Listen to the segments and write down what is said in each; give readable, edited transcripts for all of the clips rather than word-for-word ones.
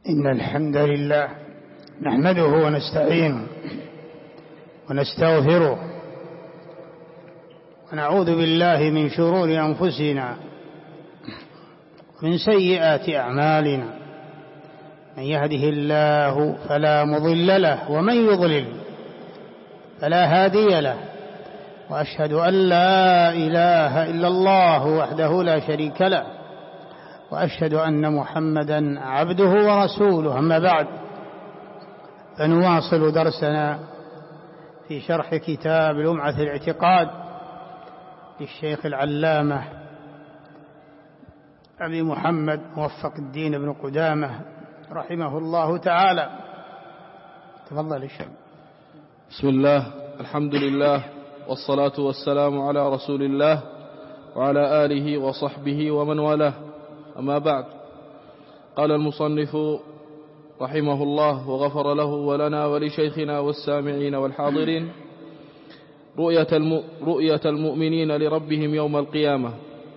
إن الحمد لله نحمده ونستعينه ونستغفره ونعوذ بالله من شرور أنفسنا ومن سيئات أعمالنا. من يهده الله فلا مضل له ومن يضلل فلا هادي له، وأشهد أن لا إله إلا الله وحده لا شريك له، وأشهد أن محمدا عبده ورسوله. أما بعد، فنواصل درسنا في شرح كتاب لمعة الاعتقاد للشيخ العلامة أبي محمد موفق الدين بن قدامة رحمه الله تعالى. تفضل الشيخ. بسم الله، الحمد لله، والصلاة والسلام على رسول الله وعلى آله وصحبه ومن والاه. أما بعد، قال المصنف رحمه الله وغفر له ولنا ولشيخنا والسامعين والحاضرين: رؤية المؤمنين لربهم يوم القيامة.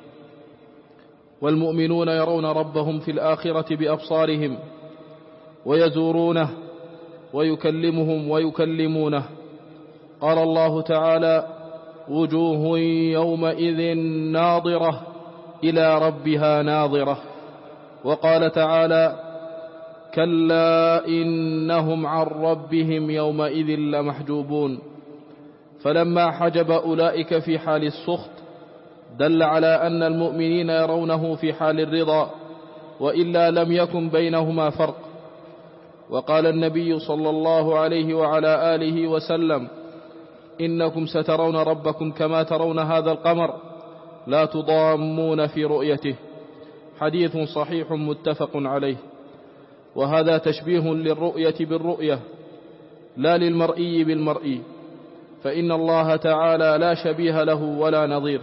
والمؤمنون يرون ربهم في الآخرة بأبصارهم ويزورونه ويكلمهم ويكلمونه. قال الله تعالى: وجوه يومئذ ناظرة إلى ربها ناظرة. وقال تعالى: كلا إنهم عن ربهم يومئذ لمحجوبون. فلما حجب أولئك في حال السخط دل على أن المؤمنين يرونه في حال الرضا، وإلا لم يكن بينهما فرق. وقال النبي صلى الله عليه وعلى آله وسلم: إنكم سترون ربكم كما ترون هذا القمر لا تضامون في رؤيته. حديث صحيح متفق عليه. وهذا تشبيه للرؤية بالرؤية لا للمرئي بالمرئي، فإن الله تعالى لا شبيه له ولا نظير.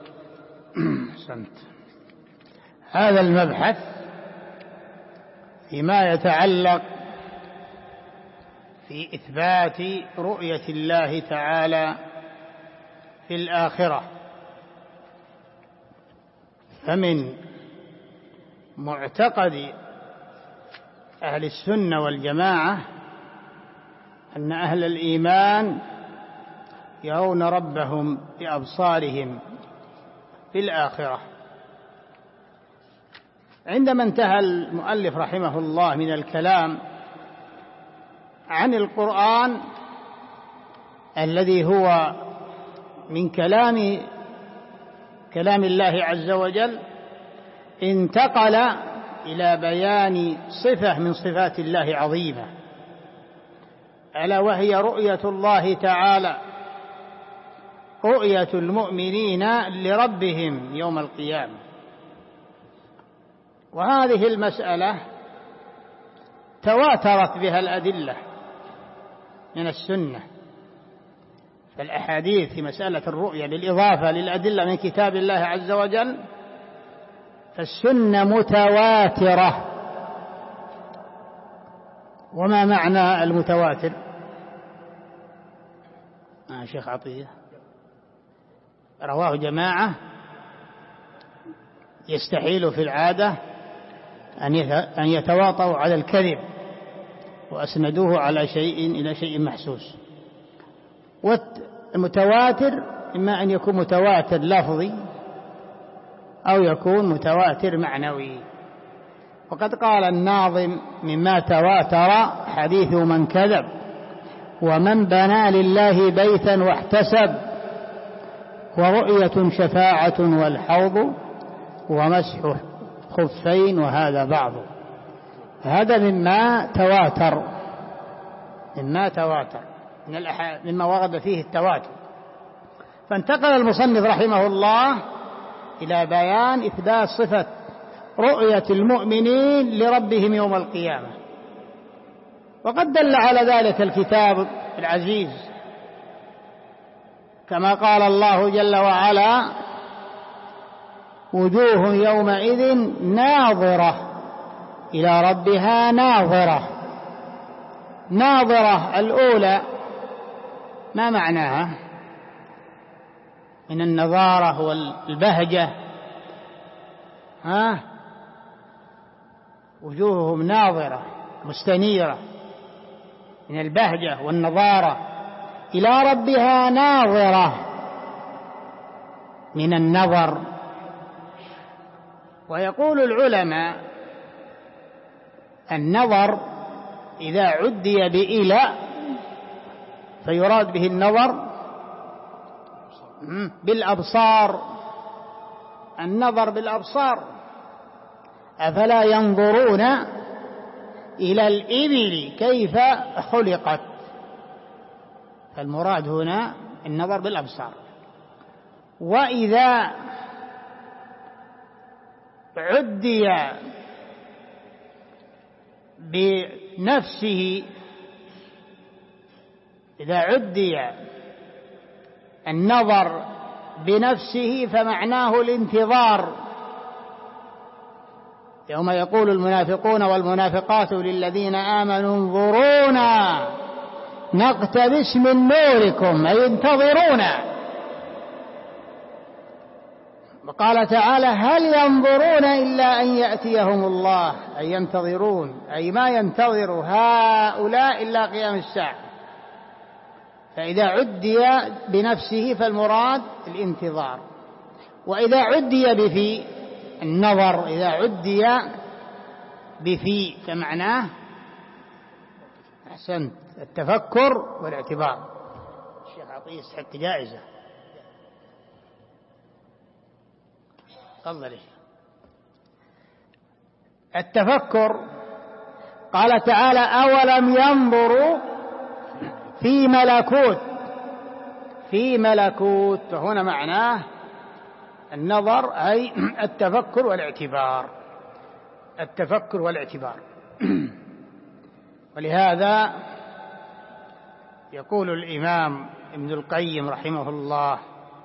هذا المبحث فيما يتعلق في إثبات رؤية الله تعالى في الآخرة. فمن معتقد أهل السنة والجماعة أن أهل الإيمان يرون ربهم بأبصارهم في الآخرة. عندما انتهى المؤلف رحمه الله من الكلام عن القرآن الذي هو من كلام الله عز وجل، انتقل إلى بيان صفة من صفات الله عظيمة، ألا وهي رؤية الله تعالى، رؤية المؤمنين لربهم يوم القيامة. وهذه المسألة تواترت بها الأدلة من السنة. فالأحاديث في مسألة الرؤية بالإضافة للأدلة من كتاب الله عز وجل فالسنة متواترة. وما معنى المتواتر؟ شيخ عطية: رواه جماعة يستحيل في العادة أن يتواطؤوا على الكذب، وأسندوه على شيء إلى شيء محسوس. والمتواتر إما أن يكون متواتر لفظي أو يكون متواتر معنوي. وقد قال الناظم: مما تواتر حديث من كذب، ومن بنى لله بيتا واحتسب، ورؤية شفاعة والحوض، ومسح خفين وهذا بعض. هذا مما تواتر مما ورد فيه التواتر. فانتقل المصنف رحمه الله إلى بيان إثبات صفة رؤية المؤمنين لربهم يوم القيامة. وقد دل على ذلك الكتاب العزيز، كما قال الله جل وعلا: وجوه يومئذ ناظرة إلى ربها ناظرة. ناظرة الأولى ما معناها؟ من النظارة والبهجة، وجوههم ناظرة مستنيرة من البهجة والنضارة، إلى ربها ناظرة من النظر. ويقول العلماء النظر إذا عدي بإلى فيراد به النظر بالأبصار، النظر بالأبصار. أفلا ينظرون إلى الإبل كيف خلقت، فالمراد هنا النظر بالأبصار. وإذا عدي بنفسه، إذا عدي النظر بنفسه فمعناه الانتظار، يوم يقول المنافقون والمنافقات للذين آمنوا انظرونا نقتبس من نوركم، أي انتظرونا. وقال تعالى هل ينظرون إلا أن يأتيهم الله، أي ينتظرون، أي ما ينتظر هؤلاء إلا قيام الساعة. فإذا عدي بنفسه فالمراد الانتظار. وإذا عدي بفي النظر، إذا عدي بفي فمعناه أحسنت التفكر والاعتبار. الشيخ عطية يستحق جائزة. تفضل. التفكر قال تعالى أولم ينظروا في ملكوت، فهنا معناه النظر أي التفكر والاعتبار، التفكر والاعتبار. ولهذا يقول الإمام ابن القيم رحمه الله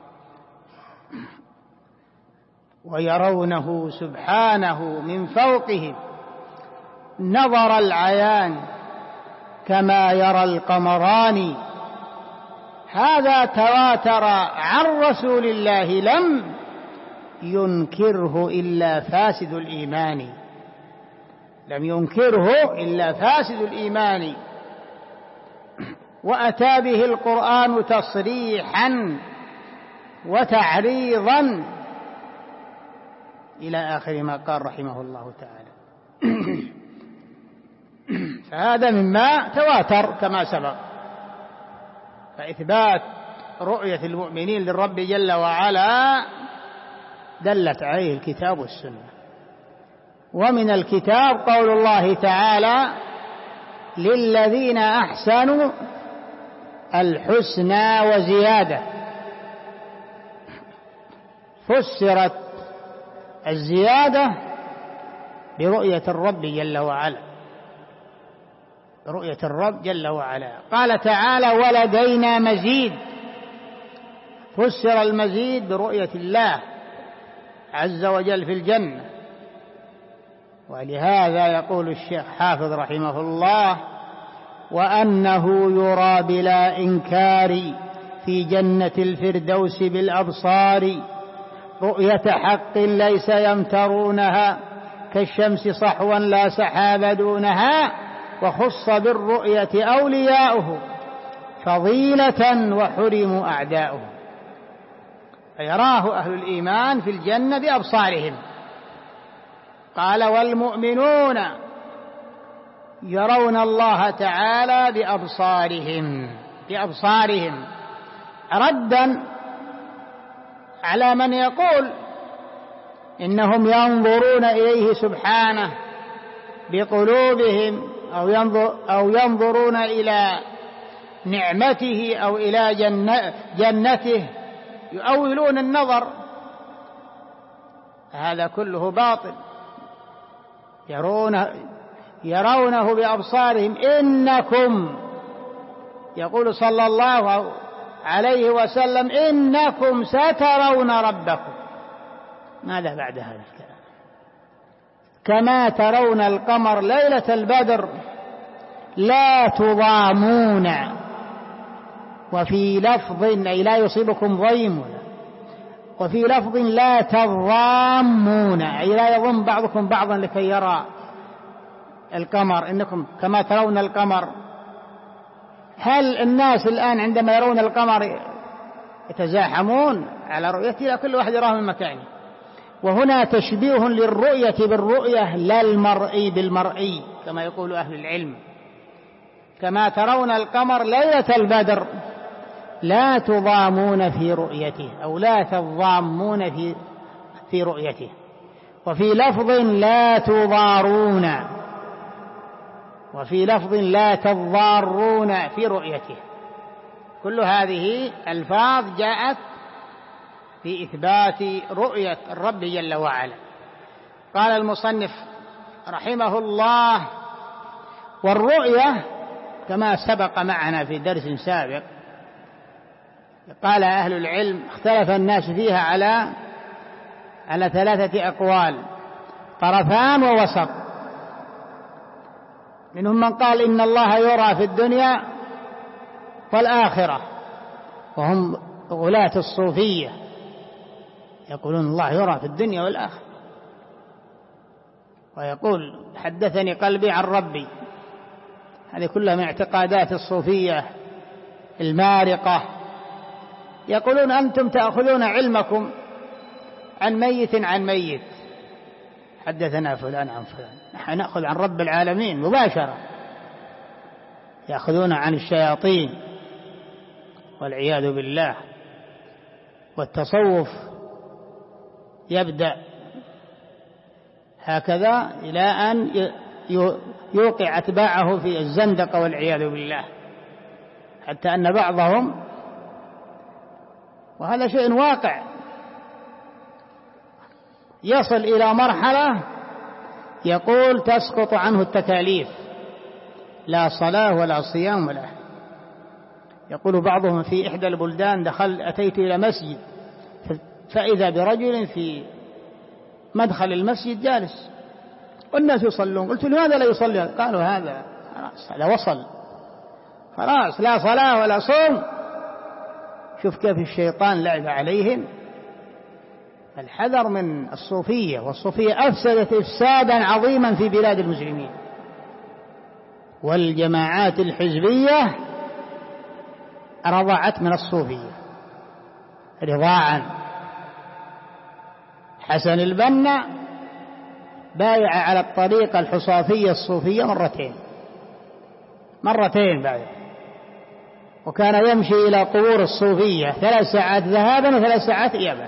ويرونه سبحانه من فوقهم نظر العيان كما يرى القمران، هذا تواتر عن رسول الله لم ينكره إلا فاسد الإيمان، لم ينكره إلا فاسد الإيمان. وأتى به القرآن تصريحا وتعريضا إلى آخر ما قال رحمه الله تعالى. فهذا مما تواتر كما سبق. فإثبات رؤية المؤمنين للرب جل وعلا دلت عليه الكتاب والسنة. ومن الكتاب قول الله تعالى للذين أحسنوا الحسنى وزيادة، فسرت الزيادة برؤية الرب جل وعلا، رؤية الرب جل وعلا. قال تعالى ولدينا مزيد، فسر المزيد برؤية الله عز وجل في الجنة. ولهذا يقول الشيخ حافظ رحمه الله وأنه يرى بلا إنكار في جنة الفردوس بالأبصار، رؤية حق ليس يمترونها كالشمس صحوا لا سحاب دونها، وخص بالرؤية أولياؤه فضيلة وحرموا أعداؤه. فيراه أهل الإيمان في الجنة بأبصارهم. قال والمؤمنون يرون الله تعالى بأبصارهم ردا على من يقول إنهم ينظرون إليه سبحانه بقلوبهم أو ينظرون إلى نعمته أو إلى جنته، يؤولون النظر. هذا كله باطل. يرونه بأبصارهم. إنكم، يقول صلى الله عليه وسلم إنكم سترون ربكم. ماذا بعد هذا الكلام؟ كما ترون القمر ليلة البدر لا تضامون، وفي لفظ أي لا يصيبكم ضيم، وفي لفظ لا تضامون أي لا يضم بعضكم بعضا لكي يرى القمر إنكم كما ترون القمر. هل الناس الآن عندما يرون القمر يتزاحمون على رؤيته؟ لا، كل واحد يراه من مكانه. وهنا تشبيه للرؤية بالرؤية لا المرئي بالمرئي كما يقول أهل العلم. كما ترون القمر ليلة البدر لا تضامون في رؤيته أو لا تضامون في رؤيته. وفي لفظ لا تضارون، وفي لفظ لا تضارون في رؤيته. كل هذه ألفاظ جاءت في إثبات رؤية الرب جل وعلا. قال المصنف رحمه الله: والرؤية كما سبق معنا في درس سابق، قال أهل العلم اختلف الناس فيها على 3 أقوال، طرفان ووسط. منهم من قال إن الله يرى في الدنيا والآخرة، وهم غلاة الصوفية يقولون الله يرى في الدنيا والآخرة، ويقول حدثني قلبي عن ربي. هذه كلها من اعتقادات الصوفية المارقة. يقولون أنتم تأخذون علمكم عن ميت عن ميت، حدثنا فلان عن فلان، نحن نأخذ عن رب العالمين مباشرة. يأخذون عن الشياطين والعياذ بالله. والتصوف يبدأ هكذا إلى أن يوقع أتباعه في الزندقة والعياذ بالله، حتى أن بعضهم، وهذا شيء واقع، يصل إلى مرحلة يقول تسقط عنه التكاليف، لا صلاة ولا صيام ولا. يقول بعضهم في إحدى البلدان أتيت إلى مسجد فإذا برجل في مدخل المسجد جالس والناس يصلون. قلت لماذا لا يصلي؟ قالوا هذا وصل خلاص، لا صلاة ولا صوم. شوف كيف الشيطان لعب عليهم. الحذر من الصوفية، والصوفية أفسدت إفسادا عظيما في بلاد المسلمين. والجماعات الحزبية رضعت من الصوفية رضاعا. حسن البنا بايع على الطريقة الحصافية الصوفية مرتين بعد، وكان يمشي إلى قبور الصوفية 3 ساعات ذهابا و3 ساعات إيابا،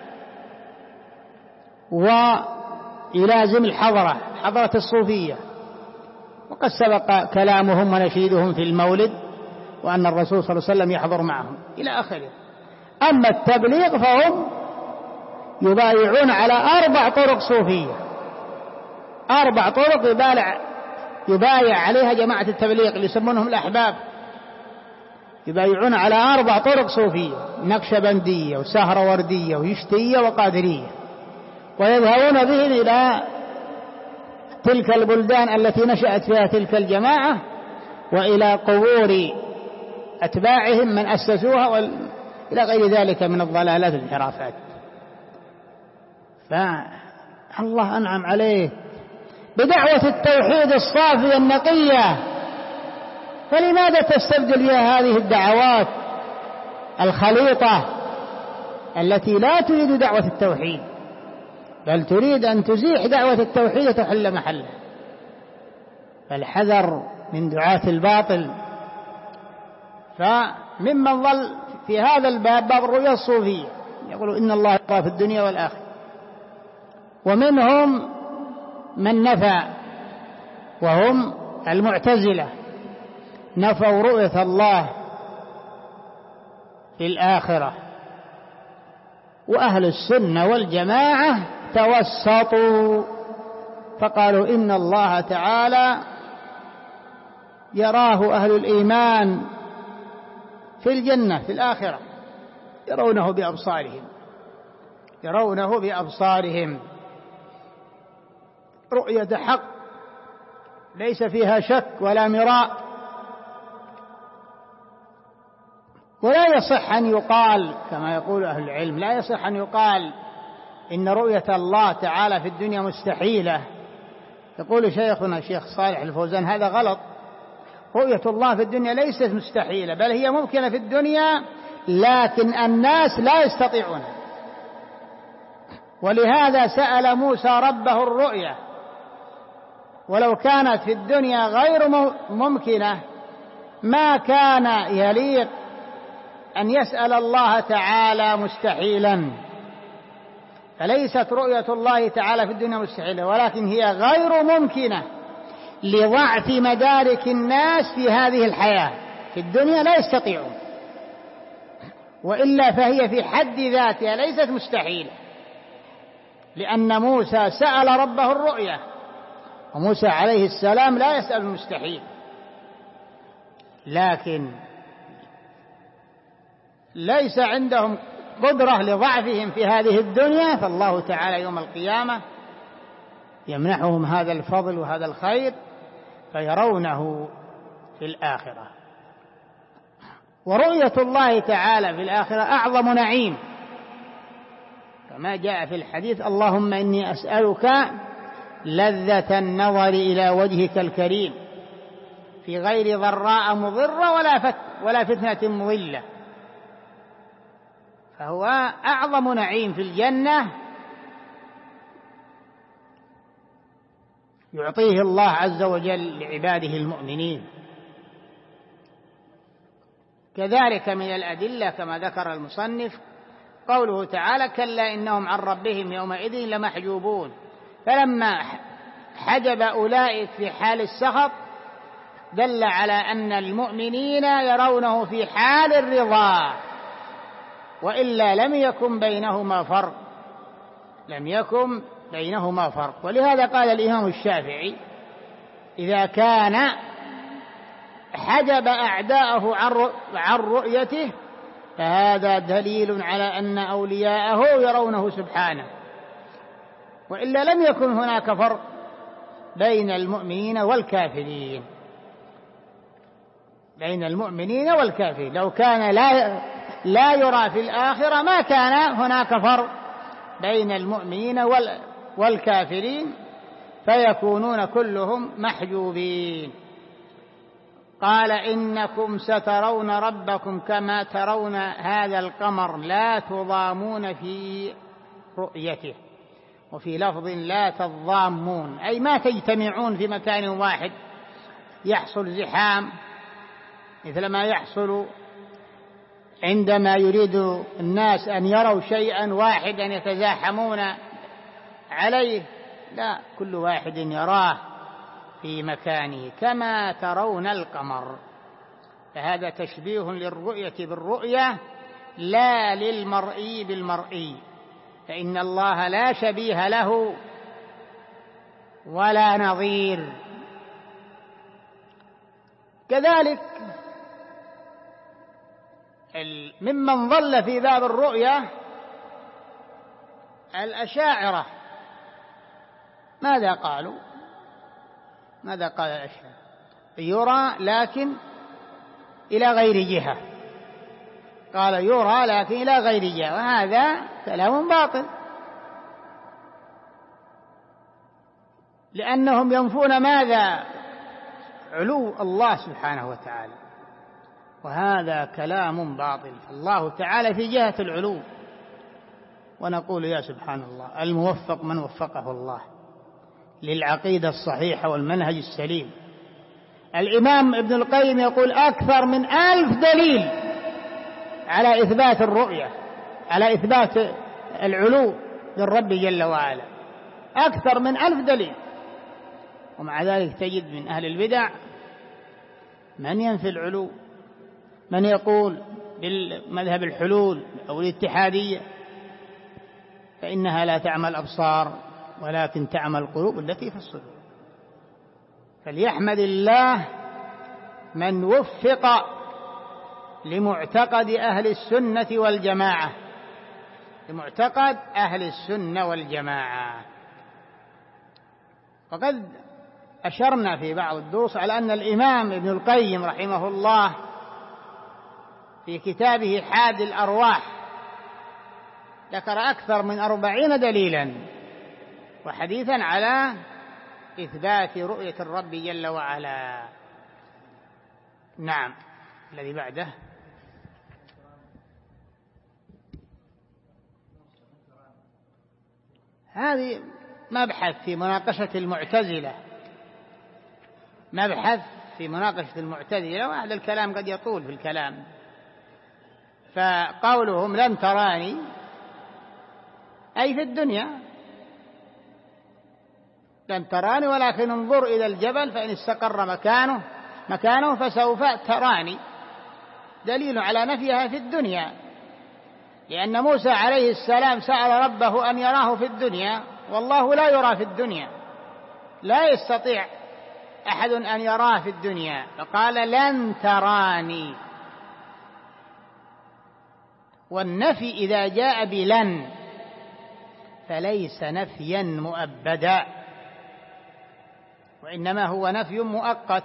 ويلازم حضرة الصوفية. وقد سبق كلامهم ونشيدهم في المولد، وأن الرسول صلى الله عليه وسلم يحضر معهم إلى آخره. أما التبليغ فهم يبايعون على 4 طرق صوفية، 4 طرق يبايع عليها جماعة التبليغ اللي يسمونهم الأحباب. يبايعون على 4 طرق صوفية: نقشبندية وسهروردية ويشتية وقادرية، ويذهبون بهم إلى تلك البلدان التي نشأت فيها تلك الجماعة، وإلى قبور أتباعهم من أسسوها، إلى غير ذلك من الضلالات والانحرافات. فالله أنعم عليه بدعوة التوحيد الصافية النقية، فلماذا تستبدل بها هذه الدعوات الخليطة التي لا تريد دعوة التوحيد، بل تريد أن تزيح دعوة التوحيد وتحل محله؟ فالحذر من دعاة الباطل. فممن ظل في هذا الباب باب الرؤيا الصوفية، يقولوا إن الله يرى في الدنيا والآخرة. ومنهم من نفى، وهم المعتزلة، نفوا رؤية الله في الآخرة. وأهل السنة والجماعة توسطوا فقالوا إن الله تعالى يراه أهل الإيمان في الجنة في الآخرة، يرونه بأبصارهم رؤية حق ليس فيها شك ولا مراء. ولا يصح أن يقال كما يقول أهل العلم، لا يصح أن يقال إن رؤية الله تعالى في الدنيا مستحيلة يقول شيخنا الشيخ صالح الفوزان هذا غلط. رؤية الله في الدنيا ليست مستحيلة، بل هي ممكنة في الدنيا، لكن الناس لا يستطيعون. ولهذا سأل موسى ربه الرؤية، ولو كانت في الدنيا غير ممكنة ما كان يليق أن يسأل الله تعالى مستحيلا. فليست رؤية الله تعالى في الدنيا مستحيلة، ولكن هي غير ممكنة لضعف مدارك الناس في هذه الحياة. في الدنيا لا يستطيعون، وإلا فهي في حد ذاتها ليست مستحيلة، لأن موسى سأل ربه الرؤية، وموسى عليه السلام لا يسأل المستحيل. لكن ليس عندهم قدرة لضعفهم في هذه الدنيا، فالله تعالى يوم القيامة يمنحهم هذا الفضل وهذا الخير فيرونه في الآخرة. ورؤية الله تعالى في الآخرة أعظم نعيم، كما جاء في الحديث: اللهم إني أسألك لذة النظر إلى وجهك الكريم في غير ضراء مضرة ولا فتنة مضلة. فهو أعظم نعيم في الجنة يعطيه الله عز وجل لعباده المؤمنين. كذلك من الأدلة كما ذكر المصنف قوله تعالى: كلا إنهم عن ربهم يومئذ لمحجوبون. فلما حجب أولئك في حال السخط دل على أن المؤمنين يرونه في حال الرضا، وإلا لم يكن بينهما فرق. ولهذا قال الإمام الشافعي: إذا كان حجب أعداءه عن رؤيته فهذا دليل على أن أولياءه يرونه سبحانه، وإلا لم يكن هناك فرق بين المؤمنين والكافرين. لو كان لا يرى في الآخرة ما كان هناك فرق بين المؤمنين والكافرين، فيكونون كلهم محجوبين. قال: إنكم سترون ربكم كما ترون هذا القمر لا تضامون في رؤيته. وفي لفظ لا تضامون، أي ما تجتمعون في مكان واحد، يحصل زحام مثل ما يحصل عندما يريد الناس أن يروا شيئا واحدا يتزاحمون عليه. لا، كل واحد يراه في مكانه كما ترون القمر. فهذا تشبيه للرؤية بالرؤية لا للمرئي بالمرئي، فإن الله لا شبيه له ولا نظير. كذلك ممن ضل في باب الرؤية الأشاعرة. ماذا قال الأشاعرة؟ يرى لكن إلى غير جهة. قال: يرى لكن إلى غير جهة، وهذا كلام باطل، لأنهم ينفون ماذا؟ علو الله سبحانه وتعالى، وهذا كلام باطل. فالله تعالى في جهة العلو، ونقول يا سبحان الله الموفق من وفقه الله للعقيدة الصحيحة والمنهج السليم. الإمام ابن القيم يقول: أكثر من 1000 دليل على إثبات الرؤية، على إثبات العلو للرب جل وعلا، أكثر من 1000 دليل. ومع ذلك تجد من أهل البدع من ينفي العلو، من يقول بالمذهب الحلول أو الاتحادية، فإنها لا تعمى الأبصار ولكن تعمى القلوب التي في الصدور. فليحمد الله من وفق لمعتقد أهل السنة والجماعة، لمعتقد أهل السنة والجماعة. وقد أشرنا في بعض الدروس على أن الإمام ابن القيم رحمه الله في كتابه حاد الأرواح ذكر أكثر من 40 دليلا وحديثا على إثبات رؤية الرب جل وعلا. نعم. الذي بعده هذه مبحث في مناقشة المعتزلة، مبحث في مناقشة المعتزلة، وهذا الكلام قد يطول في الكلام. فقولهم لن تراني أي في الدنيا، لن تراني ولكن انظر إلى الجبل فإن استقر مكانه فسوف تراني، دليل على نفيها في الدنيا، لأن موسى عليه السلام سأل ربه أن يراه في الدنيا، والله لا يرى في الدنيا، لا يستطيع أحد أن يراه في الدنيا، فقال لن تراني. والنفي إذا جاء بلن فليس نفيا مؤبدا، وإنما هو نفي مؤقت،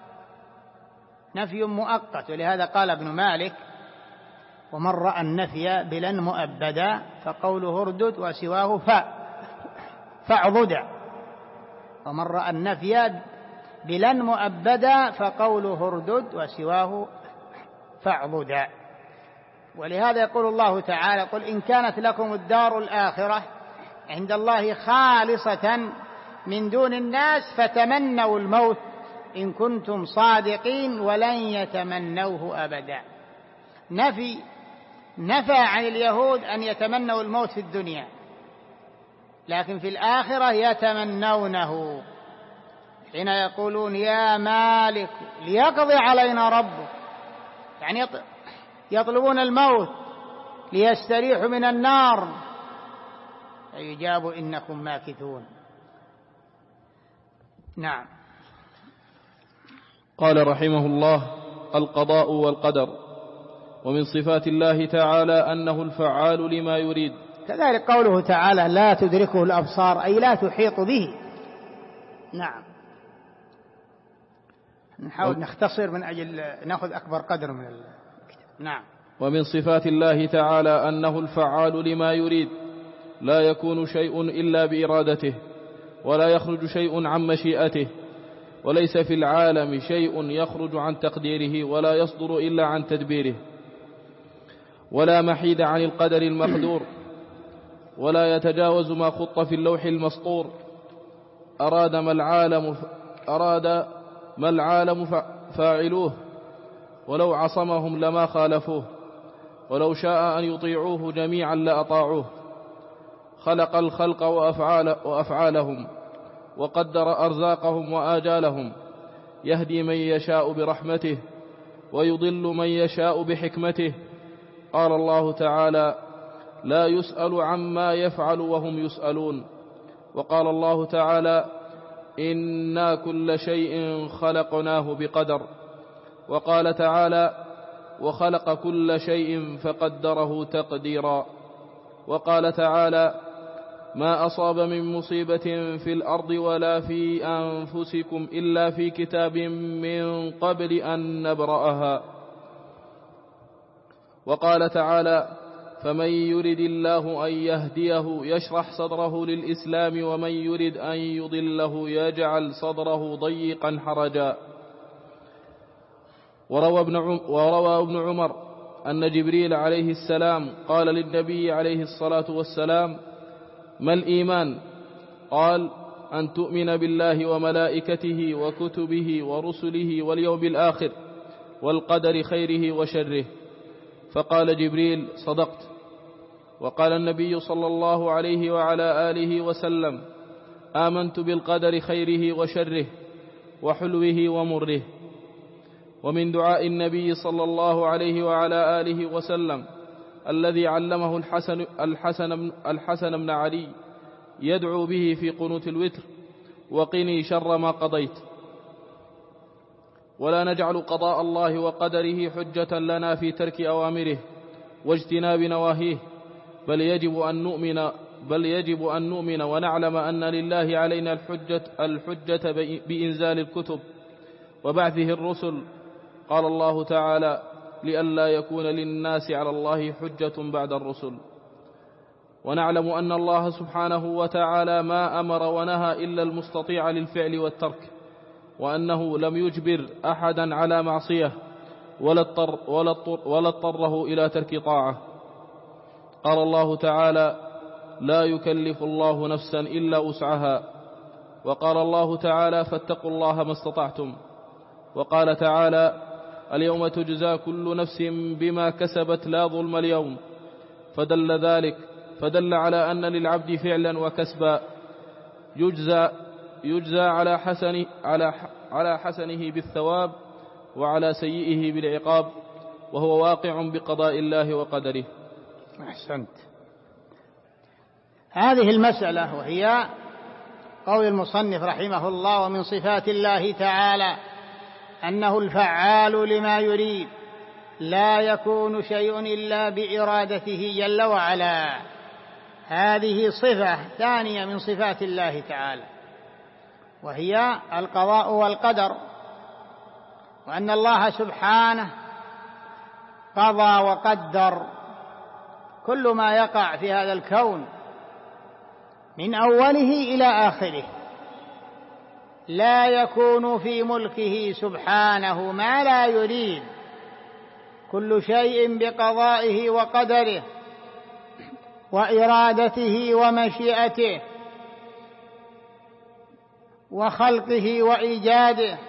نفي مؤقت. ولهذا قال ابن مالك: ومن رأى النفي بلن مؤبدا فقوله اردد وسواه فاعضد. ومن رأى النفي بلن مؤبدا فقوله اردد وسواه فاعضد. ولهذا يقول الله تعالى: قل إن كانت لكم الدار الآخرة عند الله خالصة من دون الناس فتمنوا الموت إن كنتم صادقين ولن يتمنوه أبدا. نفى عن اليهود أن يتمنوا الموت في الدنيا، لكن في الآخرة يتمنونه، حين يقولون يا مالك ليقضي علينا ربك، يعني يطلبون الموت ليستريحوا من النار، فيجاب إنكم ماكثون. نعم. قال رحمه الله: القضاء والقدر. ومن صفات الله تعالى أنه الفعال لما يريد. كذلك قوله تعالى: لا تدركه الأبصار، أي لا تحيط به. نعم. نحاول نختصر من أجل نأخذ أكبر قدر من الكتاب. نعم. ومن صفات الله تعالى أنه الفعال لما يريد، لا يكون شيء إلا بإرادته، ولا يخرج شيء عن مشيئته، وليس في العالم شيء يخرج عن تقديره ولا يصدر إلا عن تدبيره، ولا محيد عن القدر المقدور، ولا يتجاوز ما خط في اللوح المسطور. أراد ما العالم فاعلوه، ولو عصمهم لما خالفوه، ولو شاء أن يطيعوه جميعا لأطاعوه. خلق الخلق وأفعالهم، وقدر أرزاقهم وآجالهم، يهدي من يشاء برحمته، ويضل من يشاء بحكمته. قال الله تعالى: لا يسأل عما يفعل وهم يسألون. وقال الله تعالى: إنا كل شيء خلقناه بقدر. وقال تعالى: وخلق كل شيء فقدره تقديرا. وقال تعالى: ما أصاب من مصيبة في الأرض ولا في أنفسكم إلا في كتاب من قبل أن نبرأها. وقال تعالى: فمن يرد الله أن يهديه يشرح صدره للإسلام، ومن يرد أن يضله يجعل صدره ضيقا حرجا. وروى ابن عمر أن جبريل عليه السلام قال للنبي عليه الصلاة والسلام: ما الإيمان؟ قال: أن تؤمن بالله وملائكته وكتبه ورسله واليوم الآخر والقدر خيره وشره. فقال جبريل: صدقت. وقال النبي صلى الله عليه وعلى آله وسلم: آمنت بالقدر خيره وشره وحلوه ومره. ومن دعاء النبي صلى الله عليه وعلى آله وسلم الذي علمه الحسن بن علي يدعو به في قنوت الوتر: وقني شر ما قضيت. ولا نجعل قضاء الله وقدره حجة لنا في ترك أوامره واجتناب نواهيه، بل يجب أن نؤمن ونعلم أن لله علينا الحجة بإنزال الكتب وبعثه الرسل. قال الله تعالى: لئلا يكون للناس على الله حجة بعد الرسل. ونعلم أن الله سبحانه وتعالى ما أمر ونهى إلا المستطيع للفعل والترك، وأنه لم يجبر أحدا على معصية ولا اضطره إلى ترك طاعة. قال الله تعالى: لا يكلف الله نفسا إلا وسعها. وقال الله تعالى: فاتقوا الله ما استطعتم. وقال تعالى: اليوم تجزى كل نفس بما كسبت لا ظلم اليوم. فدل على أن للعبد فعلا وكسبا يجزى على حسنه بالثواب وعلى سيئه بالعقاب، وهو واقع بقضاء الله وقدره. أحسنت. هذه المسألة وهي قول المصنف رحمه الله: ومن صفات الله تعالى أنه الفعال لما يريد، لا يكون شيء إلا بإرادته جل وعلا. هذه صفة ثانية من صفات الله تعالى، وهي القضاء والقدر، وأن الله سبحانه قضى وقدر كل ما يقع في هذا الكون من أوله إلى آخره. لا يكون في ملكه سبحانه ما لا يريد، كل شيء بقضائه وقدره وإرادته ومشيئته وخلقه وإيجاده.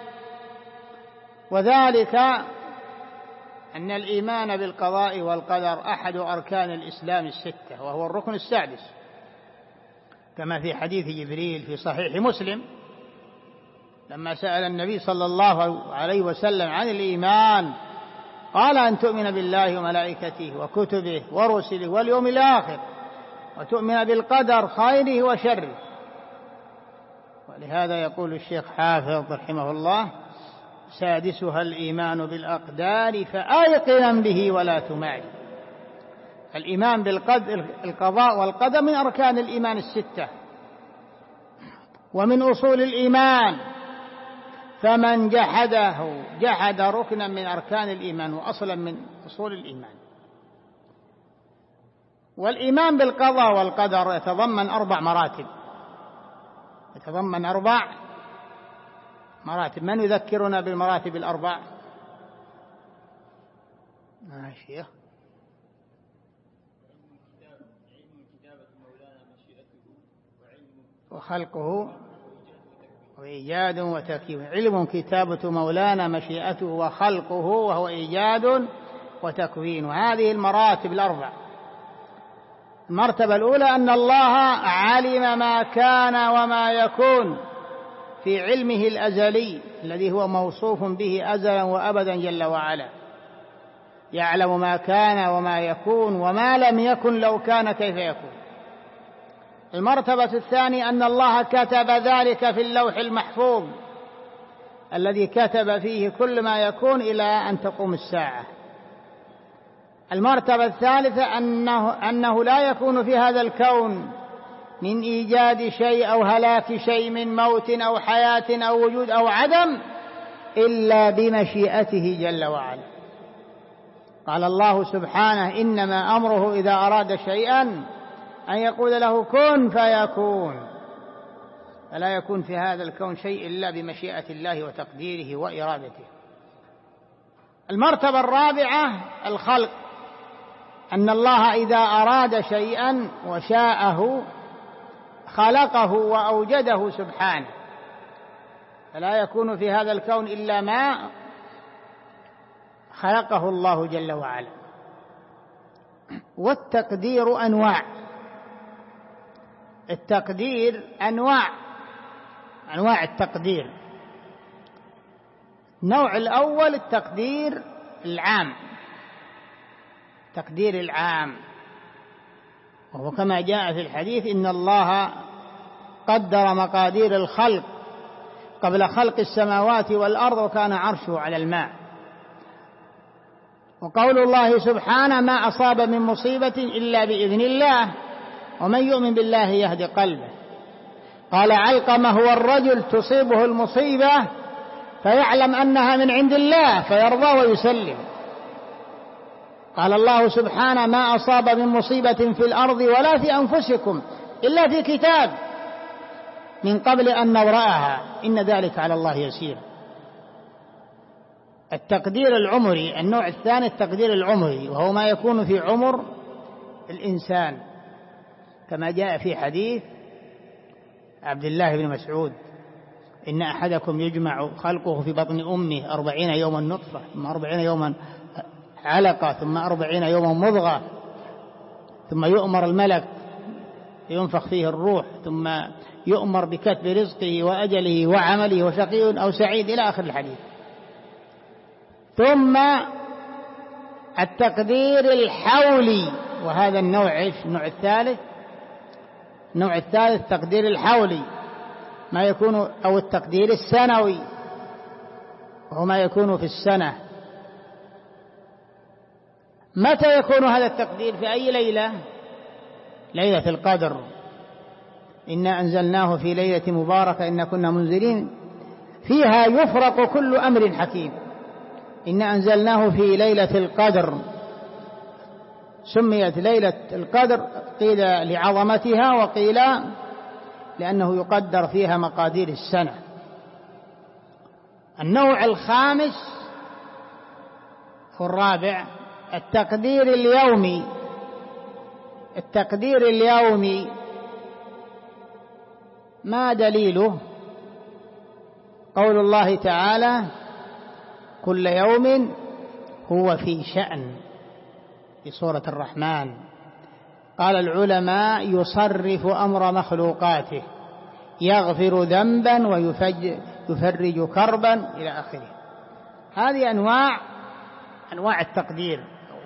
وذلك أن الإيمان بالقضاء والقدر أحد أركان الإسلام الستة، وهو الركن السادس، كما في حديث جبريل في صحيح مسلم لما سأل النبي صلى الله عليه وسلم عن الإيمان قال: أن تؤمن بالله وملائكته وكتبه ورسله واليوم الآخر، وتؤمن بالقدر خيره وشره. ولهذا يقول الشيخ حافظ رحمه الله: سادسها الإيمان بالأقدار فآيقنا به ولا تماري. الإيمان بالقضاء والقدر من أركان الإيمان الستة ومن أصول الإيمان، فمن جحده جحد ركنا من أركان الإيمان وأصلا من أصول الإيمان. والإيمان بالقضاء والقدر يتضمن 4 مراتب. يتضمن 4 مراتب. من يذكرنا بالمراتب 4؟ شيخ. وخلقه وإيجاد وتكوين. علم كتابة مولانا مشيئته وخلقه وهو إيجاد وتكوين. هذه المراتب 4. المرتبة الأولى أن الله علم ما كان وما يكون في علمه الأزلي الذي هو موصوف به أزلا وأبدا جل وعلا. يعلم ما كان وما يكون وما لم يكن لو كان كيف يكون. المرتبة الثانية أن الله كتب ذلك في اللوح المحفوظ الذي كتب فيه كل ما يكون إلى أن تقوم الساعة. المرتبة الثالثة أنه لا يكون في هذا الكون من إيجاد شيء أو هلاك شيء من موت أو حياة أو وجود أو عدم إلا بمشيئته جل وعلا. قال الله سبحانه: إنما أمره إذا أراد شيئا أن يقول له كن فيكون. فلا يكون في هذا الكون شيء إلا بمشيئة الله وتقديره وإرادته. المرتبة الرابعة الخلق، أن الله إذا أراد شيئا وشاءه خلقه وأوجده سبحانه، فلا يكون في هذا الكون إلا ما خلقه الله جل وعلا. والتقدير أنواع. التقدير أنواع التقدير. النوع الأول التقدير العام، تقدير العام، وهو كما جاء في الحديث: إن الله قدر مقادير الخلق قبل خلق السماوات والأرض وكان عرشه على الماء. وقول الله سبحانه: ما أصاب من مصيبة إلا بإذن الله ومن يؤمن بالله يهدي قلبه. قال علقمة: هو الرجل تصيبه المصيبة فيعلم أنها من عند الله فيرضى ويسلم. قال الله سبحانه: ما أصاب من مصيبة في الأرض ولا في أنفسكم إلا في كتاب من قبل أن نبرأها إن ذلك على الله يسير. التقدير العمري، النوع الثاني التقدير العمري، وهو ما يكون في عمر الإنسان، كما جاء في حديث عبد الله بن مسعود: إن أحدكم يجمع خلقه في بطن أمه 40 يوما نطفة، ثم 40 يوما علقة، ثم 40 يوما مضغة، ثم يؤمر الملك ينفخ فيه الروح، ثم يؤمر بكتب رزقه وأجله وعمله وشقي أو سعيد إلى آخر الحديث. ثم التقدير الحولي، وهذا النوع النوع الثالث التقدير الحولي، ما يكون، أو التقدير السنوي، وهو ما يكون في السنة. متى يكون هذا التقدير؟ في أي ليلة؟ ليلة القدر. إنا أنزلناه في ليلة مباركة إنا كنا منزلين فيها يفرق كل أمر حكيم. إنا أنزلناه في ليلة القدر. سميت ليلة القدر قيل لعظمتها، وقيل لأنه يقدر فيها مقادير السنة. النوع الخامس والرابع التقدير اليومي. التقدير اليومي ما دليله؟ قول الله تعالى: كل يوم هو في شأن، في سورة الرحمن. قال العلماء: يصرف أمر مخلوقاته، يغفر ذنبا ويفرج كربا إلى آخره. هذه أنواع التقدير.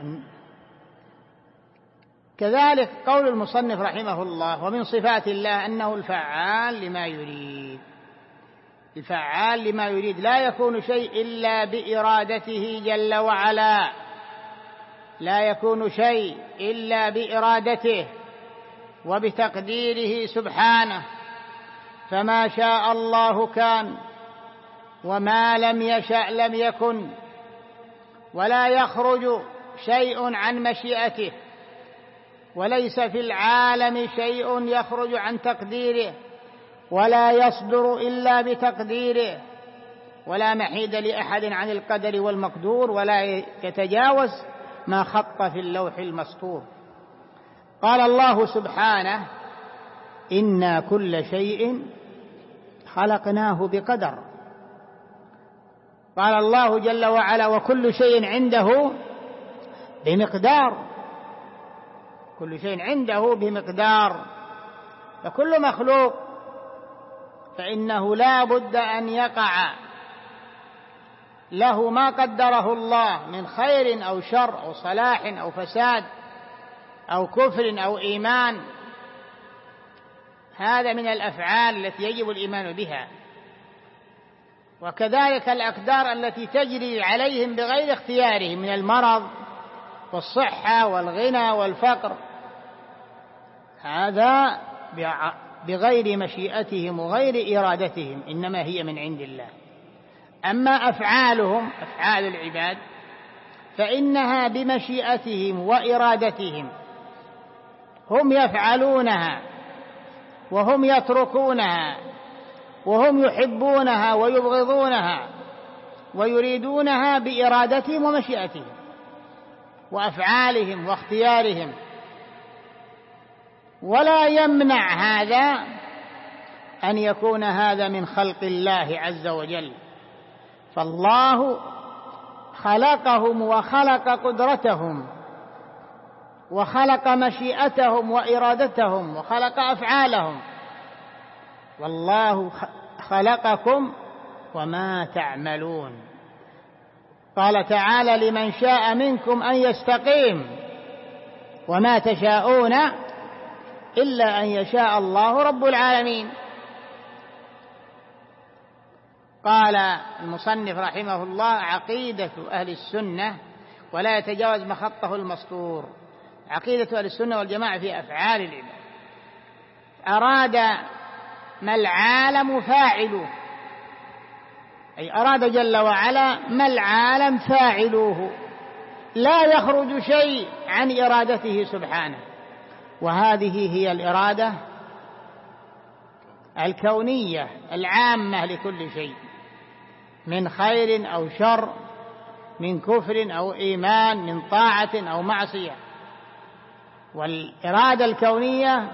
كذلك قول المصنف رحمه الله: ومن صفات الله أنه الفعال لما يريد. الفعال لما يريد، لا يكون شيء إلا بإرادته جل وعلا، لا يكون شيء إلا بإرادته وبتقديره سبحانه. فما شاء الله كان، وما لم يشأ لم يكن، ولا يخرج شيء عن مشيئته، وليس في العالم شيء يخرج عن تقديره، ولا يصدر إلا بتقديره، ولا محيد لأحد عن القدر والمقدور، ولا يتجاوز ما خط في اللوح المسطور. قال الله سبحانه: إنا كل شيء خلقناه بقدر. قال الله جل وعلا: وكل شيء عنده بمقدار. كل شيء عنده بمقدار. فكل مخلوق فإنه لا بد أن يقع له ما قدره الله من خير أو شر أو صلاح أو فساد أو كفر أو إيمان. هذا من الأفعال التي يجب الإيمان بها. وكذلك الأقدار التي تجري عليهم بغير اختيارهم من المرض والصحة والغنى والفقر، هذا بغير مشيئتهم وغير إرادتهم، إنما هي من عند الله. أما أفعالهم، أفعال العباد، فإنها بمشيئتهم وإرادتهم، هم يفعلونها وهم يتركونها، وهم يحبونها ويبغضونها ويريدونها بإرادتهم ومشيئتهم وأفعالهم واختيارهم. ولا يمنع هذا أن يكون هذا من خلق الله عز وجل. فالله خلقهم وخلق قدرتهم وخلق مشيئتهم وإرادتهم وخلق أفعالهم. والله خلقكم وما تعملون. قال تعالى: لمن شاء منكم أن يستقيم وما تشاءون إلا أن يشاء الله رب العالمين. قال المصنف رحمه الله: عقيدة أهل السنة ولا يتجاوز مخطه المسطور. عقيدة أهل السنة والجماعة في أفعال العباد، أراد ما العالم فاعله، أي أراد جل وعلا ما العالم فاعلوه، لا يخرج شيء عن إرادته سبحانه، وهذه هي الإرادة الكونية العامة لكل شيء، من خير أو شر، من كفر أو إيمان، من طاعة أو معصية. والإرادة الكونية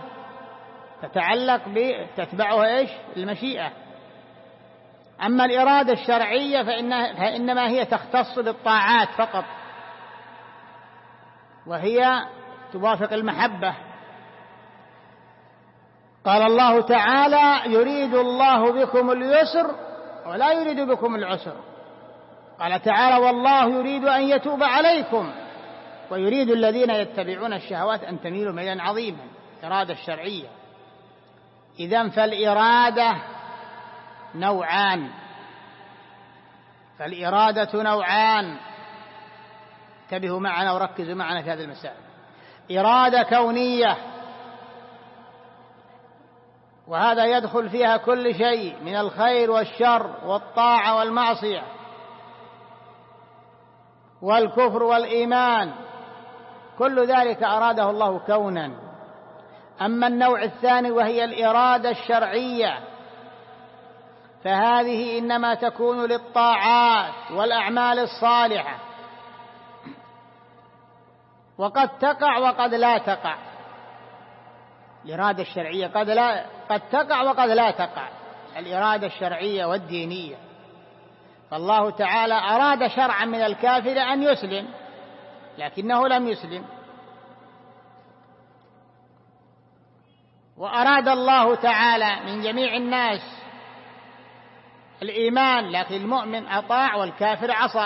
تتبعها إيش؟ المشيئة. أما الإرادة الشرعية فإنما هي تختص بالطاعات فقط، وهي توافق المحبة. قال الله تعالى: يريد الله بكم اليسر ولا يريد بكم العسر. قال تعالى: والله يريد أن يتوب عليكم ويريد الذين يتبعون الشهوات أن تميلوا ميلا عظيما. إرادة الشرعية. إذن فالإرادة نوعان، انتبهوا معنا وركزوا معنا في هذه المسائل. إرادة كونية، وهذا يدخل فيها كل شيء من الخير والشر والطاعة والمعصية والكفر والإيمان، كل ذلك أراده الله كونا. أما النوع الثاني وهي الإرادة الشرعية، فهذه إنما تكون للطاعات والأعمال الصالحة، وقد تقع وقد لا تقع. الإرادة الشرعية قد تقع وقد لا تقع، الإرادة الشرعية والدينية. فالله تعالى أراد شرعا من الكافر أن يسلم، لكنه لم يسلم، وأراد الله تعالى من جميع الناس الإيمان، لكن المؤمن أطاع والكافر عصى.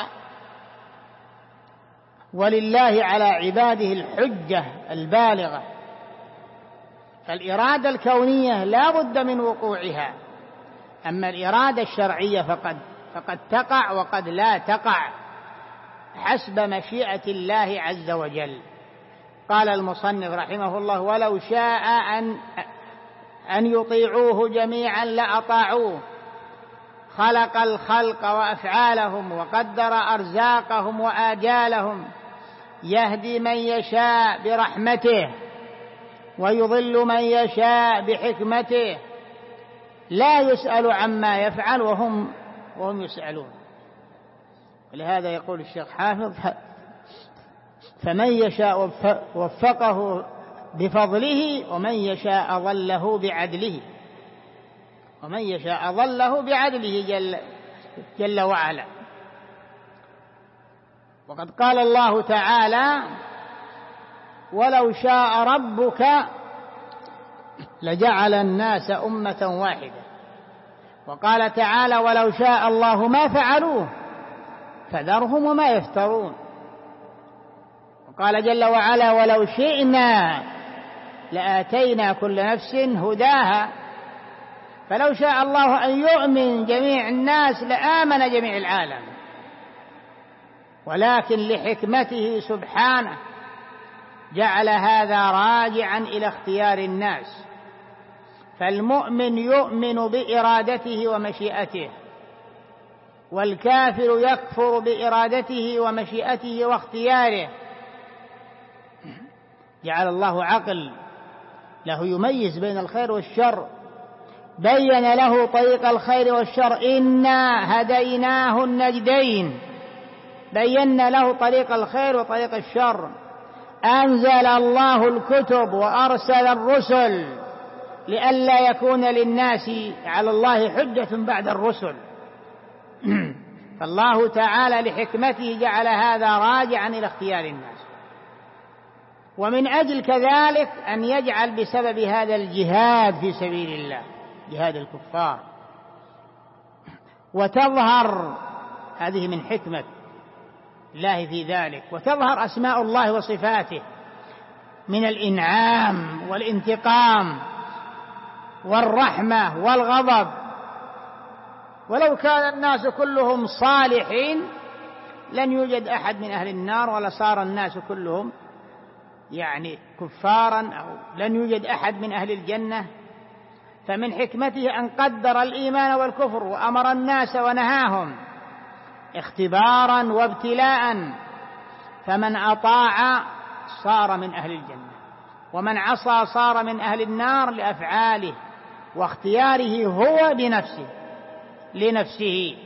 ولله على عباده الحجة البالغة. فالإرادة الكونية لا بد من وقوعها، أما الإرادة الشرعية فقد تقع وقد لا تقع حسب مشيئة الله عز وجل. قال المصنف رحمه الله: ولو شاء أن يطيعوه جميعا لأطاعوه، خلق الخلق وأفعالهم وقدر أرزاقهم وآجالهم، يهدي من يشاء برحمته ويضل من يشاء بحكمته، لا يسأل عما يفعل وهم يسألون. ولهذا يقول الشيخ حافظ: فمن يشاء وفقه بفضله ومن يشاء ضله بعدله، ومن يشاء ضله بعدله جل وعلا. وقد قال الله تعالى: ولو شاء ربك لجعل الناس أمة واحدة. وقال تعالى: ولو شاء الله ما فعلوه فذرهم وما يفترون. وقال جل وعلا: ولو شئنا لآتينا كل نفس هداها. فلو شاء الله أن يؤمن جميع الناس لآمن جميع العالم، ولكن لحكمته سبحانه جعل هذا راجعا إلى اختيار الناس. فالمؤمن يؤمن بإرادته ومشيئته، والكافر يكفر بإرادته ومشيئته واختياره. جعل الله عقل له يميز بين الخير والشر، بين له طريق الخير والشر: إنا هديناه النجدين، بينا له طريق الخير وطريق الشر. أنزل الله الكتب وأرسل الرسل لئلا يكون للناس على الله حجة بعد الرسل. فالله تعالى لحكمته جعل هذا راجعا إلى اختيار الناس، ومن أجل كذلك أن يجعل بسبب هذا الجهاد في سبيل الله، جهاد الكفار، وتظهر هذه من حكمة الله في ذلك، وتظهر أسماء الله وصفاته من الإنعام والانتقام والرحمة والغضب. ولو كان الناس كلهم صالحين لن يوجد أحد من أهل النار، ولا صار الناس كلهم كفارا، أو لن يوجد أحد من أهل الجنة. فمن حكمته أن قدر الإيمان والكفر وأمر الناس ونهاهم اختبارا وابتلاء، فمن أطاع صار من أهل الجنة، ومن عصى صار من أهل النار لأفعاله واختياره هو لنفسه.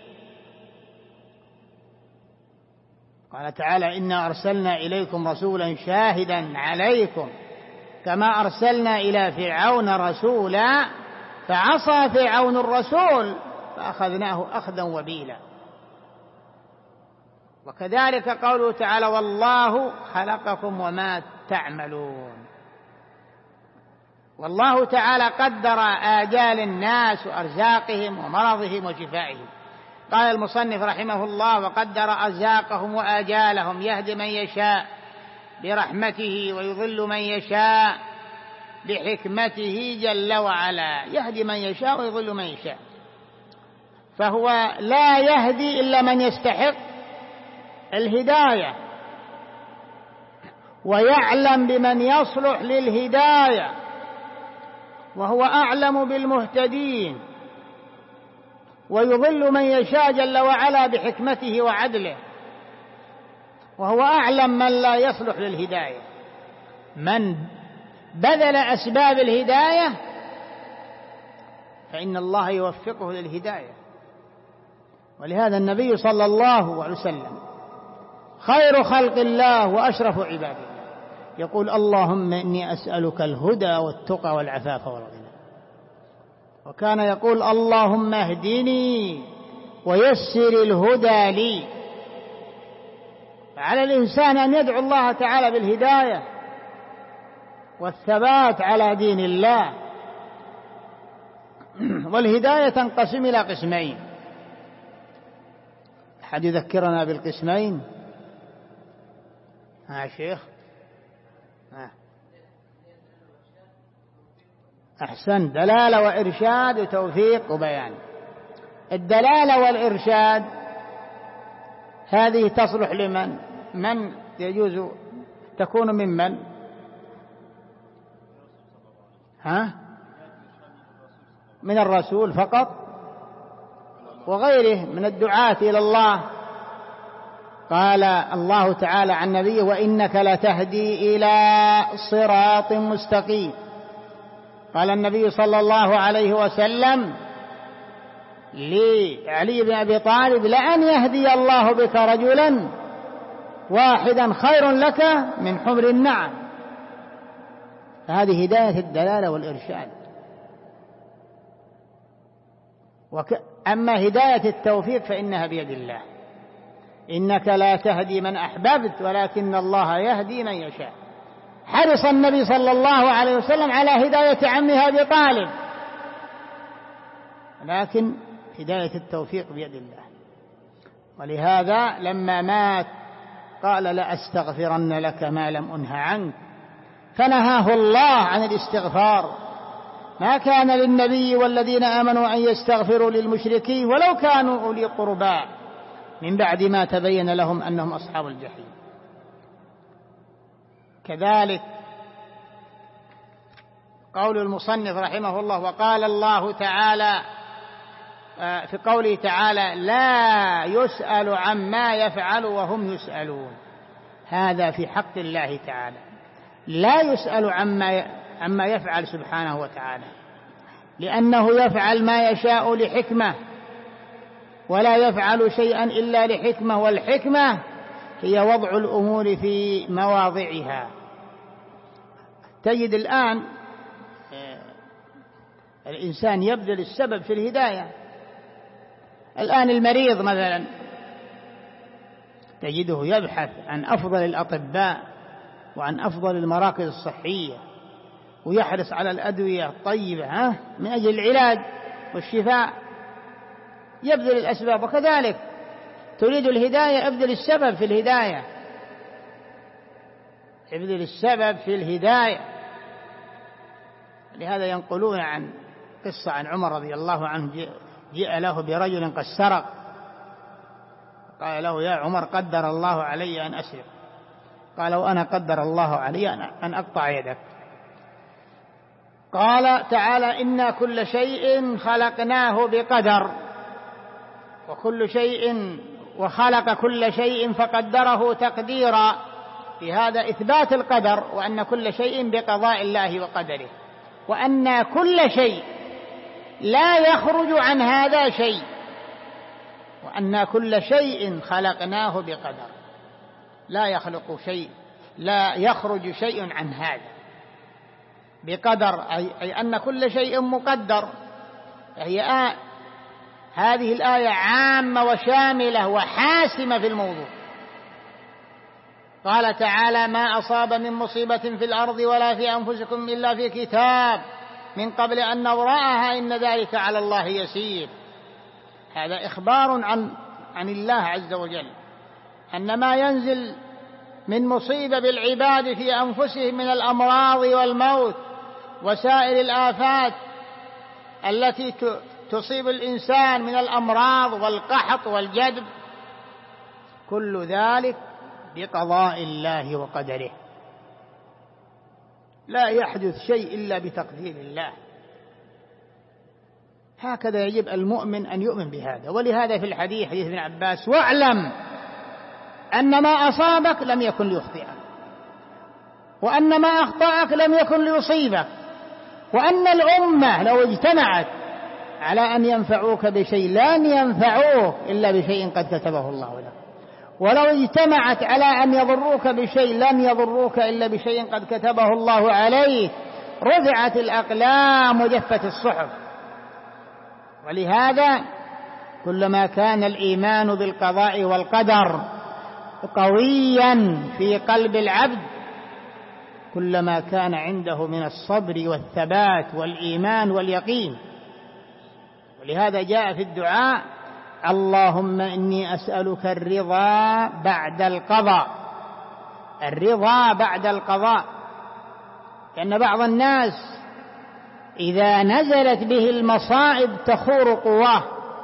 قال تعالى: إنا أرسلنا إليكم رسولا شاهدا عليكم كما أرسلنا إلى فرعون رسولا فعصى فرعون الرسول فأخذناه أخذا وبيلا. وكذلك قوله تعالى: والله خلقكم وما تعملون. والله تعالى قدر آجال الناس وأرزاقهم ومرضهم وشفائهم. قال المصنف رحمه الله: وقدر أرزاقهم وآجالهم، يهدي من يشاء برحمته ويضل من يشاء بحكمته جل وعلا. يهدي من يشاء ويضل من يشاء، فهو لا يهدي إلا من يستحق الهداية، ويعلم بمن يصلح للهداية، وهو أعلم بالمهتدين، ويضل من يشاء جل وعلا بحكمته وعدله، وهو أعلم من لا يصلح للهداية. من بذل أسباب الهداية فإن الله يوفقه للهداية. ولهذا النبي صلى الله عليه وسلم خير خلق الله وأشرف عباد الله يقول: اللهم إني أسألك الهدى والتقى والعفاف والغنى. وكان يقول: اللهم اهدني ويسر الهدى لي. فعلى الإنسان أن يدعو الله تعالى بالهداية والثبات على دين الله. والهداية تنقسم إلى قسمين. أحد يذكرنا بالقسمين؟ شيخ؟ أحسن. دلالة وإرشاد وتوفيق وبيان. الدلالة والإرشاد هذه تصلح لمن؟ من يجوز تكون ممن؟ من الرسول فقط وغيره من الدعاة إلى الله. قال الله تعالى عن نبيه: وإنك لتهدي إلى صراط مستقيم. قال النبي صلى الله عليه وسلم لعلي بن أبي طالب: لأن يهدي الله بك رجلا واحدا خير لك من حمر النعم. فهذه هداية الدلالة والإرشاد. أما هداية التوفيق فإنها بيد الله. إنك لا تهدي من أحببت ولكن الله يهدي من يشاء. حرص النبي صلى الله عليه وسلم على هداية عمه أبي طالب، لكن هداية التوفيق بيد الله. ولهذا لما مات قال: لأستغفرن لك ما لم أنه عنك، فنهاه الله عن الاستغفار. ما كان للنبي والذين آمنوا أن يستغفروا للمشركين ولو كانوا أولي قربى من بعد ما تبين لهم أنهم أصحاب الجحيم. كذلك قول المصنف رحمه الله: وقال الله تعالى في قوله تعالى: لا يسأل عما يفعل وهم يسألون. هذا في حق الله تعالى، لا يسأل عما يفعل سبحانه وتعالى، لأنه يفعل ما يشاء لحكمة، ولا يفعل شيئا إلا لحكمة، والحكمة هي وضع الأمور في مواضعها. تجد الآن الإنسان يبذل السبب في الهداية. الآن المريض مثلا تجده يبحث عن أفضل الأطباء وعن أفضل المراكز الصحية، ويحرص على الأدوية الطيبة من أجل العلاج والشفاء، يبذل الأسباب. وكذلك تريد الهداية، ابذل السبب في الهداية، ابذل السبب في الهداية. لهذا ينقلون عن قصة عن عمر رضي الله عنه، جاء له برجل قد سرق، قال له: يا عمر قدر الله علي أن أسرق. قال: وأنا قدر الله علي أن أقطع يدك. قال تعالى: إنا كل شيء خلقناه بقدر، وكل شيء وخلق كل شيء فقدره تقديرا. في هذا إثبات القدر، وأن كل شيء بقضاء الله وقدره، وأن كل شيء لا يخرج عن هذا شيء، وأن كل شيء خلقناه بقدر، لا يخلق شيء، لا يخرج شيء عن هذا بقدر، أي أن كل شيء مقدر. هي هذه الآية عامة وشاملة وحاسمة في الموضوع. قال تعالى: ما أصاب من مصيبة في الأرض ولا في أنفسكم إلا في كتاب من قبل أن نبرأها إن ذلك على الله يسير. هذا إخبار عن الله عز وجل أن ما ينزل من مصيبة بالعباد في أنفسهم من الأمراض والموت وسائر الآفات التي تصيب الإنسان من الأمراض والقحط والجدب، كل ذلك بقضاء الله وقدره، لا يحدث شيء إلا بتقدير الله. هكذا يجب المؤمن أن يؤمن بهذا. ولهذا في الحديث، حديث ابن عباس: واعلم أن ما أصابك لم يكن ليخطئك، وأن ما أخطأك لم يكن ليصيبك، وأن الأمة لو اجتمعت على أن ينفعوك بشيء لن ينفعوك إلا بشيء قد كتبه الله لك، ولو اجتمعت على أن يضروك بشيء لن يضروك إلا بشيء قد كتبه الله عليك. رفعت الأقلام وجفت الصحف. ولهذا كلما كان الإيمان بالقضاء والقدر قويا في قلب العبد، كلما كان عنده من الصبر والثبات والإيمان واليقين. ولهذا جاء في الدعاء: اللهم إني أسألك الرضا بعد القضاء. الرضا بعد القضاء، لأن بعض الناس إذا نزلت به المصائب تخور قواه،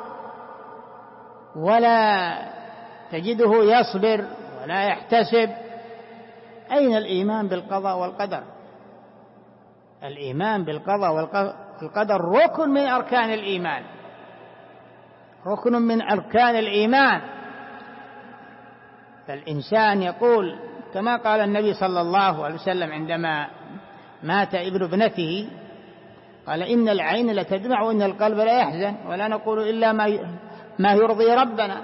ولا تجده يصبر ولا يحتسب. أين الإيمان بالقضاء والقدر؟ الإيمان بالقضاء والقدر ركن من أركان الإيمان، ركن من أركان الإيمان. فالإنسان يقول كما قال النبي صلى الله عليه وسلم عندما مات ابن ابنته، قال: إن العين لتدمع وإن القلب لا يحزن، ولا نقول إلا ما يرضي ربنا،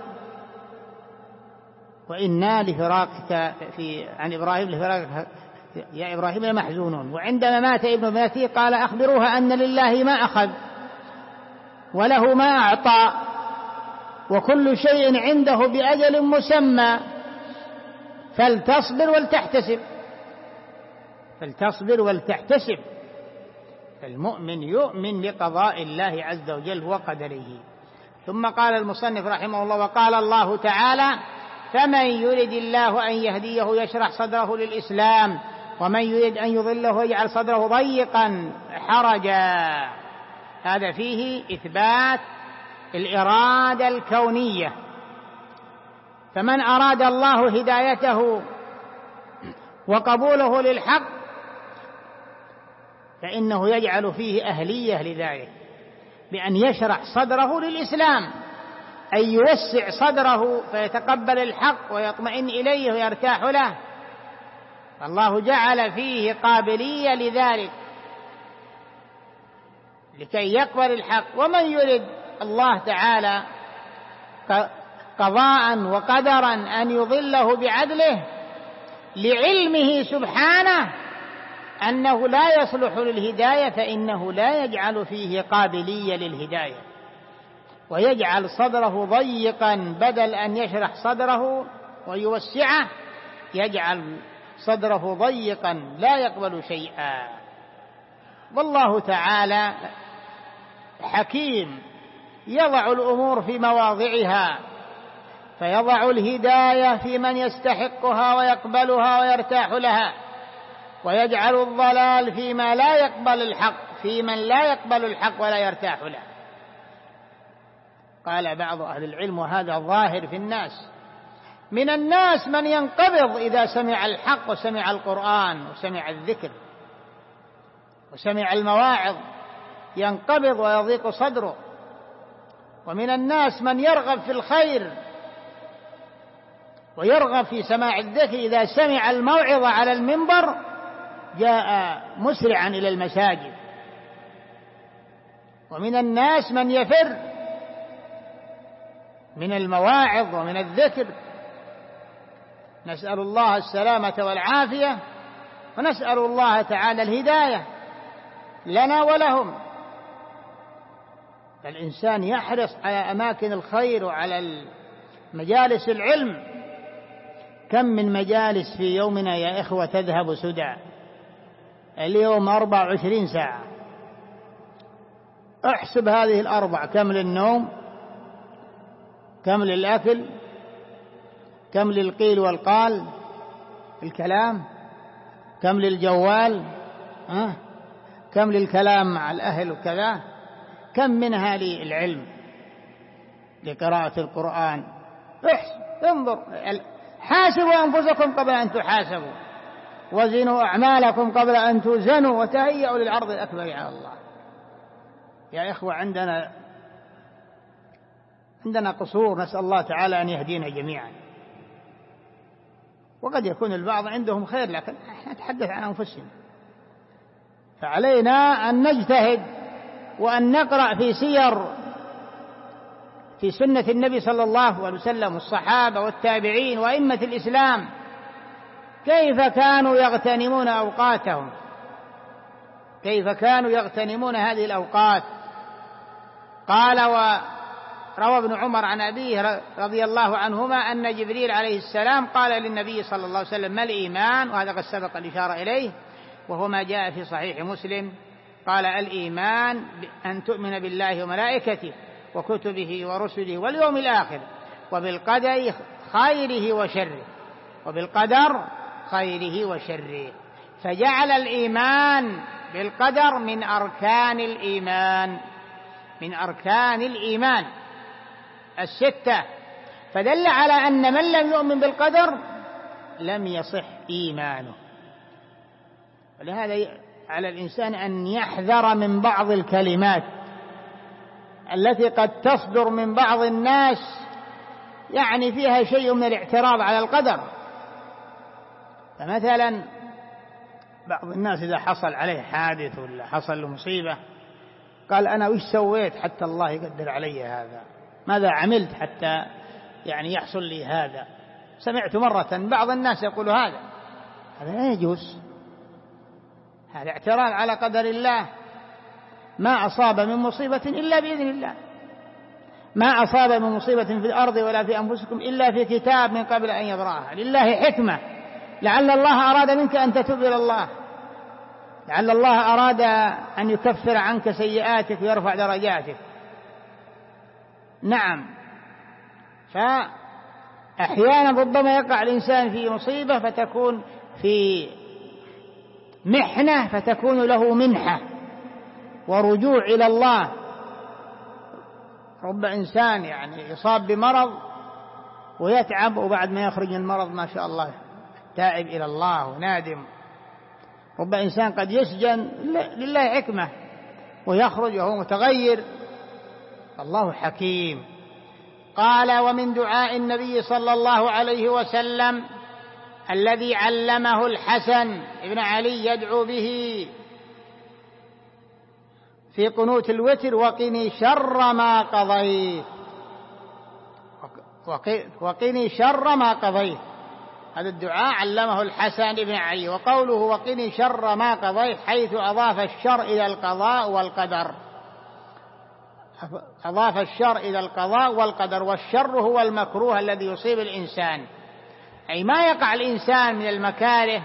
وإنا لفراقك عن إبراهيم لفراقك يا إبراهيم لمحزونون. وعندما مات ابن ابنته قال: أخبروها أن لله ما أخذ وله ما أعطى وكل شيء عنده بأجل مسمى، فلتصبر ولتحتسب. فلتصبر ولتحتسب. المؤمن يؤمن بقضاء الله عز وجل وقدره. ثم قال المصنف رحمه الله: وقال الله تعالى: فمن يرد الله أن يهديه يشرح صدره للإسلام، ومن يرد أن يضله يجعل صدره ضيقا حرجا. هذا فيه إثبات الإرادة الكونية. فمن أراد الله هدايته وقبوله للحق فإنه يجعل فيه أهلية لذلك، بأن يشرح صدره للإسلام، أي يوسع صدره فيتقبل الحق ويطمئن إليه ويرتاح له. فالله جعل فيه قابلية لذلك لكي يقبل الحق. ومن يرد الله تعالى قضاء وقدرا أن يضله بعدله لعلمه سبحانه أنه لا يصلح للهداية، فإنه لا يجعل فيه قابلية للهداية، ويجعل صدره ضيقا بدل أن يشرح صدره ويوسعه، يجعل صدره ضيقا لا يقبل شيئا. والله تعالى حكيم يضع الأمور في مواضعها، فيضع الهداية في من يستحقها ويقبلها ويرتاح لها، ويجعل الضلال فيما لا يقبل الحق، في من لا يقبل الحق ولا يرتاح له. قال بعض أهل العلم، وهذا ظاهر في الناس: من الناس من ينقبض إذا سمع الحق وسمع القرآن وسمع الذكر وسمع المواعظ، ينقبض ويضيق صدره. ومن الناس من يرغب في الخير ويرغب في سماع الذكر إذا سمع الموعظة على المنبر جاء مسرعا إلى المساجد. ومن الناس من يفر من المواعظ ومن الذكر، نسأل الله السلامة والعافية، ونسأل الله تعالى الهداية لنا ولهم. فالإنسان يحرص على أماكن الخير وعلى مجالس العلم. كم من مجالس في يومنا يا إخوة تذهب سدى، اليوم 24 ساعة. احسب هذه الأربع، كم للنوم، كم للأكل، كم للقيل والقال الكلام، كم للجوال، كم للكلام مع الأهل وكذا، كم منها للعلم لقراءة القرآن. انظر، حاسبوا أنفسكم قبل أن تحاسبوا، وزنوا أعمالكم قبل أن توزنوا، وتهيئوا للعرض الأكبر على الله. يا إخوة عندنا قصور، نسأل الله تعالى أن يهدينا جميعا. وقد يكون البعض عندهم خير، لكن احنا نتحدث عن أنفسنا. فعلينا أن نجتهد وأن نقرأ في سنة النبي صلى الله عليه وسلم والصحابة والتابعين وأئمة الإسلام كيف كانوا يغتنمون أوقاتهم، كيف كانوا يغتنمون هذه الأوقات. قال وروى ابن عمر عن أبيه رضي الله عنهما أن جبريل عليه السلام قال للنبي صلى الله عليه وسلم: ما الإيمان؟ وهذا قد سبق الإشارة إليه، وهو ما جاء في صحيح مسلم. قال: الإيمان أن تؤمن بالله وملائكته وكتبه ورسله واليوم الآخر وبالقدر خيره وشره، وبالقدر خيره وشره. فجعل الإيمان بالقدر من أركان الإيمان، من أركان الإيمان الستة. فدل على أن من لم يؤمن بالقدر لم يصح إيمانه. ولهذا على الإنسان أن يحذر من بعض الكلمات التي قد تصدر من بعض الناس، يعني فيها شيء من الاعتراض على القدر. فمثلا بعض الناس إذا حصل عليه حادث ولا حصل له مصيبة قال: أنا وش سويت حتى الله يقدر علي هذا؟ ماذا عملت حتى يعني يحصل لي هذا؟ سمعت مرة بعض الناس يقول هذا لا يجوز، هذا اعتراض على قدر الله. ما أصاب من مصيبة إلا بإذن الله، ما أصاب من مصيبة في الأرض ولا في أنفسكم إلا في كتاب من قبل أن يبرأها. لله حكمة، لعل الله أراد منك أن تتوب إلى الله، لعل الله أراد أن يكفر عنك سيئاتك ويرفع درجاتك. نعم، فأحيانا ربما يقع الإنسان في مصيبة فتكون في محنة، فتكون له منحة ورجوع إلى الله. رب إنسان يعني يصاب بمرض ويتعب، وبعد ما يخرج من المرض ما شاء الله تائب إلى الله ونادم. رب إنسان قد يسجن لله حكمة ويخرج وهو متغير. الله حكيم. قال: ومن دعاء النبي صلى الله عليه وسلم الذي علمه الحسن بن علي يدعو به في قنوت الوتر: وقني شر ما قضيت، وقني شر ما قضيت. هذا الدعاء علمه الحسن بن علي. وقوله وقني شر ما قضيت حيث أضاف الشر إلى القضاء والقدر، أضاف الشر إلى القضاء والقدر. والشر هو المكروه الذي يصيب الإنسان، أي ما يقع الإنسان من المكاره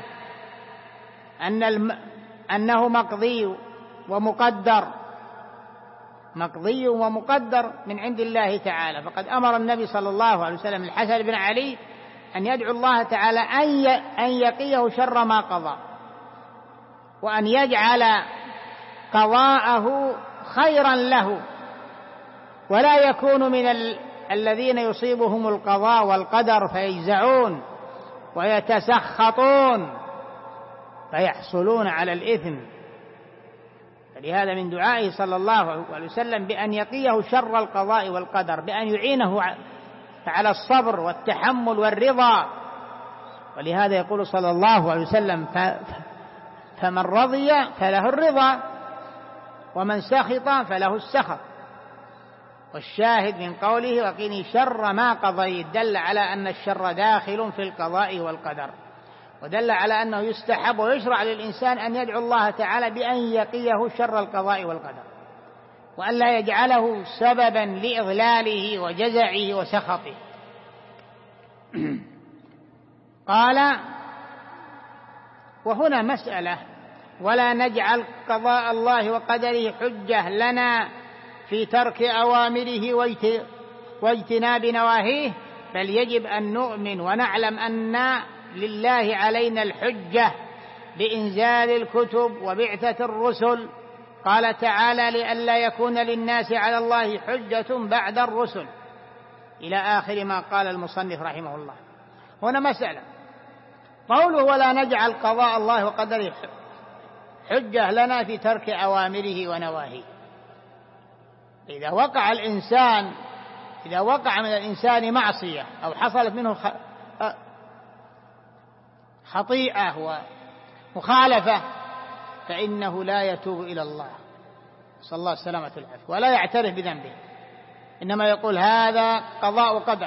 أنه مقضي ومقدر، مقضي ومقدر من عند الله تعالى. فقد أمر النبي صلى الله عليه وسلم الحسن بن علي أن يدعو الله تعالى أن يقيه شر ما قضى، وأن يجعل قضاءه خيرا له، ولا يكون من الذين يصيبهم القضاء والقدر فيجزعون ويتسخطون فيحصلون على الإثم. فلهذا من دعائه صلى الله عليه وسلم بأن يقيه شر القضاء والقدر، بأن يعينه على الصبر والتحمل والرضا. ولهذا يقول صلى الله عليه وسلم: فمن رضي فله الرضا، ومن سخط فله السخط. والشاهد من قوله: وقني شر ما قضيت، دل على أن الشر داخل في القضاء والقدر، ودل على أنه يستحب ويشرع للإنسان أن يدعو الله تعالى بأن يقيه شر القضاء والقدر، وأن لا يجعله سببا لإضلاله وجزعه وسخطه. قال: وهنا مسألة: ولا نجعل قضاء الله وقدره حجة لنا في ترك أوامره واجتناب نواهيه، بل يجب أن نؤمن ونعلم أن لله علينا الحجة بإنزال الكتب وبعثة الرسل. قال تعالى: لئلا يكون للناس على الله حجة بعد الرسل، إلى آخر ما قال المصنف رحمه الله. هنا مسألة: قوله ولا نجعل قضاء الله وقدره حجة لنا في ترك أوامره ونواهيه. إذا وقع من الإنسان معصية أو حصلت منه خطيئة ومخالفة، فإنه لا يتوب إلى الله، صلى الله السلامة والعافية، ولا يعترف بذنبه، إنما يقول هذا قضاء وقدر.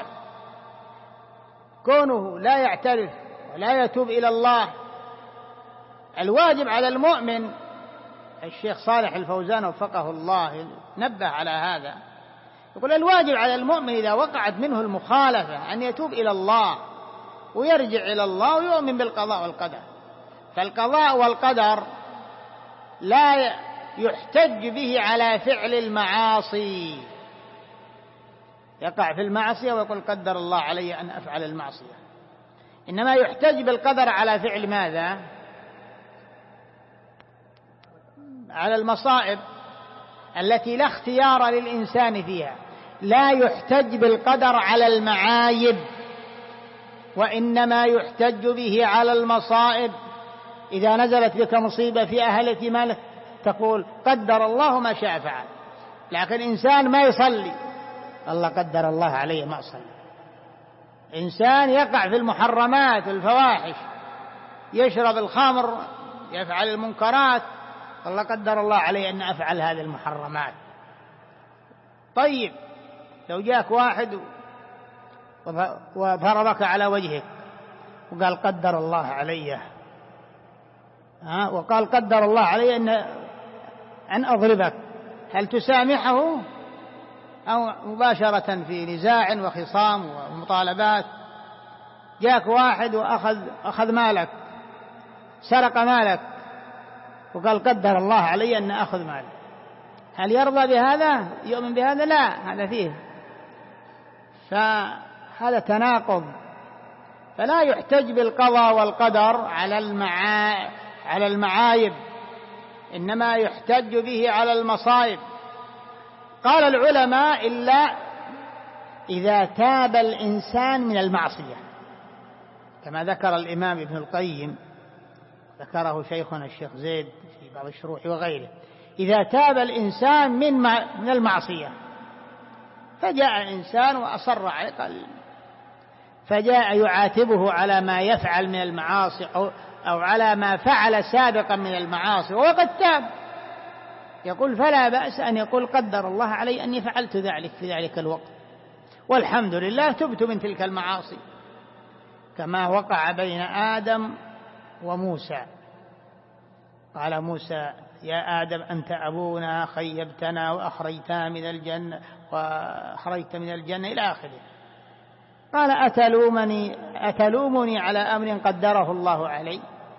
كونه لا يعترف ولا يتوب إلى الله، الواجب على المؤمن، الشيخ صالح الفوزان وفقه الله نبه على هذا، يقول الواجب على المؤمن إذا وقعت منه المخالفة أن يتوب إلى الله ويرجع إلى الله ويؤمن بالقضاء والقدر. فالقضاء والقدر لا يحتج به على فعل المعاصي، يقع في المعصية ويقول قدر الله علي أن أفعل المعصية، إنما يحتج بالقدر على فعل ماذا؟ على المصائب التي لا اختيار للإنسان فيها. لا يحتج بالقدر على المعايب، وإنما يحتج به على المصائب. إذا نزلت بك مصيبة في أهلة مالك تقول قدر الله ما شاء فعل. لكن إنسان ما يصلي، الله قدر الله عليه ما أصلي. إنسان يقع في المحرمات والفواحش، يشرب الخمر، يفعل المنكرات، الله قدر الله عليه أن أفعل هذه المحرمات. طيب لو جاءك واحد وضربك على وجهك وقال قدر الله علي، وقال قدر الله علي أن أضربك، هل تسامحه أو مباشرة في نزاع وخصام ومطالبات؟ جاءك واحد وأخذ مالك، سرق مالك، وقال قدر الله علي أن أخذ مالك، هل يرضى بهذا؟ يؤمن بهذا؟ لا، هذا فيه، فهذا تناقض. فلا يحتج بالقضاء والقدر على المعايب، إنما يحتج به على المصائب. قال العلماء: إلا إذا تاب الإنسان من المعصية، كما ذكر الإمام ابن القيم، ذكره شيخنا الشيخ زيد في بعض الشروح وغيره. إذا تاب الإنسان من المعصية، فجاء إنسان وأصر عليه، فجاء يعاتبه على ما يفعل من المعاصي أو على ما فعل سابقا من المعاصي وقد تاب، يقول فلا بأس أن يقول قدر الله علي أني فعلت ذلك في ذلك الوقت، والحمد لله تبت من تلك المعاصي، كما وقع بين آدم وموسى. قال موسى: يا آدم أنت أبونا، خيبتنا وأخرجت من الجنة إلى آخره. قال: أتلومني على أمر قدره الله علي؟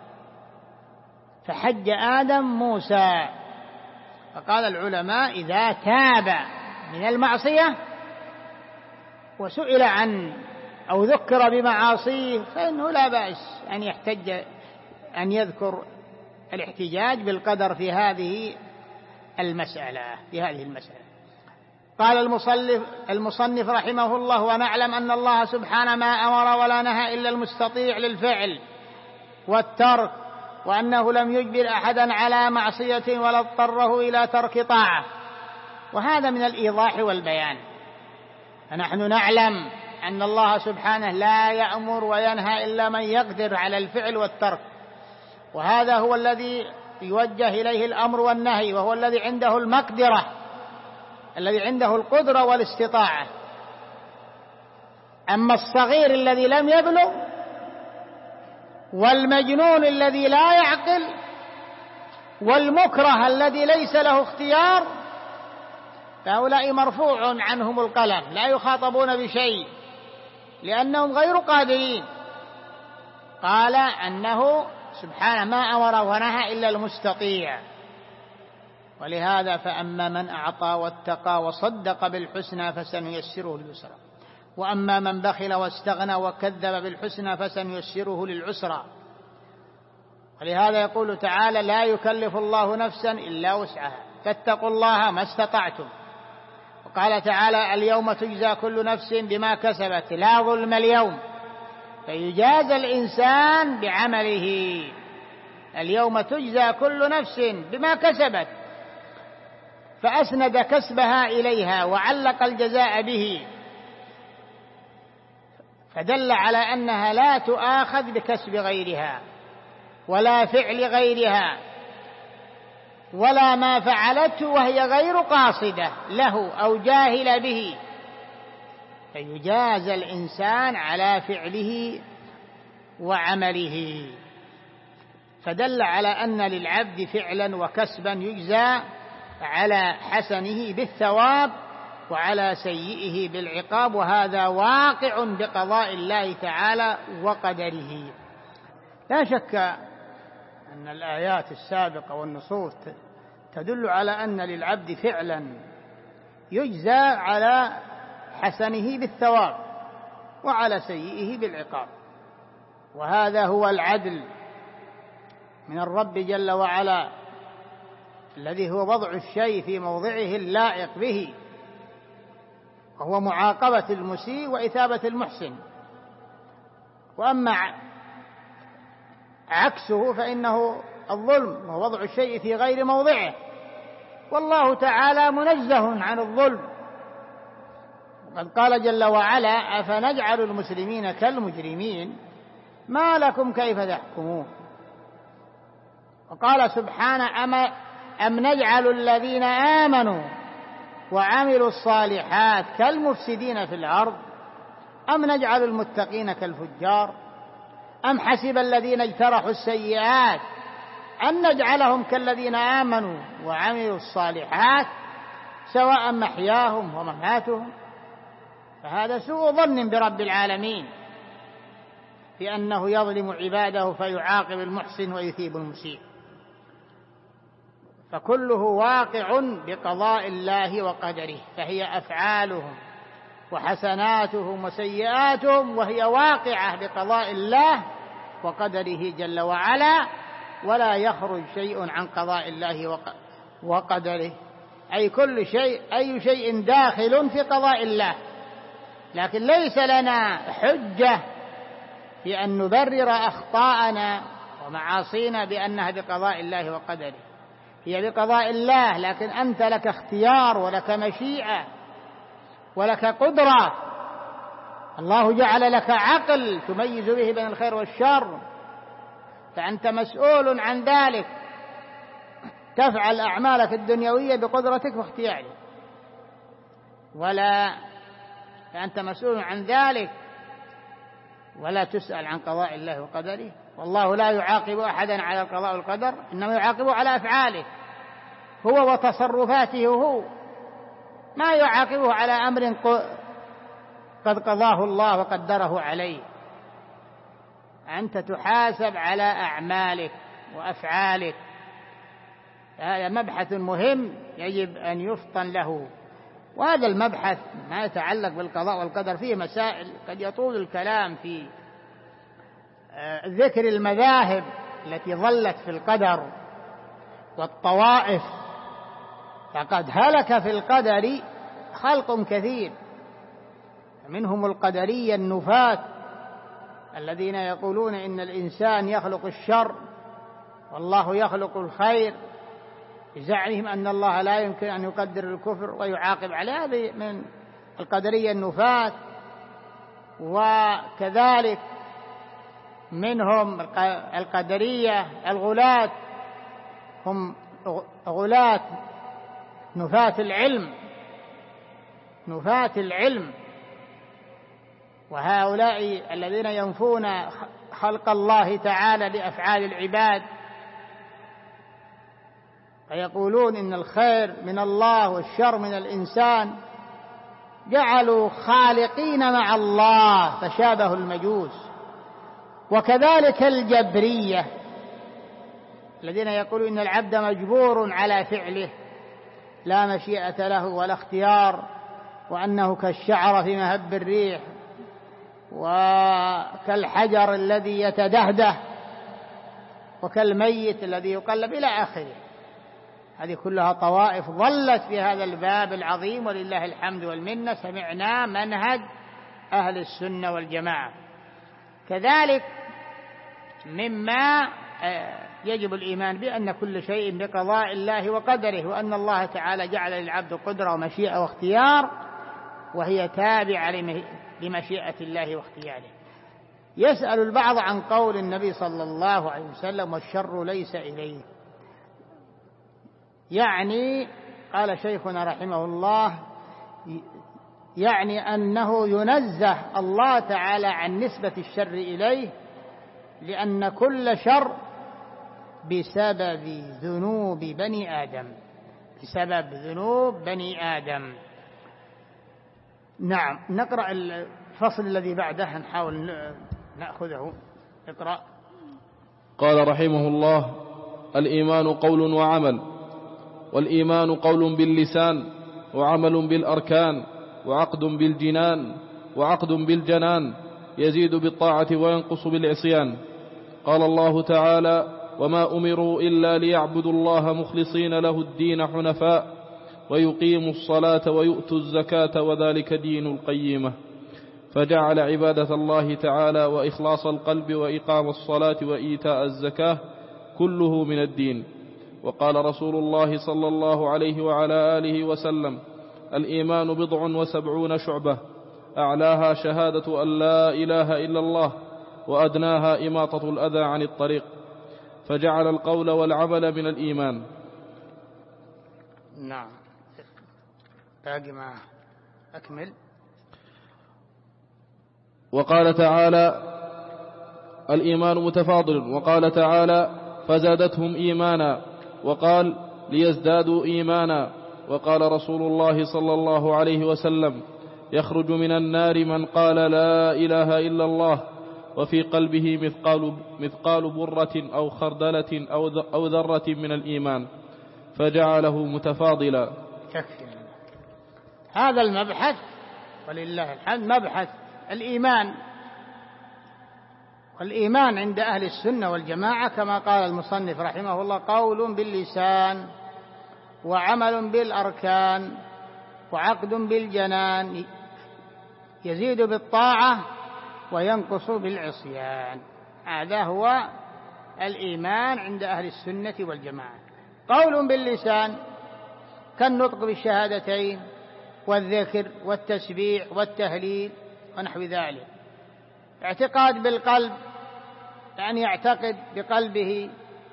فحج آدم موسى. فقال العلماء: إذا تاب من المعصية وسئل عن أو ذكر بمعاصيه فإنه لا بأس أن يذكر الاحتجاج بالقدر في هذه المسألة. قال المصنف رحمه الله: ونعلم أن الله سبحانه ما أمر ولا نهى إلا المستطيع للفعل والترك، وأنه لم يجبر أحدا على معصية ولا اضطره إلى ترك طاعة. وهذا من الإيضاح والبيان. فنحن نعلم أن الله سبحانه لا يأمر وينهى إلا من يقدر على الفعل والترك، وهذا هو الذي يوجه إليه الأمر والنهي، وهو الذي عنده المقدرة، الذي عنده القدرة والاستطاعة. أما الصغير الذي لم يبلغ والمجنون الذي لا يعقل والمكره الذي ليس له اختيار، فهؤلاء مرفوع عنهم القلم، لا يخاطبون بشيء لأنهم غير قادرين. قال أنه سبحانه ما أمر ونهى إلا المستطيع. ولهذا فأما من أعطى واتقى وصدق بالحسنى فسنيسره لليسرى، وأما من بخل واستغنى وكذب بالحسنى فسنيسره للعسرى. ولهذا يقول تعالى: لا يكلف الله نفسا إلا وسعها، فاتقوا الله ما استطعتم. وقال تعالى: اليوم تجزى كل نفس بما كسبت لا ظلم اليوم، فيجازى الإنسان بعمله. اليوم تجزى كل نفس بما كسبت، فأسند كسبها إليها وعلق الجزاء به، فدل على أنها لا تؤاخذ بكسب غيرها ولا فعل غيرها ولا ما فعلته وهي غير قاصدة له أو جاهلة به، فيجازى الإنسان على فعله وعمله. فدل على أن للعبد فعلا وكسبا يجزى على حسنه بالثواب وعلى سيئه بالعقاب، وهذا واقع بقضاء الله تعالى وقدره. لا شك أن الآيات السابقة والنصوص تدل على أن للعبد فعلا يجزى على حسنه بالثواب وعلى سيئه بالعقاب، وهذا هو العدل من الرب جل وعلا، الذي هو وضع الشيء في موضعه اللائق به، وهو معاقبة المسيء وإثابة المحسن. وأما عكسه فإنه الظلم ووضع الشيء في غير موضعه، والله تعالى منزه عن الظلم. وقد قال جل وعلا: أفنجعل المسلمين كالمجرمين ما لكم كيف تحكمون. وقال سبحانه: أم نجعل الذين آمنوا وعملوا الصالحات كالمفسدين في الأرض أم نجعل المتقين كالفجار أم حسب الذين اجترحوا السيئات أن نجعلهم كالذين آمنوا وعملوا الصالحات سواء محياهم ومماتهم. فهذا سوء ظن برب العالمين بأنه يظلم عباده فيعاقب المحسن ويثيب المسيء، فكله واقع بقضاء الله وقدره، فهي أفعالهم وحسناتهم وسيئاتهم وهي واقعة بقضاء الله وقدره جل وعلا، ولا يخرج شيء عن قضاء الله وقدره، أي كل شيء، أي شيء داخل في قضاء الله. لكن ليس لنا حجة في أن نبرر أخطاءنا ومعاصينا بأنها بقضاء الله وقدره، هي بقضاء الله، لكن أنت لك اختيار ولك مشيئة ولك قدرة. الله جعل لك عقل تميز به بين الخير والشر، فأنت مسؤول عن ذلك، تفعل أعمالك الدنيوية بقدرتك واختيارك، فأنت مسؤول عن ذلك ولا تسأل عن قضاء الله وقدره. والله لا يعاقب أحدا على القضاء والقدر، إنما يعاقبه على أفعاله هو وتصرفاته هو، ما يعاقبه على أمر قد قضاه الله وقدره عليه. أنت تحاسب على أعمالك وأفعالك، هذا مبحث مهم يجب أن يفطن له. وهذا المبحث ما يتعلق بالقضاء والقدر فيه مسائل قد يطول الكلام في ذكر المذاهب التي ظلت في القدر والطوائف، فقد هلك في القدر خلق كثير، منهم القدرية النفاة الذين يقولون إن الإنسان يخلق الشر والله يخلق الخير، بزعمهم أن الله لا يمكن أن يقدر الكفر ويعاقب عليه. هذه من القدرية النفاة. وكذلك منهم القدرية الغلاة، هم غلاة نفاة العلم، وهؤلاء الذين ينفون خلق الله تعالى لأفعال العباد، فيقولون إن الخير من الله والشر من الإنسان، جعلوا خالقين مع الله فشابهوا المجوس. وكذلك الجبرية الذين يقولون إن العبد مجبور على فعله لا مشيئة له ولا اختيار، وأنه كالشعر في مهب الريح وكالحجر الذي يتدهده وكالميت الذي يقلب إلى آخره. هذه كلها طوائف ضلت في هذا الباب العظيم، ولله الحمد والمنة سمعنا منهج أهل السنة والجماعة. كذلك مما يجب الإيمان بأن كل شيء بقضاء الله وقدره، وأن الله تعالى جعل للعبد قدرة ومشيئة واختيار، وهي تابعة لمشيئة الله واختياره. يسأل البعض عن قول النبي صلى الله عليه وسلم: والشر ليس إليه. يعني قال شيخنا رحمه الله يعني أنه ينزه الله تعالى عن نسبة الشر إليه، لأن كل شر بسبب ذنوب بني آدم، بسبب ذنوب بني آدم. نعم، نقرأ الفصل الذي بعده، نحاول نأخذه. اقرأ. قال رحمه الله: الإيمان قول وعمل، والإيمان قول باللسان، وعمل بالأركان، وعقد بالجنان، وعقد بالجنان، يزيد بالطاعة وينقص بالعصيان. قال الله تعالى: وما أمروا إلا ليعبدوا الله مخلصين له الدين حنفاء ويقيموا الصلاة ويؤتوا الزكاة وذلك دين القيمة. فجعل عبادة الله تعالى وإخلاص القلب وإقام الصلاة وإيتاء الزكاة كله من الدين. وقال رسول الله صلى الله عليه وعلى آله وسلم: الإيمان 70 شعبة، أعلاها شهادة أن لا إله إلا الله، وأدناها إماطة الأذى عن الطريق. فجعل القول والعمل من الإيمان. نعم، باقي ما أكمل. وقال تعالى: الإيمان متفاضل. وقال تعالى: فزادتهم إيمانا. وقال: ليزدادوا إيمانا. وقال رسول الله صلى الله عليه وسلم: يخرج من النار من قال لا إله إلا الله وفي قلبه مثقال برة أو خردلة أو ذرة من الإيمان، فجعله متفاضلا. هذا المبحث ولله الحمد مبحث الإيمان. والإيمان عند أهل السنة والجماعة كما قال المصنف رحمه الله: قول باللسان، وعمل بالأركان، وعقد بالجنان، يزيد بالطاعة وينقص بالعصيان. هذا هو الإيمان عند أهل السنة والجماعة. قول باللسان كالنطق بالشهادتين والذكر والتسبيح والتهليل ونحو ذلك. اعتقاد بالقلب، أن يعتقد بقلبه،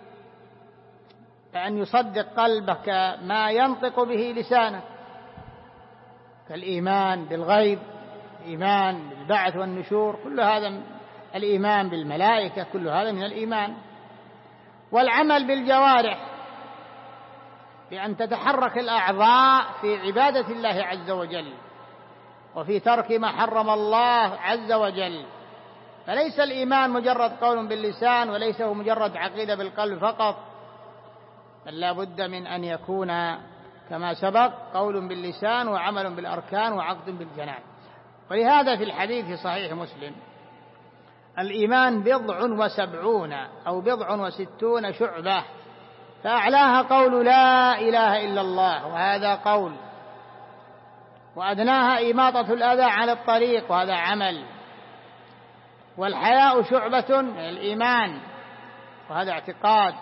أن يصدق قلبك ما ينطق به لسانك، كالإيمان بالغيب، الإيمان بالبعث والنشور، كل هذا الإيمان بالملائكة، كل هذا من الإيمان. والعمل بالجوارح، بأن تتحرك الأعضاء في عبادة الله عز وجل وفي ترك ما حرم الله عز وجل. فليس الإيمان مجرد قول باللسان، وليس هو مجرد عقيدة بالقلب فقط، بل لا بد من أن يكون كما سبق قول باللسان وعمل بالأركان وعقد بالجنان. ولهذا في الحديث في صحيح مسلم: الإيمان 70 أو 60 شعبة، فأعلاها قول لا إله إلا الله، وهذا قول، وأدناها إماطة الأذى عن الطريق، وهذا عمل، والحياء شعبة من الإيمان، وهذا اعتقاد.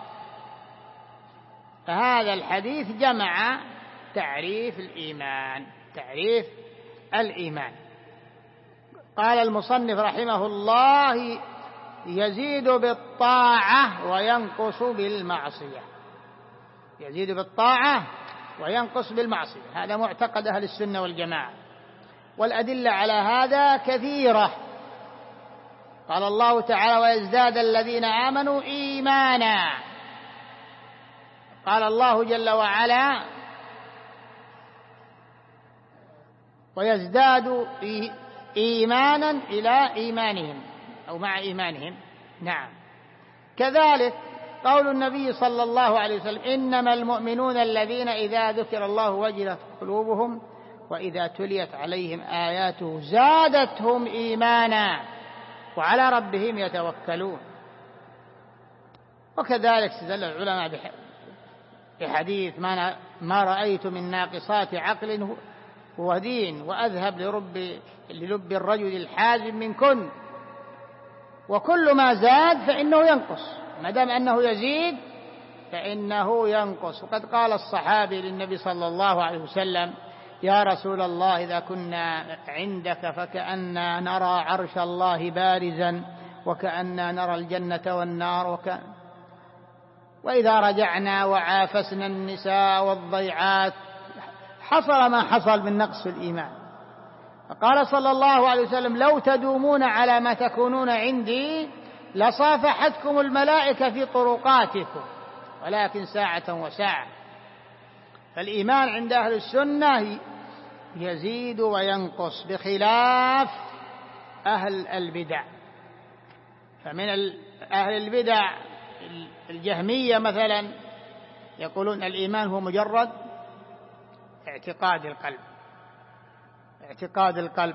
فهذا الحديث جمع تعريف الإيمان. قال المصنف رحمه الله: يزيد بالطاعة وينقص بالمعصية. يزيد بالطاعة وينقص بالمعصية، هذا معتقد أهل السنة والجماعة، والأدلة على هذا كثيرة. قال الله تعالى: ويزداد الذين آمنوا إيمانا. قال الله جل وعلا: ويزداد إيمانا إلى إيمانهم أو مع إيمانهم. نعم. كذلك قول النبي صلى الله عليه وسلم: إنما المؤمنون الذين إذا ذكر الله وجلت قلوبهم وإذا تليت عليهم آياته زادتهم إيمانا وعلى ربهم يتوكلون. وكذلك استدل العلماء بحديث: ما رأيت من ناقصات عقل ودين وأذهب للب الرجل الحازم منكن. وكل ما زاد فإنه ينقص، ما دام أنه يزيد فإنه ينقص. وقد قال الصحابي للنبي صلى الله عليه وسلم: يا رسول الله، إذا كنا عندك فكأننا نرى عرش الله بارزا وكأننا نرى الجنة والنار وإذا رجعنا وعافسنا النساء والضيعات حصل ما حصل من نقص الإيمان. فقال صلى الله عليه وسلم: لو تدومون على ما تكونون عندي لصافحتكم الملائكة في طرقاتكم، ولكن ساعة وساعة. فالإيمان عند أهل السنة يزيد وينقص بخلاف أهل البدع. فمن أهل البدع الجهمية مثلا يقولون الإيمان هو مجرد اعتقاد القلب،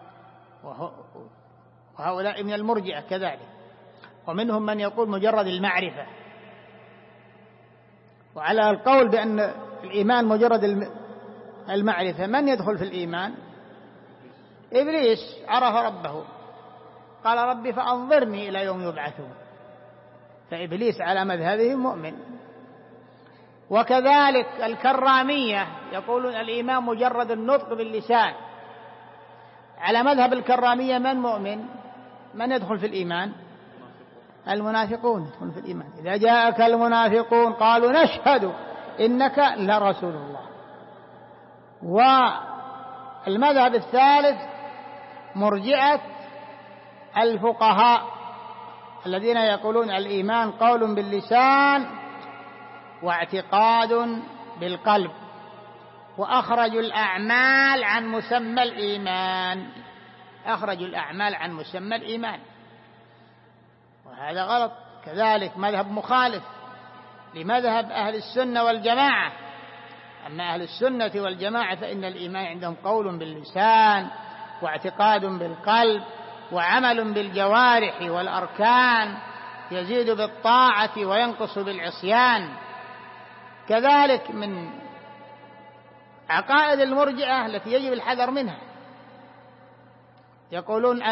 وهؤلاء من المرجئة كذلك. ومنهم من يقول مجرد المعرفة. وعلى القول بأن الإيمان مجرد المعرفة، من يدخل في الإيمان؟ إبليس عرف ربه، قال: ربي فأنظرني إلى يوم يبعثون. فإبليس على مذهبهم مؤمن. وكذلك الكرامية يقولون الإيمان مجرد النطق باللسان. على مذهب الكرامية من مؤمن؟ من يدخل في الإيمان؟ المنافقون يدخلون في الإيمان. إذا جاءك المنافقون قالوا: نشهد إنك لرسول الله. والمذهب الثالث مرجئة الفقهاء الذين يقولون الإيمان قول باللسان واعتقاد بالقلب، وأخرجوا الأعمال عن مسمى الإيمان. أخرجوا الأعمال عن مسمى الإيمان، وهذا غلط. كذلك مذهب مخالف لمذهب أهل السنة والجماعة. أما أهل السنة والجماعة فإن الإيمان عندهم قول باللسان واعتقاد بالقلب وعمل بالجوارح والأركان، يزيد بالطاعة وينقص بالعصيان. كذلك من عقائد المرجئة التي يجب الحذر منها يقولون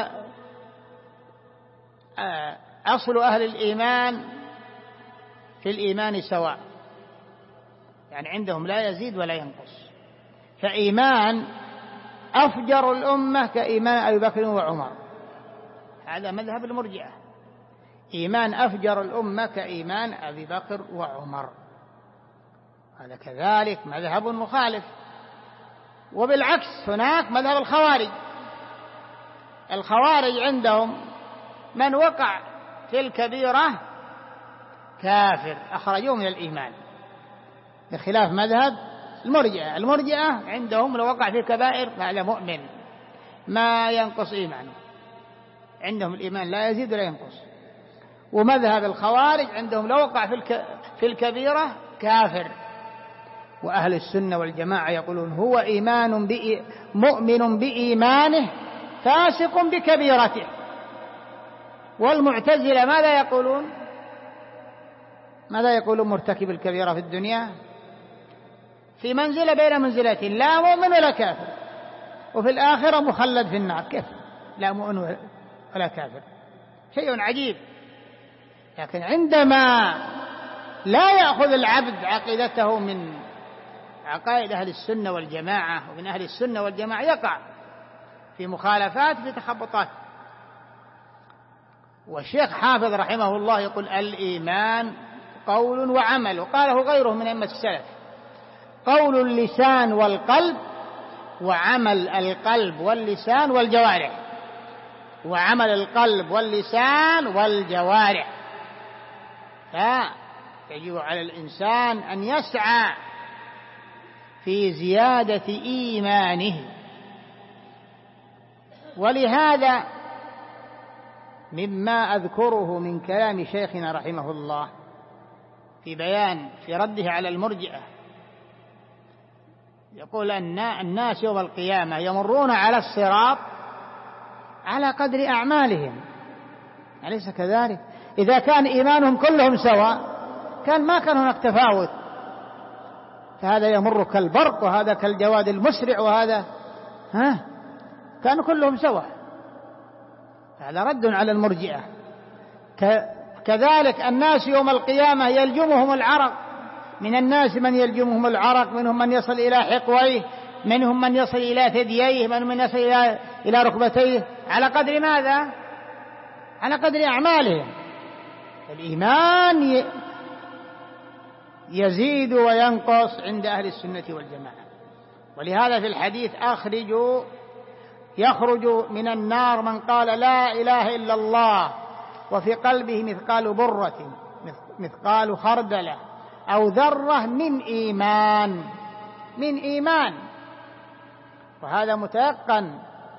أصل أهل الإيمان في الإيمان سواء، يعني عندهم لا يزيد ولا ينقص. فإيمان أفجر الأمة كإيمان أبي بكر وعمر، هذا مذهب المرجئة. إيمان أفجر الأمة كإيمان أبي بكر وعمر، هذا كذلك مذهب مخالف. وبالعكس هناك مذهب الخوارج. الخوارج عندهم من وقع في الكبيرة كافر، أخرجوه من الإيمان، بخلاف مذهب المرجئة. المرجئة عندهم لو وقع في الكبائر فهذا مؤمن ما ينقص إيمانه، عندهم الإيمان لا يزيد ولا ينقص. ومذهب الخوارج عندهم لو وقع في الكبيرة كافر. وأهل السنة والجماعة يقولون هو مؤمن بإيمانه فاسق بكبيرته. والمعتزلة ماذا يقولون مرتكب الكبيرة في الدنيا في منزلة بين منزلتين، لا مؤمن ولا كافر، وفي الآخرة مخلد في النار. كيف لا مؤمن ولا كافر؟ شيء عجيب. لكن عندما لا يأخذ العبد عقيدته من عقائد أهل السنة والجماعة ومن أهل السنة والجماعة يقع في مخالفات، في تخبطات. والشيخ حافظ رحمه الله يقول الإيمان قول وعمل، وقاله غيره من أئمة السلف: قول اللسان والقلب، وعمل القلب واللسان والجوارح. وعمل القلب واللسان والجوارح. فيجب على الإنسان أن يسعى في زيادة إيمانه. ولهذا مما أذكره من كلام شيخنا رحمه الله في رده على المرجئة، يقول أن الناس يوم القيامة يمرون على الصراط على قدر أعمالهم، أليس كذلك؟ إذا كان إيمانهم كلهم سواء ما كان هناك تفاوت، فهذا يمر كالبرق وهذا كالجواد المسرع وهذا كانوا كلهم سواء. هذا رد على المرجئة. كذلك الناس يوم القيامة يلجمهم العرق، من الناس من يلجمهم العرق، منهم من يصل إلى حقويه، منهم من يصل إلى ثدييه، منهم من يصل إلى ركبتيه، على قدر ماذا؟ على قدر أعمالهم. الإيمان يزيد وينقص عند أهل السنة والجماعة. ولهذا في الحديث يخرج من النار من قال لا إله إلا الله وفي قلبه مثقال برة، مثقال خردلة أو ذرة من إيمان، وهذا متيقن.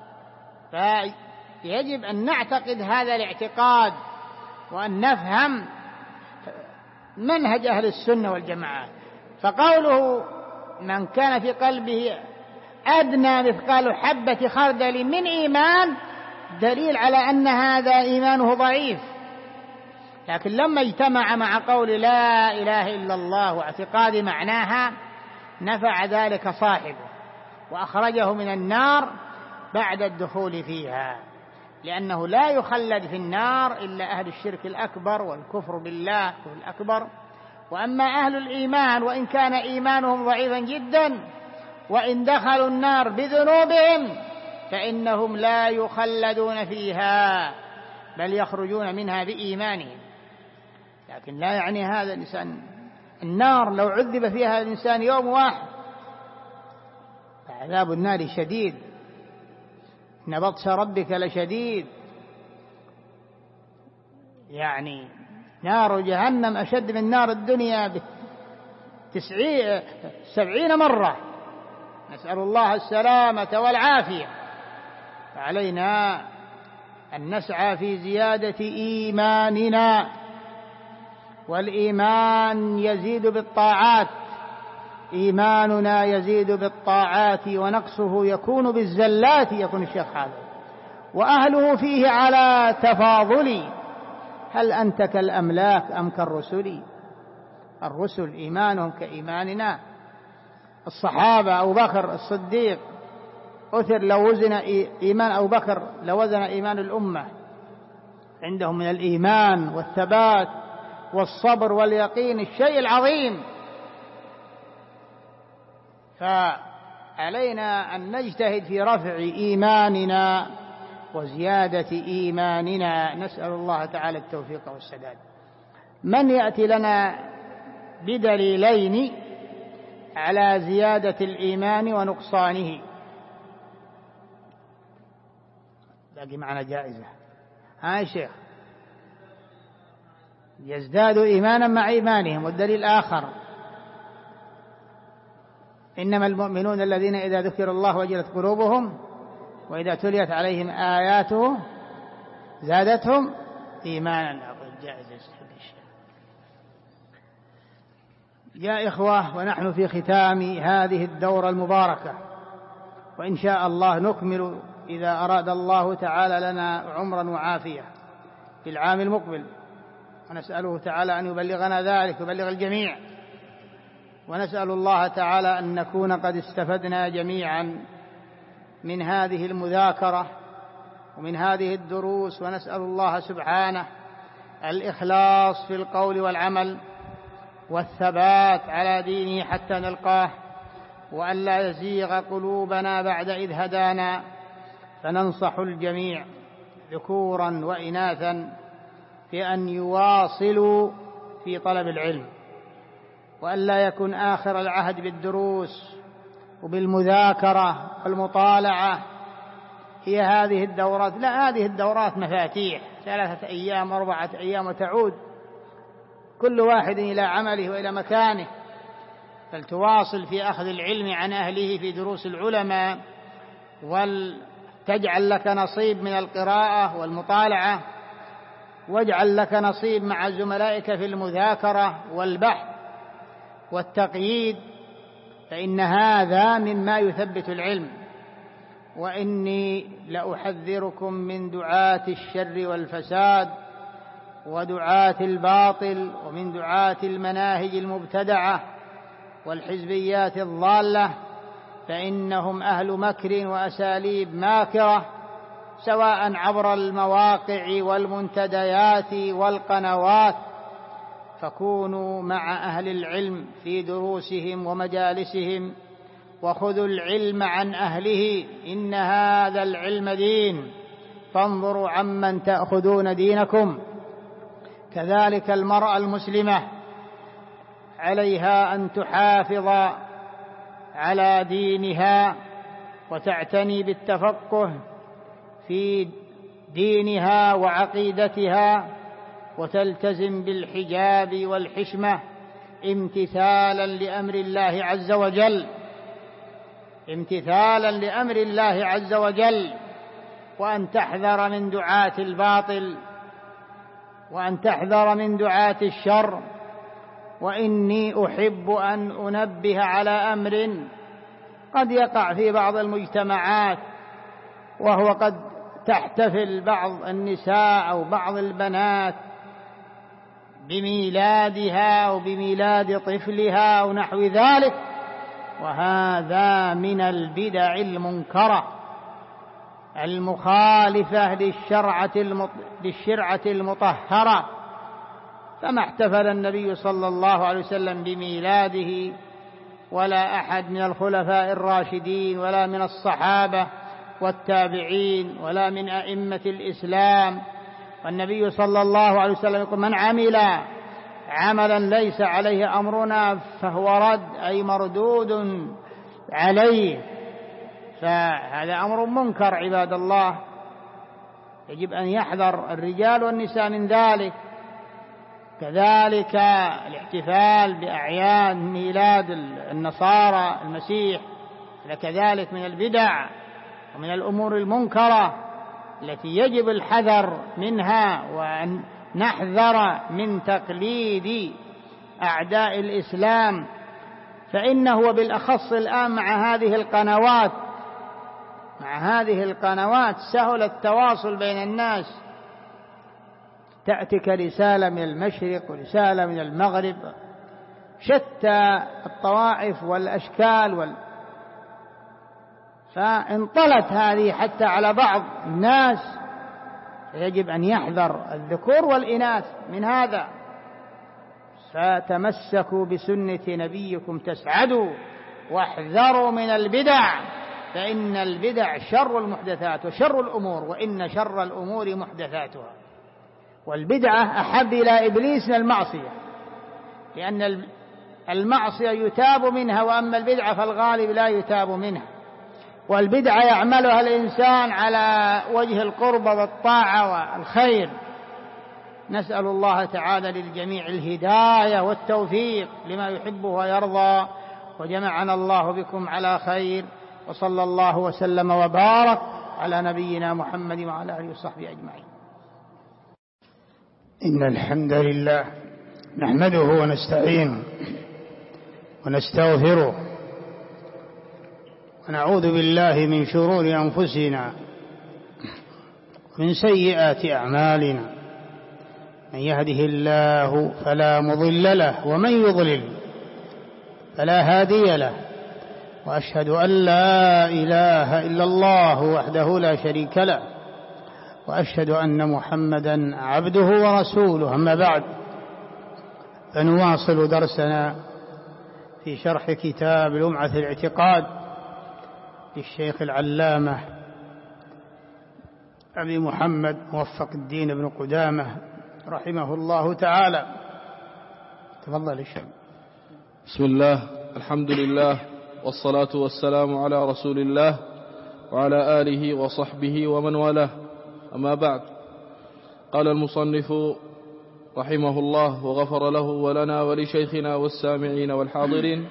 فيجب أن نعتقد هذا الاعتقاد وأن نفهم منهج أهل السنة والجماعة. فقوله من كان في قلبه أدنى مثقال حبة خردل من إيمان دليل على أن هذا إيمانه ضعيف. لكن لما اجتمع مع قول لا إله إلا الله واعتقاد معناها نفع ذلك صاحبه وأخرجه من النار بعد الدخول فيها، لأنه لا يخلد في النار إلا أهل الشرك الأكبر والكفر بالله الأكبر. وأما أهل الإيمان وإن كان إيمانهم ضعيفا جدا وإن دخلوا النار بذنوبهم فإنهم لا يخلدون فيها بل يخرجون منها بإيمانهم. لكن لا يعني هذا الإنسان النار لو عذب فيها الإنسان يوم واحد فعذاب النار شديد، إن بطش ربك لشديد. يعني نار جهنم أشد من نار الدنيا 70 مرة، نسأل الله السلامة والعافية. فعلينا أن نسعى في زيادة إيماننا، والإيمان يزيد بالطاعات، إيماننا يزيد بالطاعات ونقصه يكون بالزلات، يكون الشيخ حافظ، وأهله فيه على تفاضل. هل أنت كالأملاك أم كالرسل؟ الرسل إيمانهم كإيماننا. الصحابة أبو بكر الصديق أثر لو وزن إيمان أبو بكر لوزن إيمان الأمة، عندهم من الإيمان والثبات والصبر واليقين الشيء العظيم. فعلينا أن نجتهد في رفع إيماننا وزيادة إيماننا، نسأل الله تعالى التوفيق والسداد. من يأتي لنا بدليلين على زيادة الإيمان ونقصانه؟ باقي معنا جائزة. يا شيخ، يزدادوا إيمانا مع إيمانهم. والدليل آخر: إنما المؤمنون الذين إذا ذكر الله وجلت قلوبهم وإذا تليت عليهم آياته زادتهم إيمانا. جائزة. يا إخوة، ونحن في ختام هذه الدورة المباركة، وإن شاء الله نكمل إذا أراد الله تعالى لنا عمرا وعافية في العام المقبل، ونسأله تعالى أن يبلغنا ذلك ويبلغ الجميع. ونسأل الله تعالى أن نكون قد استفدنا جميعا من هذه المذاكرة ومن هذه الدروس. ونسأل الله سبحانه الإخلاص في القول والعمل والثبات على دينه حتى نلقاه، وأن لا يزيغ قلوبنا بعد إذ هدانا، فننصح الجميع ذكورا وإناثا في أن يواصلوا في طلب العلم، وأن لا يكن آخر العهد بالدروس وبالمذاكرة والمطالعة هي هذه الدورات. لا، هذه الدورات مفاتيح، 3 أيام 4 أيام وتعود كل واحد إلى عمله وإلى مكانه. فلتواصل في أخذ العلم عن أهله في دروس العلماء، ولتجعل لك نصيب من القراءة والمطالعة، واجعل لك نصيب مع زملائك في المذاكرة والبحث والتقييد، فإن هذا مما يثبت العلم. وإني لأحذركم من دعاة الشر والفساد ودعاة الباطل ومن دعاة المناهج المبتدعة والحزبيات الضالة، فإنهم أهل مكر وأساليب ماكرة، سواء عبر المواقع والمنتديات والقنوات. فكونوا مع أهل العلم في دروسهم ومجالسهم، وخذوا العلم عن أهله، إن هذا العلم دين، فانظروا عمن تأخذون دينكم. كذلك المرأة المسلمة عليها أن تحافظ على دينها وتعتني بالتفقه في دينها وعقيدتها، وتلتزم بالحجاب والحشمة امتثالا لأمر الله عز وجل، امتثالا لأمر الله عز وجل، وأن تحذر من دعاة الباطل، وأن تحذر من دعاة الشر. وإني أحب أن أنبه على أمر قد يقع في بعض المجتمعات، وهو قد تحتفل بعض النساء أو بعض البنات بميلادها أو بميلاد طفلها أو نحو ذلك، وهذا من البدع المنكرة المخالفة للشرعة المطهرة. فما احتفل النبي صلى الله عليه وسلم بميلاده ولا أحد من الخلفاء الراشدين ولا من الصحابة والتابعين ولا من أئمة الإسلام. والنبي صلى الله عليه وسلم يقول: من عمل عملا ليس عليه أمرنا فهو رد، أي مردود عليه. فهذا أمر منكر عباد الله، يجب أن يحذر الرجال والنساء من ذلك. كذلك الاحتفال بأعياد ميلاد النصارى المسيح، كذلك من البدع ومن الأمور المنكرة التي يجب الحذر منها، وأن نحذر من تقليد أعداء الإسلام. فإنه بالأخص الآن مع هذه القنوات سهل التواصل بين الناس، تأتيك رسالة من المشرق ورسالة من المغرب، شتى الطوائف والأشكال فانطلت هذه حتى على بعض الناس. يجب أن يحذر الذكور والإناث من هذا. فتمسكوا بسنة نبيكم تسعدوا، واحذروا من البدع، فإن البدع شر المحدثات وشر الأمور، وإن شر الأمور محدثاتها. والبدعة أحب إلى إبليس من المعصية، لأن المعصية يتاب منها، وأما البدعة فالغالب لا يتاب منها. والبدعة يعملها الإنسان على وجه القرب والطاعة والخير. نسأل الله تعالى للجميع الهداية والتوفيق لما يحبه ويرضى، وجمعنا الله بكم على خير، وصلى الله وسلم وبارك على نبينا محمد وعلى آله وصحبه أجمعين. إن الحمد لله نحمده ونستعينه ونستغفره، ونعوذ بالله من شرور أنفسنا ومن سيئات أعمالنا. من يهده الله فلا مضل له، ومن يضلل فلا هادي له. وأشهد أن لا إله إلا الله وحده لا شريك له، وأشهد أن محمدا عبده ورسوله. أما بعد، فنواصل درسنا في شرح كتاب لمعة الاعتقاد للشيخ العلامة أبي محمد موفق الدين بن قدامة رحمه الله تعالى. تفضل الشيخ. بسم الله، الحمد لله، والصلاة والسلام على رسول الله وعلى آله وصحبه ومن والاه، أما بعد. قال المصنف رحمه الله وغفر له ولنا ولشيخنا والسامعين والحاضرين: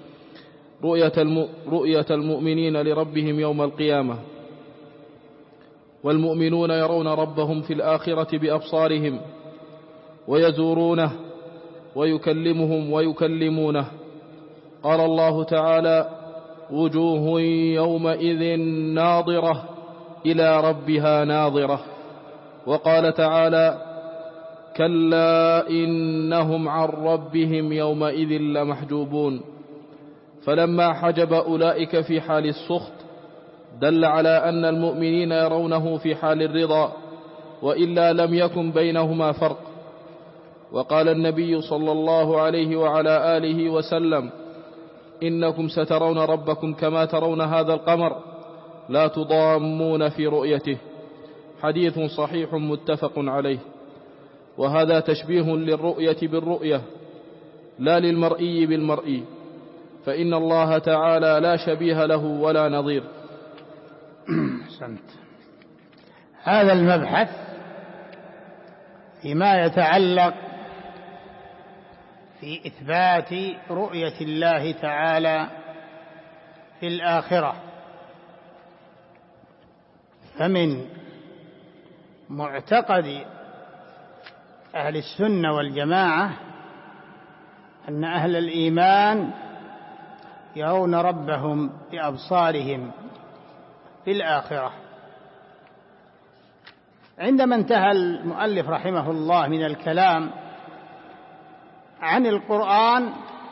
رؤية المؤمنين لربهم يوم القيامة. والمؤمنون يرون ربهم في الآخرة بأبصارهم ويزورونه ويكلمهم ويكلمونه. قال الله تعالى: وجوه يومئذ ناظرة إلى ربها ناظرة. وقال تعالى: كلا إنهم عن ربهم يومئذ لمحجوبون. فلما حجب أولئك في حال السخط دل على أن المؤمنين يرونه في حال الرضا، وإلا لم يكن بينهما فرق. وقال النبي صلى الله عليه وعلى آله وسلم: إنكم سترون ربكم كما ترون هذا القمر لا تضامون في رؤيته. حديث صحيح متفق عليه. وهذا تشبيه للرؤية بالرؤية لا للمرئي بالمرئي، فإن الله تعالى لا شبيه له ولا نظير. هذا المبحث فيما يتعلق في إثبات رؤية الله تعالى في الآخرة. فمن معتقد أهل السنة والجماعة أن أهل الإيمان يرون ربهم بأبصارهم في الآخرة. عندما انتهى المؤلف رحمه الله من الكلام عن القرآن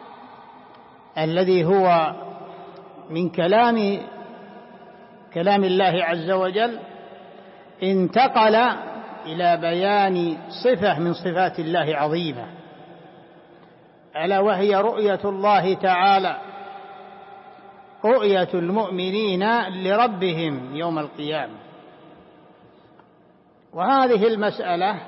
الذي هو من كلام الله عز وجل، انتقل إلى بيان صفة من صفات الله عظيمة، ألا وهي رؤية الله تعالى، رؤية المؤمنين لربهم يوم القيامة. وهذه المسألة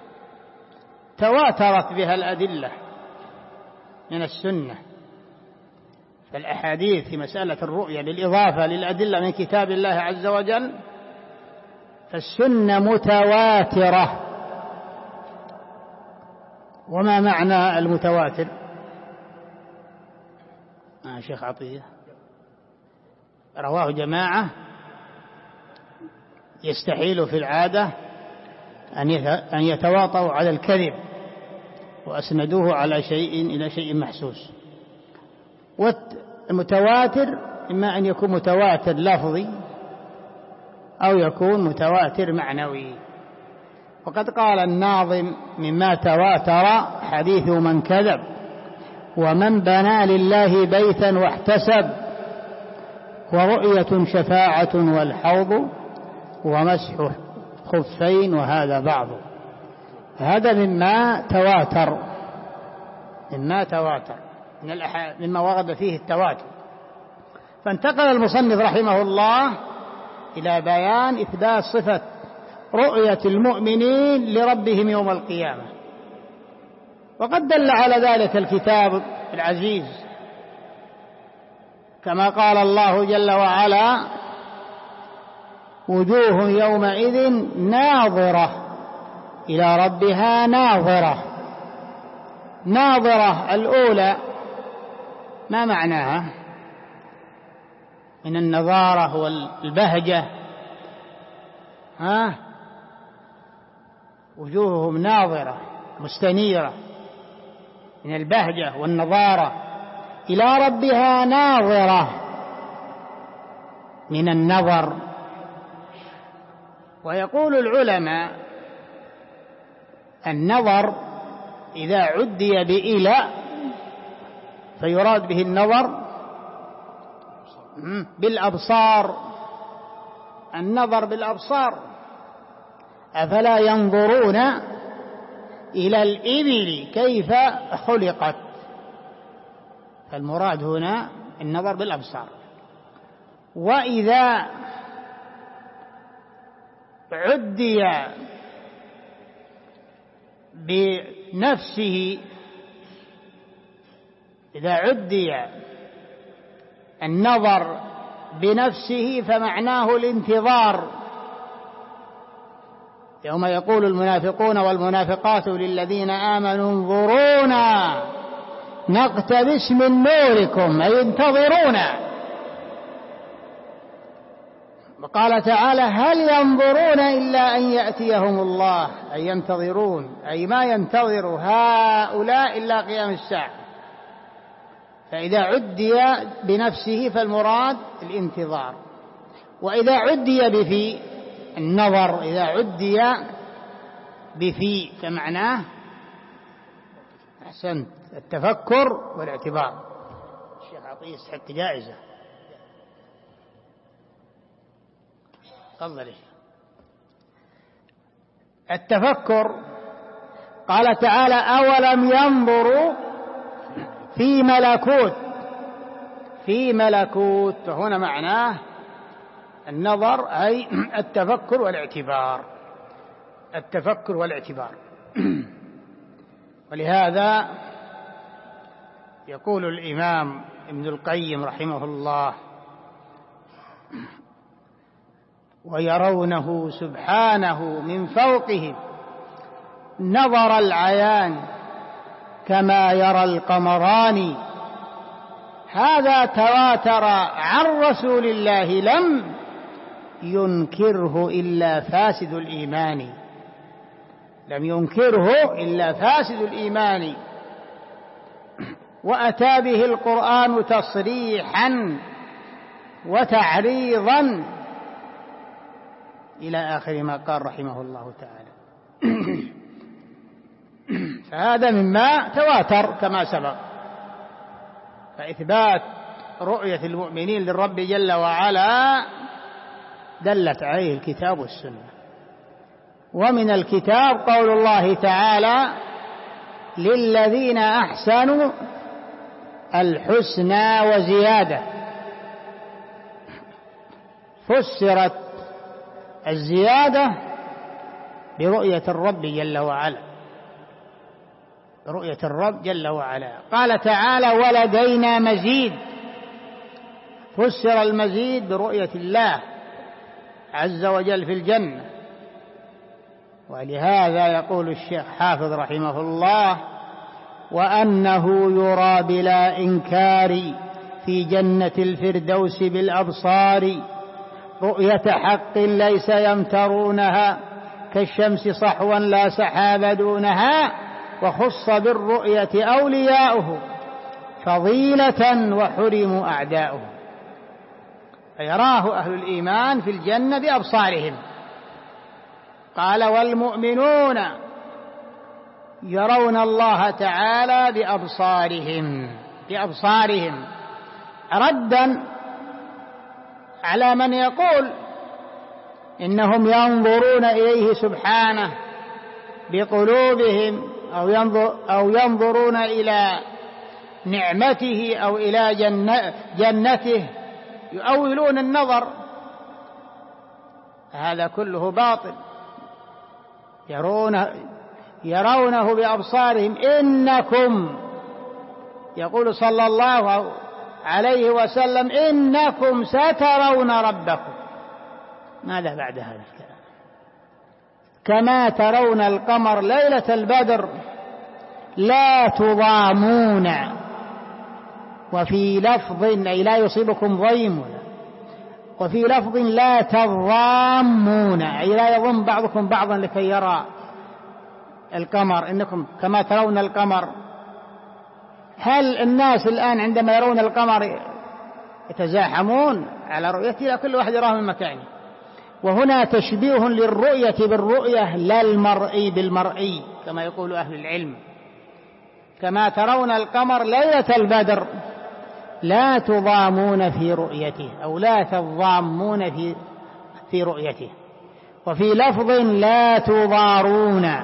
تواترت بها الأدلة من السنة، فالأحاديث في مسألة الرؤية بالإضافة للأدلة من كتاب الله عز وجل فالسنة متواترة. وما معنى المتواتر؟ شيخ عطية: رواه جماعة يستحيل في العادة أن يتواطؤوا على الكذب وأسندوه على إلى شيء محسوس. والمتواتر إما أن يكون متواتر لفظي أو يكون متواتر معنوي. وقد قال الناظم: مما تواتر حديث من كذب، ومن بنى لله بيتا واحتسب، ورؤية شفاعة والحوض، ومسح خفين وهذا بعض. هذا مما تواتر مما ورد فيه التواتر. فانتقل المصنف رحمه الله إلى بيان إثبات صفة رؤية المؤمنين لربهم يوم القيامة. وقد دل على ذلك الكتاب العزيز، كما قال الله جل وعلا: وجوه يومئذ ناظرة إلى ربها ناظرة. ناظرة الأولى ما معناها؟ من النظارة والبهجة. وجوههم ناظرة مستنيرة من البهجة والنظارة، إلى ربها ناظرة من النظر. ويقول العلماء: النظر إذا عدي بإلى فيراد به النظر بالأبصار. النظر بالأبصار. أفلا ينظرون إلى الإبل كيف خلقت؟ فالمراد هنا النظر بالأبصار. وإذا عدي بنفسه، إذا عدي النظر بنفسه فمعناه الانتظار، يوم يقول المنافقون والمنافقات للذين آمنوا انظرونا نقتبس من نوركم، أي انتظرونا. وقال تعالى هل ينظرون إلا أن يأتيهم الله، أي ينتظرون، أي ما ينتظر هؤلاء إلا قيام الساعة. فإذا عدي بنفسه فالمراد الانتظار، وإذا عدي بفي النظر، إذا عدي بفي فمعناه أحسنت التفكر والاعتبار. الشيخ عطية يستحق جائزة. تفضل. التفكر قال تعالى أولم ينظروا في ملكوت، فهنا معناه النظر أي التفكر والاعتبار، التفكر والاعتبار. ولهذا يقول الإمام ابن القيم رحمه الله ويرونه سبحانه من فوقهم نظر العيان كما يرى القمران، هذا تواتر عن رسول الله لم ينكره إلا فاسد الإيمان، لم ينكره إلا فاسد الإيمان، وأتى به القرآن تصريحا وتعريضا إلى آخر ما قال رحمه الله تعالى. فهذا مما تواتر كما سبق. فإثبات رؤية المؤمنين للرب جل وعلا دلت عليه الكتاب والسنة. ومن الكتاب قول الله تعالى للذين أحسنوا الحسنى وزيادة، فسرت الزيادة برؤية الرب جل وعلا، رؤية الرب جل وعلا. قال تعالى ولدينا مزيد، فسر المزيد برؤية الله عز وجل في الجنة. ولهذا يقول الشيخ حافظ رحمه الله وأنه يرى بلا إنكار في جنة الفردوس بالأبصار، رؤية حق ليس يمترونها كالشمس صحوا لا سحاب دونها، وخص بالرؤية أولياؤه فضيلة وحرموا أعداؤه. فيراه أهل الإيمان في الجنة بأبصارهم. قال والمؤمنون يرون الله تعالى بأبصارهم ردا على من يقول إنهم ينظرون إليه سبحانه بقلوبهم أو ينظرون إلى نعمته أو إلى جنته، يؤولون النظر. هذا كله باطل. يرونه بأبصارهم. إنكم، يقول صلى الله عليه وسلم إنكم سترون ربكم. ماذا بعد هذا الكلام؟ كما ترون القمر ليلة البدر لا تضامون، وفي لفظ أي لا يصيبكم ضيم، وفي لفظ لا تضامون أي لا يضم بعضكم بعضا لكي يرى القمر. إنكم كما ترون القمر. هل الناس الآن عندما يرون القمر يتزاحمون على رؤيته؟ لا، كل واحد يراه من مكانه. وهنا تشبيه للرؤية بالرؤية لا المرئي بالمرئي كما يقول أهل العلم. كما ترون القمر ليلة البدر لا تضامون في رؤيته أو لا تضامون في رؤيته. وفي لفظ لا تضارون،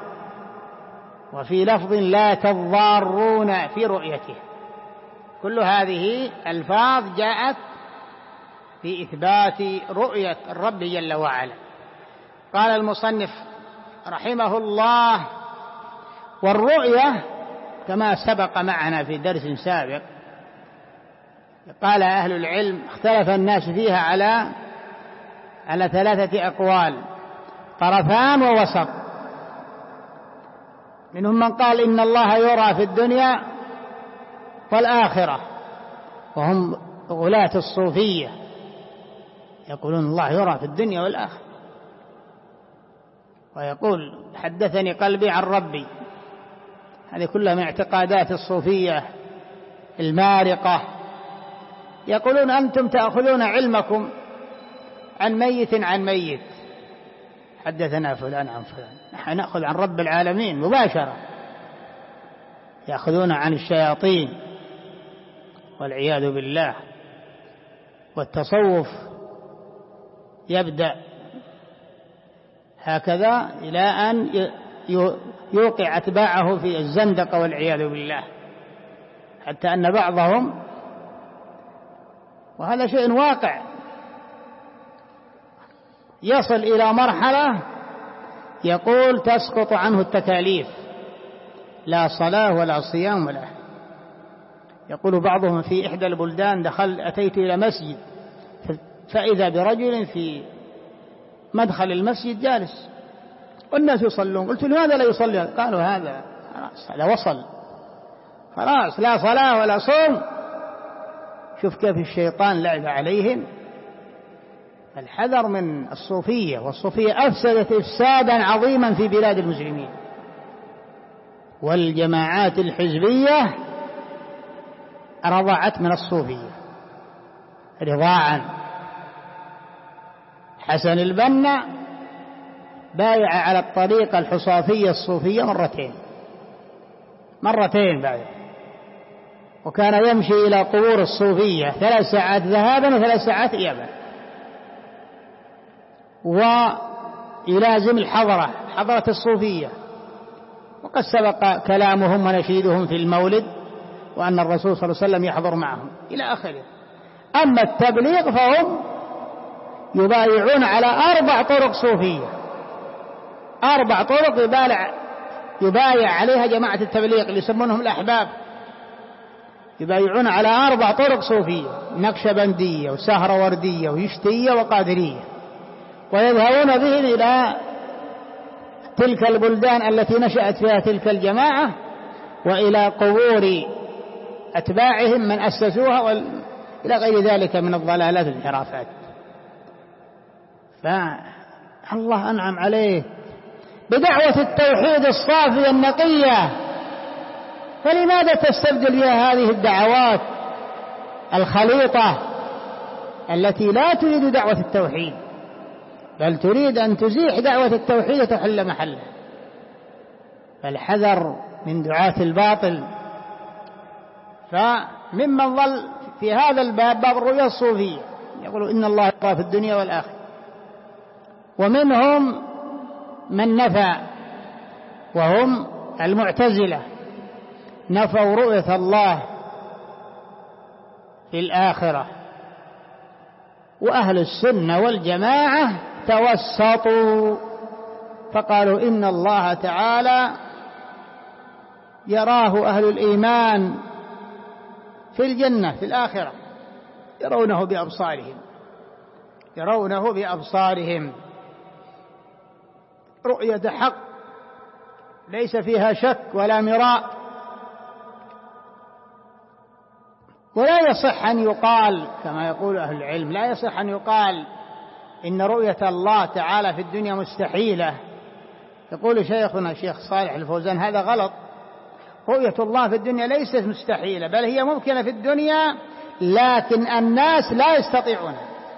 وفي لفظ لا تضارون في رؤيته. كل هذه ألفاظ جاءت في إثبات رؤية الرب جل وعلا. قال المصنف رحمه الله: والرؤية كما سبق معنا في درس سابق قال أهل العلم اختلف الناس فيها على 3 أقوال، طرفان ووسط. منهم من قال إن الله يرى في الدنيا والآخرة، وهم غلاة الصوفية يقولون الله يرى في الدنيا والآخرة، ويقول حدثني قلبي عن ربي. هذه كلها من اعتقادات الصوفية المارقة. يقولون أنتم تأخذون علمكم عن ميت، حدثنا فلان عن فلان، نحن نأخذ عن رب العالمين مباشرة. يأخذون عن الشياطين والعياذ بالله. والتصوف يبدأ هكذا إلى أن يوقع أتباعه في الزندقة والعياذ بالله، حتى أن بعضهم، وهذا شيء واقع، يصل إلى مرحلة يقول تسقط عنه التكاليف، لا صلاة ولا صيام ولا. يقول بعضهم في إحدى البلدان أتيت إلى مسجد فإذا برجل في مدخل المسجد جالس والناس يصلون. قلت لماذا لا يصلي؟ قالوا هذا وصل خلاص، لا صلاة ولا صوم. شوف كيف الشيطان لعب عليهم. الحذر من الصوفية، والصوفية أفسدت إفسادا عظيما في بلاد المسلمين. والجماعات الحزبية رضعت من الصوفية رضاعا. حسن البنا بايع على الطريقة الحصافية الصوفية مرتين بايع، وكان يمشي إلى قبور الصوفية 3 ساعات ذهابا و3 ساعات إيابا، ويلازم حضرة الصوفية. وقد سبق كلامهم ونشيدهم في المولد، وأن الرسول صلى الله عليه وسلم يحضر معهم إلى آخره. أما التبليغ فهم يبايعون على 4 طرق صوفية، 4 طرق يبايع عليها جماعة التبليغ اللي يسمونهم الأحباب. يبايعون على 4 طرق صوفية: نقشبندية وسهروردية ويشتية وقادرية، ويذهبون بهم إلى تلك البلدان التي نشأت فيها تلك الجماعة، وإلى قبور أتباعهم من أسسوها، إلى غير ذلك من الضلالات والانحرافات. فالله أنعم عليه بدعوة التوحيد الصافية النقية، فلماذا تستبدل بها هذه الدعوات الخليطة التي لا تريد دعوة التوحيد، بل تريد أن تزيح دعوة التوحيد وتحل محله؟ فالحذر من دعاة الباطل. فممن ظل في هذا الباب باب الرؤيا الصوفية، يقولوا إن الله يرى في الدنيا والآخرة. ومنهم من نفى، وهم المعتزلة، نفوا رؤية الله في الآخرة. وأهل السنة والجماعة توسطوا فقالوا إن الله تعالى يراه أهل الإيمان في الجنة في الآخرة، يرونه بأبصارهم رؤية حق ليس فيها شك ولا مراء. ولا يصح أن يقال كما يقول أهل العلم، لا يصح أن يقال إن رؤية الله تعالى في الدنيا مستحيلة. يقول شيخنا الشيخ صالح الفوزان هذا غلط. رؤية الله في الدنيا ليست مستحيلة، بل هي ممكنة في الدنيا، لكن الناس لا يستطيعون.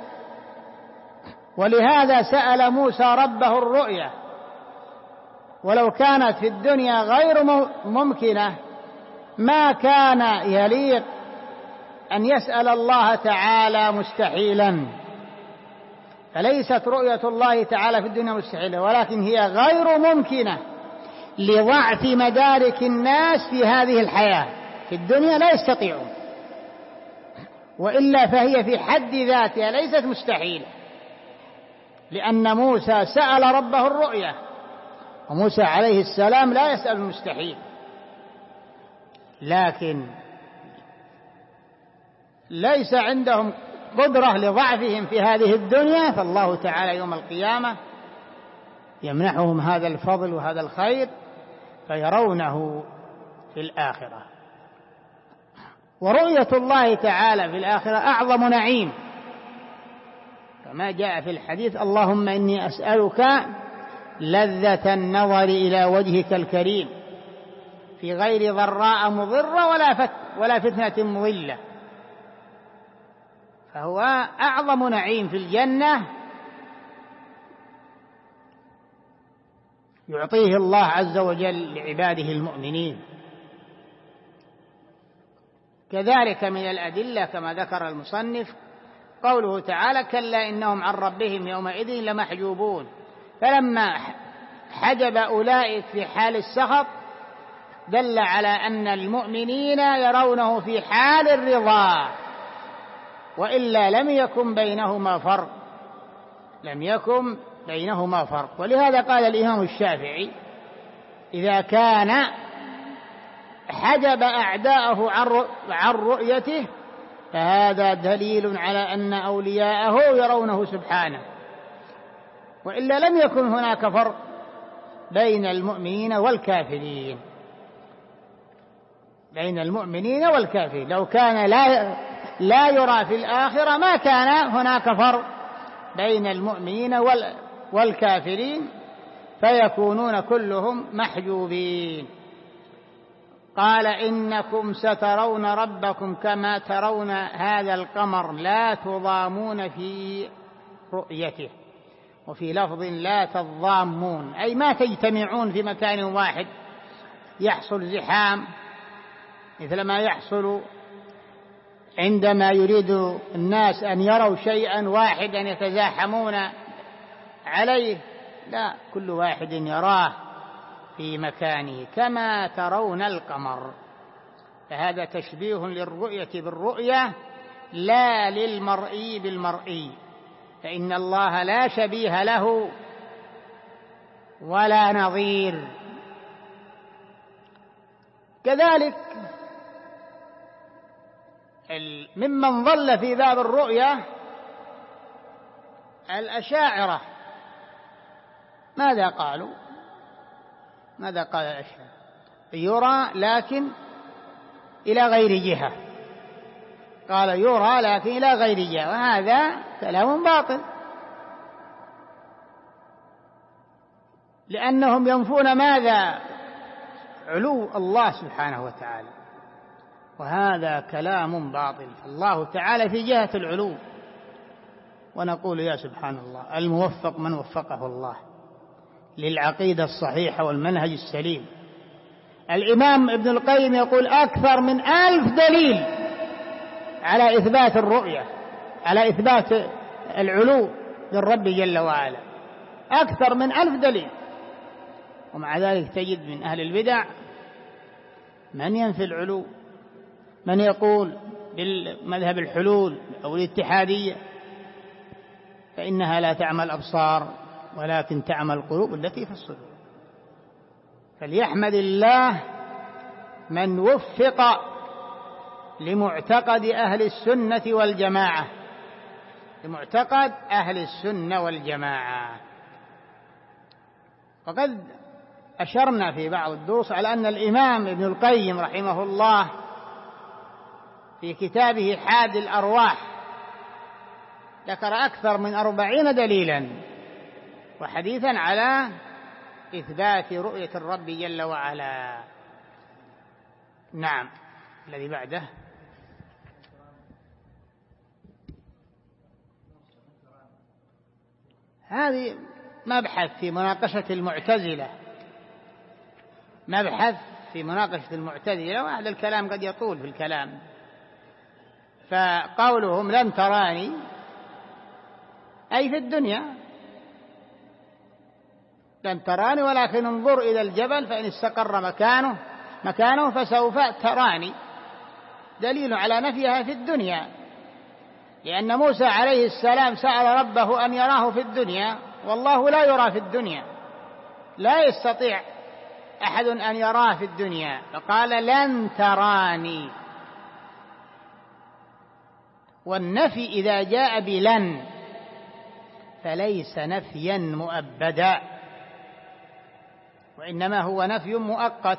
ولهذا سأل موسى ربه الرؤية، ولو كانت في الدنيا غير ممكنة ما كان يليق أن يسأل الله تعالى مستحيلا. فليست رؤية الله تعالى في الدنيا مستحيلة، ولكن هي غير ممكنة لضعف مدارك الناس في هذه الحياة. في الدنيا لا يستطيعون، وإلا فهي في حد ذاتها ليست مستحيلة. لأن موسى سأل ربه الرؤية، وموسى عليه السلام لا يسأل المستحيل، لكن ليس عندهم قدرة لضعفهم في هذه الدنيا، فالله تعالى يوم القيامة يمنحهم هذا الفضل وهذا الخير فيرونه في الآخرة. ورؤية الله تعالى في الآخرة أعظم نعيم، كما جاء في الحديث: اللهم إني أسألك لذة النظر إلى وجهك الكريم في غير ضراء مضرة ولا فتنة مضلة. فهو أعظم نعيم في الجنة يعطيه الله عز وجل لعباده المؤمنين. كذلك من الأدلة كما ذكر المصنف قوله تعالى: كلا إنهم عن ربهم يومئذ لمحجوبون. فلما حجب أولئك في حال السخط دل على أن المؤمنين يرونه في حال الرضا، وإلا لم يكن بينهما فرق. ولهذا قال الإمام الشافعي: إذا كان حجب أعداءه عن رؤيته فهذا دليل على أن أولياءه يرونه سبحانه، وإلا لم يكن هناك فرق بين المؤمنين والكافرين. لو كان لا يرى في الآخرة ما كان هناك فرق بين المؤمنين والكافرين، فيكونون كلهم محجوبين. قال: إنكم سترون ربكم كما ترون هذا القمر لا تضامون في رؤيته. وفي لفظ لا تضامون، أي ما تجتمعون في مكان واحد يحصل زحام، مثل ما يحصل عندما يريد الناس أن يروا شيئا واحدا يتزاحمون عليه. لا، كل واحد يراه في مكانه كما ترون القمر. فهذا تشبيه للرؤية بالرؤية لا للمرئي بالمرئي، فإن الله لا شبيه له ولا نظير. كذلك ممن ضل في باب الرؤية الأشاعرة. ماذا قال الأشاعرة؟ يرى لكن إلى غير جهة. قال: يرى لكن إلى غير جهة، وهذا كلام باطل، لأنهم ينفون ماذا؟ علو الله سبحانه وتعالى، وهذا كلام باطل. فالله تعالى في جهة العلو، ونقول يا سبحان الله الموفق من وفقه الله للعقيدة الصحيحة والمنهج السليم. الإمام ابن القيم يقول: أكثر من 1000 دليل على إثبات الرؤية، على إثبات العلو للرب جل وعلا، أكثر من 1000 دليل. ومع ذلك تجد من أهل البدع من ينفي العلو، من يقول بالمذهب الحلول أو الاتحادية، فإنها لا تعمى الأبصار ولكن تعمى القلوب التي في الصدور. فليحمد الله من وفق لمعتقد أهل السنة والجماعة، لمعتقد أهل السنة والجماعة. وقد أشرنا في بعض الدروس على أن الإمام ابن القيم رحمه الله في كتابه حاد الأرواح ذكر أكثر من 40 دليلا وحديثا على إثبات رؤية الرب جل وعلا. نعم، الذي بعده. هذه مبحث في مناقشة المعتزلة، مبحث في مناقشة المعتزلة، وهذا الكلام قد يطول في الكلام. فقولهم لن تراني أي في الدنيا، لن تراني ولكن انظر إلى الجبل فإن استقر مكانه فسوف تراني، دليل على نفيها في الدنيا. لأن موسى عليه السلام سأل ربه أن يراه في الدنيا، والله لا يرى في الدنيا، لا يستطيع أحد أن يراه في الدنيا، فقال لن تراني. والنفي إذا جاء بلن فليس نفيا مؤبدا، وإنما هو نفي مؤقت،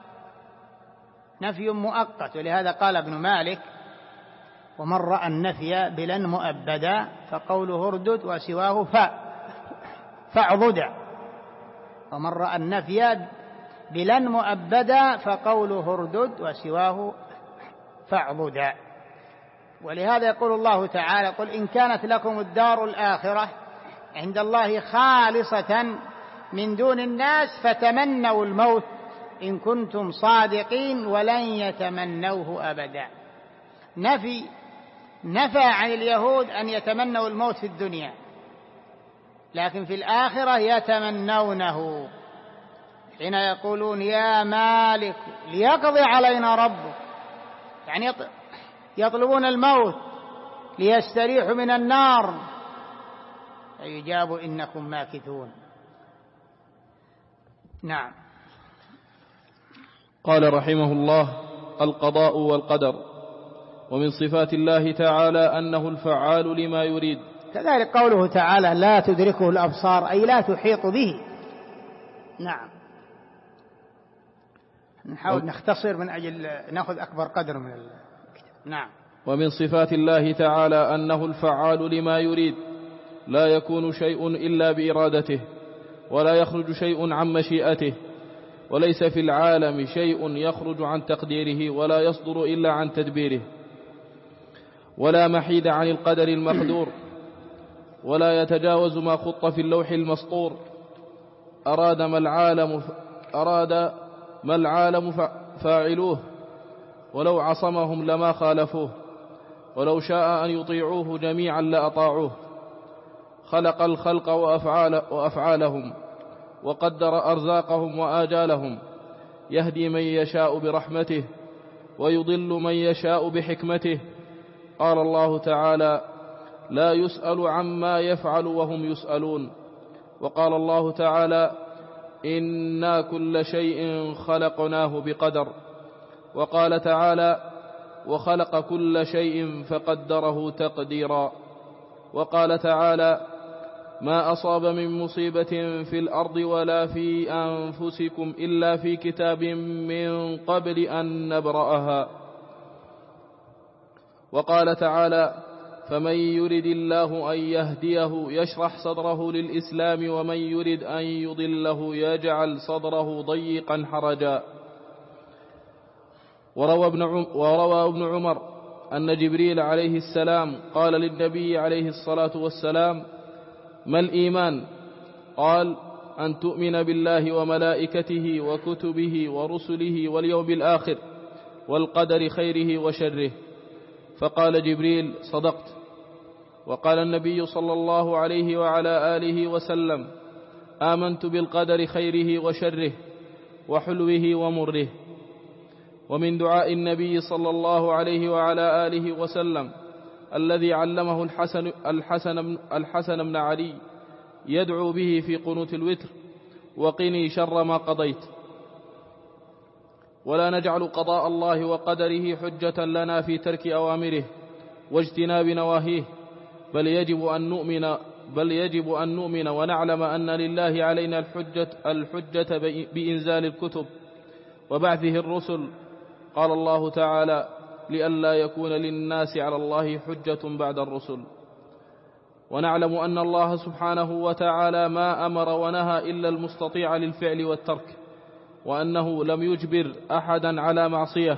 نفي مؤقت. ولهذا قال ابن مالك: ومن رأى النفي بلن مؤبدا فقوله اردد وسواه فاعضدا. ومن رأى النفي بلن مؤبدا فقوله اردد وسواه فاعضدا. ولهذا يقول الله تعالى: قل إن كانت لكم الدار الآخرة عند الله خالصة من دون الناس فتمنوا الموت إن كنتم صادقين ولن يتمنوه أبدا. نفى عن اليهود أن يتمنوا الموت في الدنيا، لكن في الآخرة يتمنونه، حين يقولون يا مالك ليقضي علينا ربك، يعني يطلبون الموت ليستريحوا من النار، فيجاب إنكم ماكثون. نعم. قال رحمه الله: القضاء والقدر. ومن صفات الله تعالى أنه الفعال لما يريد. كذلك قوله تعالى: لا تدركه الأبصار، أي لا تحيط به. نعم. نحاول نختصر من أجل نأخذ أكبر قدر من الكتاب. نعم. ومن صفات الله تعالى أنه الفعال لما يريد، لا يكون شيء إلا بإرادته، ولا يخرج شيء عن مشيئته، وليس في العالم شيء يخرج عن تقديره ولا يصدر إلا عن تدبيره، ولا محيد عن القدر المقدور، ولا يتجاوز ما خط في اللوح المسطور. أراد ما العالم فاعلوه، ولو عصمهم لما خالفوه، ولو شاء أن يطيعوه جميعا لأطاعوه. خلق الخلق وأفعالهم، وقدر أرزاقهم وآجالهم، يهدي من يشاء برحمته، ويضل من يشاء بحكمته. قال الله تعالى: لا يسأل عما يفعل وهم يسألون. وقال الله تعالى: إنا كل شيء خلقناه بقدر. وقال تعالى: وخلق كل شيء فقدره تقديرا. وقال تعالى: ما أصاب من مصيبة في الأرض ولا في أنفسكم إلا في كتاب من قبل أن نبرأها. وقال تعالى: فمن يرد الله أن يهديه يشرح صدره للإسلام، ومن يرد أن يضله يجعل صدره ضيقا حرجا. وروى ابن عمر أن جبريل عليه السلام قال للنبي عليه الصلاة والسلام: ما الإيمان؟ قال: أن تؤمن بالله وملائكته وكتبه ورسله واليوم الآخر والقدر خيره وشره. فقال جبريل: صدقت. وقال النبي صلى الله عليه وعلى آله وسلم: آمنت بالقدر خيره وشره وحلوه ومره. ومن دعاء النبي صلى الله عليه وعلى آله وسلم الذي علمه الحسن بن علي يدعو به في قنوت الوتر: وقني شر ما قضيت. ولا نجعل قضاء الله وقدره حجة لنا في ترك أوامره واجتناب نواهيه، بل يجب أن نؤمن ونعلم أن لله علينا الحجة بإنزال الكتب وبعثه الرسل. قال الله تعالى: لئلا يكون للناس على الله حجة بعد الرسل. ونعلم أن الله سبحانه وتعالى ما أمر ونهى إلا المستطيع للفعل والترك، وأنه لم يجبر أحدا على معصية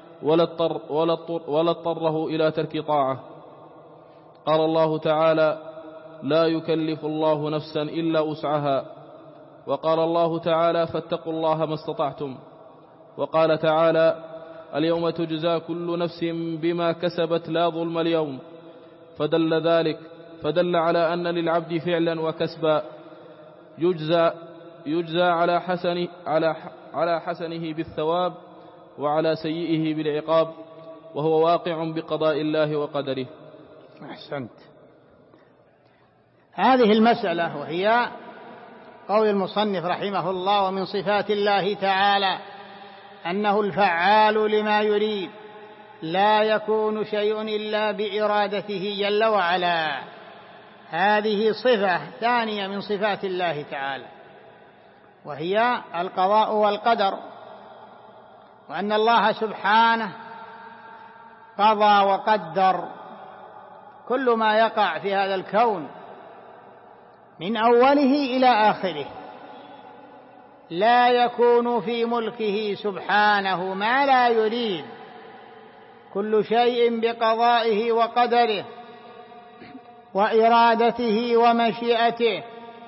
ولا اضطره إلى ترك طاعة. قال الله تعالى: لا يكلف الله نفسا إلا وسعها. وقال الله تعالى: فاتقوا الله ما استطعتم. وقال تعالى: اليوم تجزى كل نفس بما كسبت لا ظلم اليوم. فدل على أن للعبد فعلا وكسبا يجزى على حسنه بالثواب وعلى سيئه بالعقاب، وهو واقع بقضاء الله وقدره. أحسنت. هذه المسألة وهي قول المصنف رحمه الله: ومن صفات الله تعالى أنه الفعال لما يريد، لا يكون شيء إلا بإرادته جل وعلا. هذه صفة ثانية من صفات الله تعالى، وهي القضاء والقدر، وأن الله سبحانه قضى وقدر كل ما يقع في هذا الكون من أوله إلى آخره. لا يكون في ملكه سبحانه ما لا يريد، كل شيء بقضائه وقدره وإرادته ومشيئته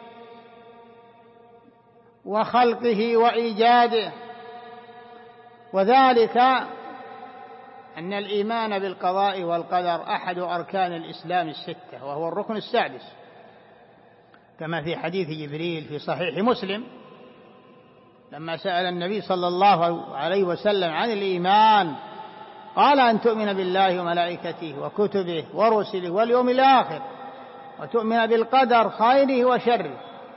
وخلقه وإيجاده. وذلك أن الإيمان بالقضاء والقدر أحد أركان الإسلام الستة، وهو الركن السادس، كما في حديث جبريل في صحيح مسلم لما سأل النبي صلى الله عليه وسلم عن الإيمان قال: أن تؤمن بالله وملائكته وكتبه ورسله واليوم الآخر، وتؤمن بالقدر خيره وشره.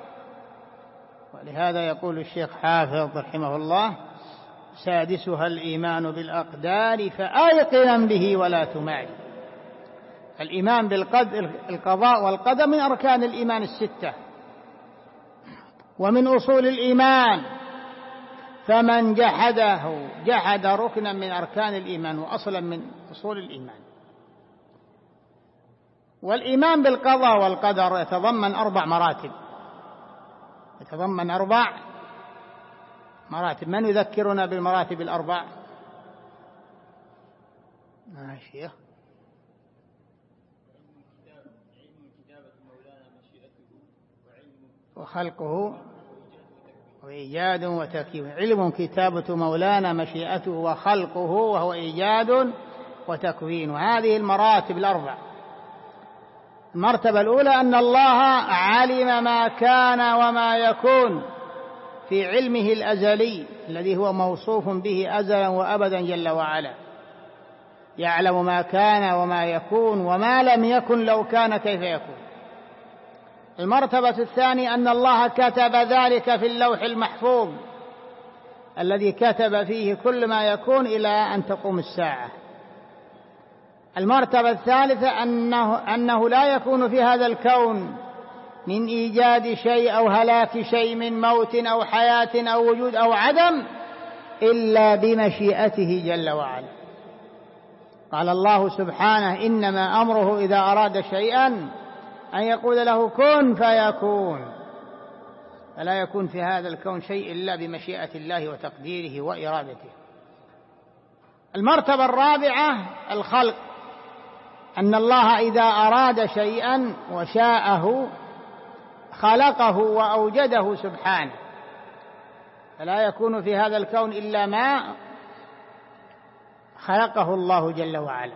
ولهذا يقول الشيخ حافظ رحمه الله: سادسها الإيمان بالأقدار فآيقنا به ولا تماري. الإيمان بالقضاء والقدر من أركان الإيمان الستة ومن أصول الإيمان، فمن جحده جحد ركنا من أركان الإيمان وأصلا من أصول الإيمان. والإيمان بالقضاء والقدر يتضمن 4 مراتب، يتضمن 4 مراتب. من يذكرنا بالمراتب ال4؟ شيخ. وخلقه وإيجاد وتكوين. علم كتابة مولانا مشيئته وخلقه وهو إيجاد وتكوين. وهذه المراتب ال4. المرتبة الأولى أن الله علم ما كان وما يكون في علمه الأزلي الذي هو موصوف به أزلا وأبدا جل وعلا، يعلم ما كان وما يكون وما لم يكن لو كان كيف يكون. المرتبة الثانية أن الله كتب ذلك في اللوح المحفوظ الذي كتب فيه كل ما يكون إلى أن تقوم الساعة. المرتبة الثالثة أنه لا يكون في هذا الكون من إيجاد شيء أو هلاك شيء من موت أو حياة أو وجود أو عدم إلا بمشيئته جل وعلا. قال الله سبحانه: إنما أمره إذا أراد شيئا أن يقول له كن فيكون. فلا يكون في هذا الكون شيء إلا بمشيئة الله وتقديره وإرادته. المرتبة الرابعة الخلق، أن الله إذا أراد شيئا وشاءه خلقه وأوجده سبحانه، فلا يكون في هذا الكون إلا ما خلقه الله جل وعلا.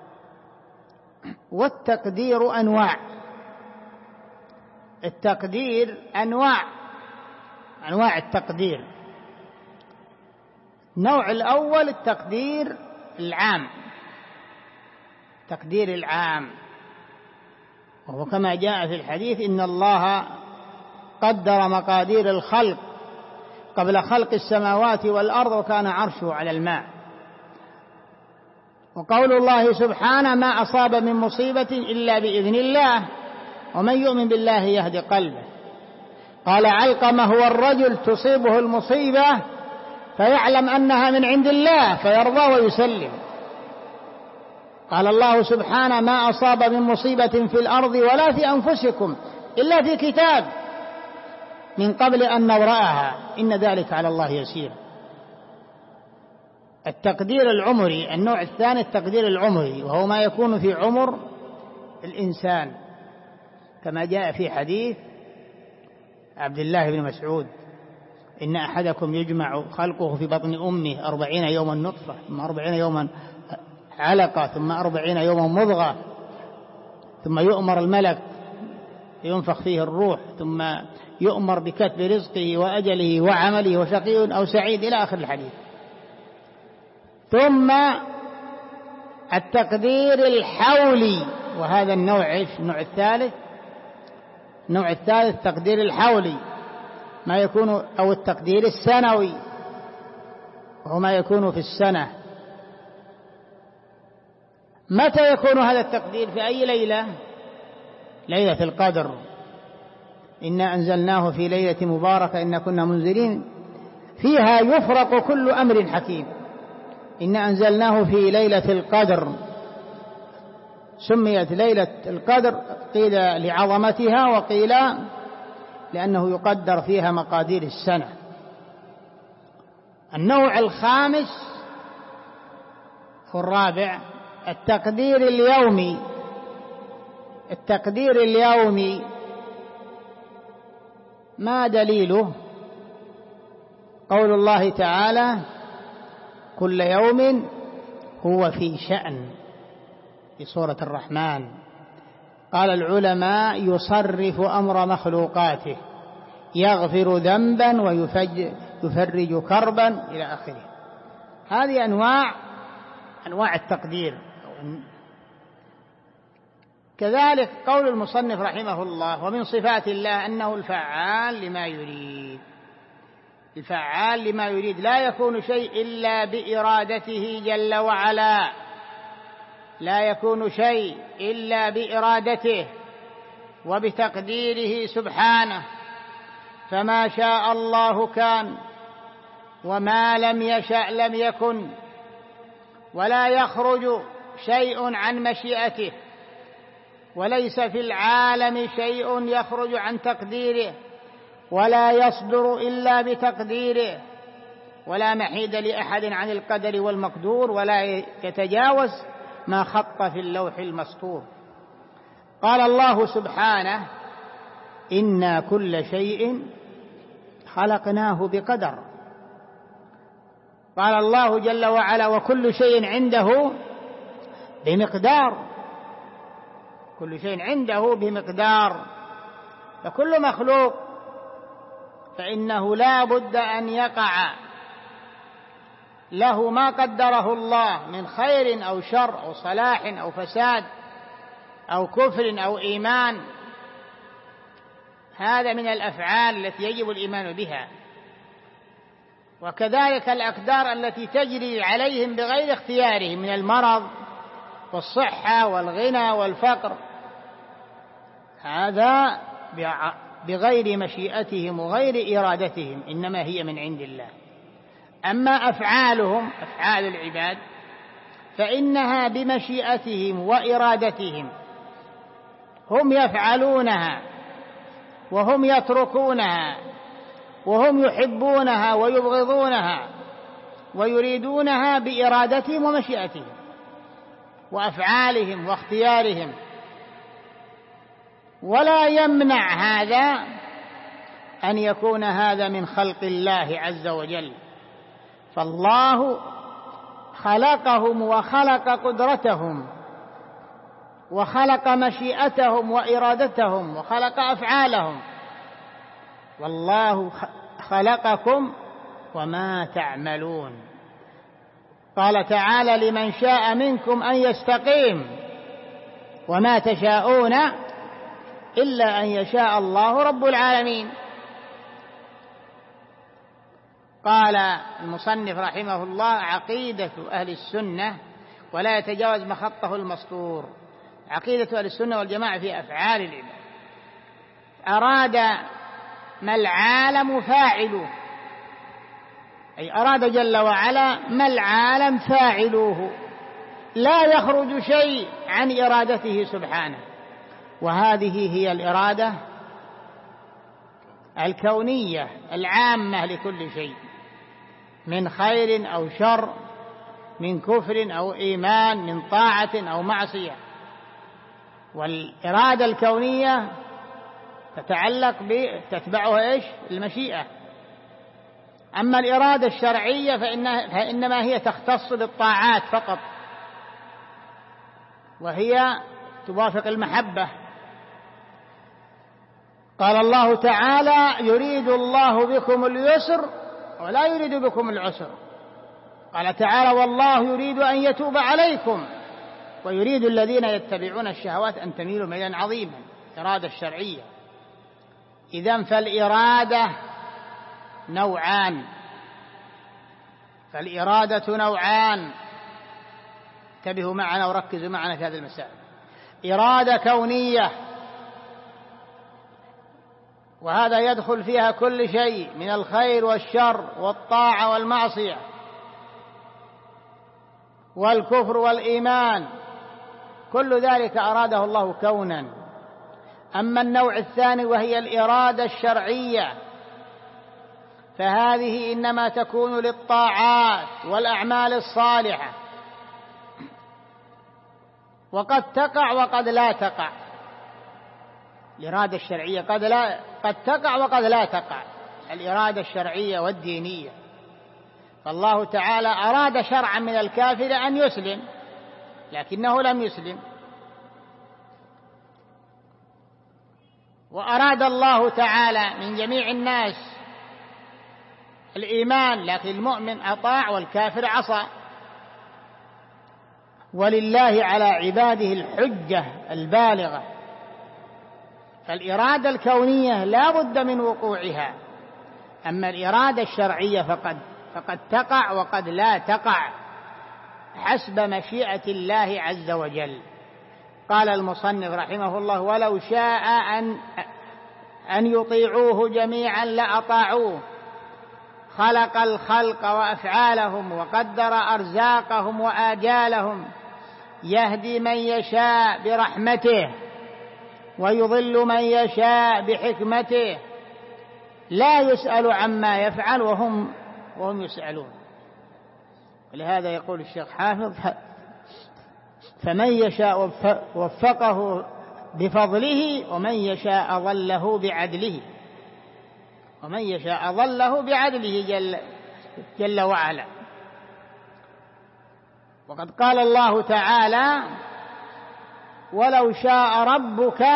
والتقدير أنواع، التقدير أنواع التقدير. النوع الأول التقدير العام، تقدير العام، وهو كما جاء في الحديث: إن الله قدر مقادير الخلق قبل خلق السماوات والأرض وكان عرشه على الماء. وقول الله سبحانه: ما أصاب من مصيبة إلا بإذن الله ومن يؤمن بالله يهدي قلبه. قال علقمة: هو الرجل تصيبه المصيبة فيعلم أنها من عند الله فيرضى ويسلم. قال الله سبحانه: ما أصاب من مصيبة في الأرض ولا في أنفسكم إلا في كتاب من قبل أن نبرأها إن ذلك على الله يسير. التقدير العمري، النوع الثاني التقدير العمري، وهو ما يكون في عمر الإنسان، كما جاء في حديث عبد الله بن مسعود: إن أحدكم يجمع خلقه في بطن أمه 40 يوما نطفة، ثم 40 يوما علقة، ثم 40 يوما مضغة، ثم يؤمر الملك ينفخ فيه الروح، ثم يؤمر بكتب رزقه وأجله وعمله وشقي أو سعيد إلى آخر الحديث. ثم التقدير الحولي وهذا النوع النوع الثالث التقدير الحولي ما يكون، أو التقدير السنوي وهو ما يكون في السنة. متى يكون هذا التقدير؟ في أي ليلة؟ ليلة القدر. إنا أنزلناه في ليلة مباركة إنا كنا منزلين فيها يفرق كل أمر حكيم. إنا أنزلناه في ليلة القدر. سميت ليلة القدر قيل لعظمتها، وقيل لأنه يقدر فيها مقادير السنة. النوع الخامس والرابع التقدير اليومي. التقدير اليومي ما دليله؟ قول الله تعالى: كل يوم هو في شأن، في سورة الرحمن. قال العلماء: يصرف أمر مخلوقاته، يغفر ذنبا ويفرج كربا إلى آخره. هذه أنواع التقدير. كذلك قول المصنف رحمه الله: ومن صفات الله أنه الفعال لما يريد. الفعال لما يريد، لا يكون شيء إلا بإرادته جل وعلا، لا يكون شيء إلا بإرادته وبتقديره سبحانه. فما شاء الله كان، وما لم يشأ لم يكن. ولا يخرج شيء عن مشيئته، وليس في العالم شيء يخرج عن تقديره، ولا يصدر إلا بتقديره. ولا محيد لأحد عن القدر والمقدور، ولا يتجاوز ما خط في اللوح المسطور. قال الله سبحانه: إنا كل شيء خلقناه بقدر. قال الله جل وعلا: وكل شيء عنده بمقدار. كل شيء عنده بمقدار. فكل مخلوق فإنه لا بد أن يقع له ما قدره الله من خير أو شر أو صلاح أو فساد أو كفر أو إيمان. هذا من الأفعال التي يجب الإيمان بها. وكذلك الأقدار التي تجري عليهم بغير اختيارهم من المرض والصحة والغنى والفقر، هذا بغير مشيئتهم وغير إرادتهم، إنما هي من عند الله. أما أفعالهم، أفعال العباد، فإنها بمشيئتهم وإرادتهم. هم يفعلونها وهم يتركونها، وهم يحبونها ويبغضونها ويريدونها بإرادتهم ومشيئتهم وأفعالهم واختيارهم. ولا يمنع هذا أن يكون هذا من خلق الله عز وجل. فالله خلقهم وخلق قدرتهم وخلق مشيئتهم وإرادتهم وخلق أفعالهم. والله خلقكم وما تعملون. قال تعالى: لمن شاء منكم أن يستقيم وما تشاءون إلا أن يشاء الله رب العالمين. قال المصنف رحمه الله: عقيدة أهل السنة ولا يتجاوز ما خطه المسطور. عقيدة أهل السنة والجماعة في أفعال العباد. أراد ما العالم فاعله، أي أراد جل وعلا ما العالم فاعلوه، لا يخرج شيء عن إرادته سبحانه. وهذه هي الإرادة الكونية العامة لكل شيء، من خير أو شر، من كفر أو إيمان، من طاعة أو معصية. والإرادة الكونية تتعلق تتبعها إيش؟ المشيئة. أما الإرادة الشرعية فإنما هي تختص بالطاعات فقط، وهي توافق المحبة. قال الله تعالى: يريد الله بكم اليسر ولا يريد بكم العسر. قال تعالى: والله يريد أن يتوب عليكم ويريد الذين يتبعون الشهوات أن تميلوا ميلا عظيما، إرادة الشرعية. إذن فالإرادة نوعان، انتبهوا معنا وركزوا معنا في هذه المسائل. إرادة كونية، وهذا يدخل فيها كل شيء من الخير والشر والطاعة والمعصية والكفر والإيمان، كل ذلك أراده الله كونا. أما النوع الثاني وهي الإرادة الشرعية، فهذه إنما تكون للطاعات والأعمال الصالحة، وقد تقع وقد لا تقع. الإرادة الشرعية قد تقع وقد لا تقع، الإرادة الشرعية والدينية. فالله تعالى أراد شرعا من الكافر أن يسلم، لكنه لم يسلم، وأراد الله تعالى من جميع الناس الإيمان، لكن المؤمن أطاع والكافر عصى. ولله على عباده الحجة البالغة. فالإرادة الكونية لا بد من وقوعها، أما الإرادة الشرعية فقد تقع وقد لا تقع حسب مشيئة الله عز وجل. قال المصنف رحمه الله: ولو شاء أن يطيعوه جميعا لأطاعوه، خلق الخلق وأفعالهم وقدر أرزاقهم وآجالهم، يهدي من يشاء برحمته ويضل من يشاء بحكمته، لا يسأل عما يفعل وهم يسألون. ولهذا يقول الشيخ حافظ: فمن يشاء وفقه بفضله، ومن يشاء أضله بعدله، ومن يشاء أضله بعدله جل وعلا. وقد قال الله تعالى: ولو شاء ربك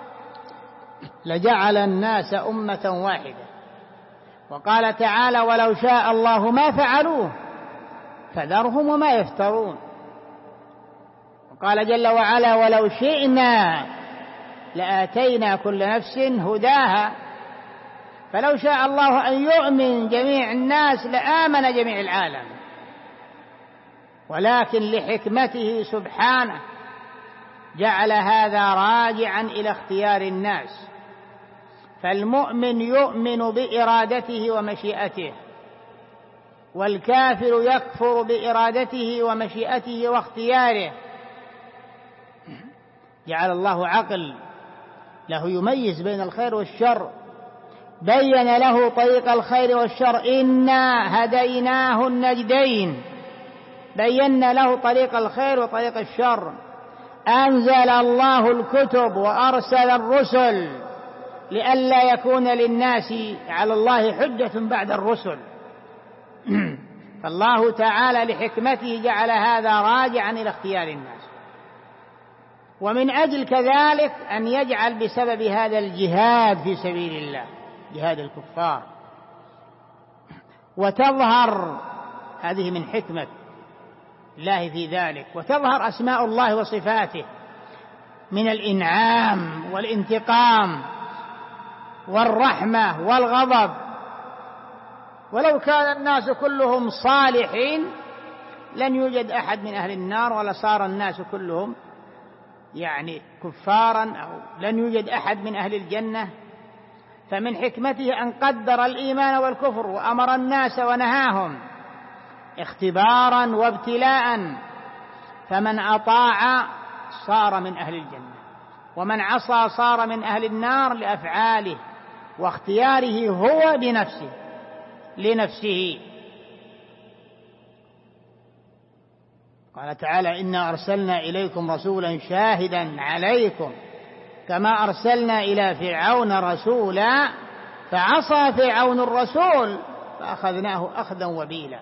لجعل الناس أمة واحدة. وقال تعالى: ولو شاء الله ما فعلوه فذرهم وما يفترون. وقال جل وعلا: ولو شئنا لآتينا كل نفس هداها. فلو شاء الله أن يؤمن جميع الناس لآمن جميع العالم، ولكن لحكمته سبحانه جعل هذا راجعا إلى اختيار الناس. فالمؤمن يؤمن بإرادته ومشيئته، والكافر يكفر بإرادته ومشيئته واختياره. جعل الله عقل له يميز بين الخير والشر، بين له طريق الخير والشر: إنا هديناه النجدين، بينا له طريق الخير وطريق الشر. أنزل الله الكتب وأرسل الرسل لئلا يكون للناس على الله حجة بعد الرسل. فالله تعالى لحكمته جعل هذا راجعا إلى اختيار الناس، ومن أجل كذلك أن يجعل بسبب هذا الجهاد في سبيل الله، جهاد الكفار، وتظهر هذه من حكمة الله في ذلك، وتظهر أسماء الله وصفاته من الإنعام والانتقام والرحمة والغضب. ولو كان الناس كلهم صالحين لن يوجد أحد من أهل النار، ولا صار الناس كلهم كفارا، أو لن يوجد أحد من أهل الجنة. فمن حكمته أن قدر الإيمان والكفر، وأمر الناس ونهاهم اختبارا وابتلاء. فمن أطاع صار من أهل الجنة، ومن عصى صار من أهل النار لأفعاله واختياره هو لنفسه. قال تعالى: إنا أرسلنا إليكم رسولا شاهدا عليكم كما أرسلنا إلى فرعون رسولا فعصى فرعون الرسول فأخذناه أخذا وبيلا.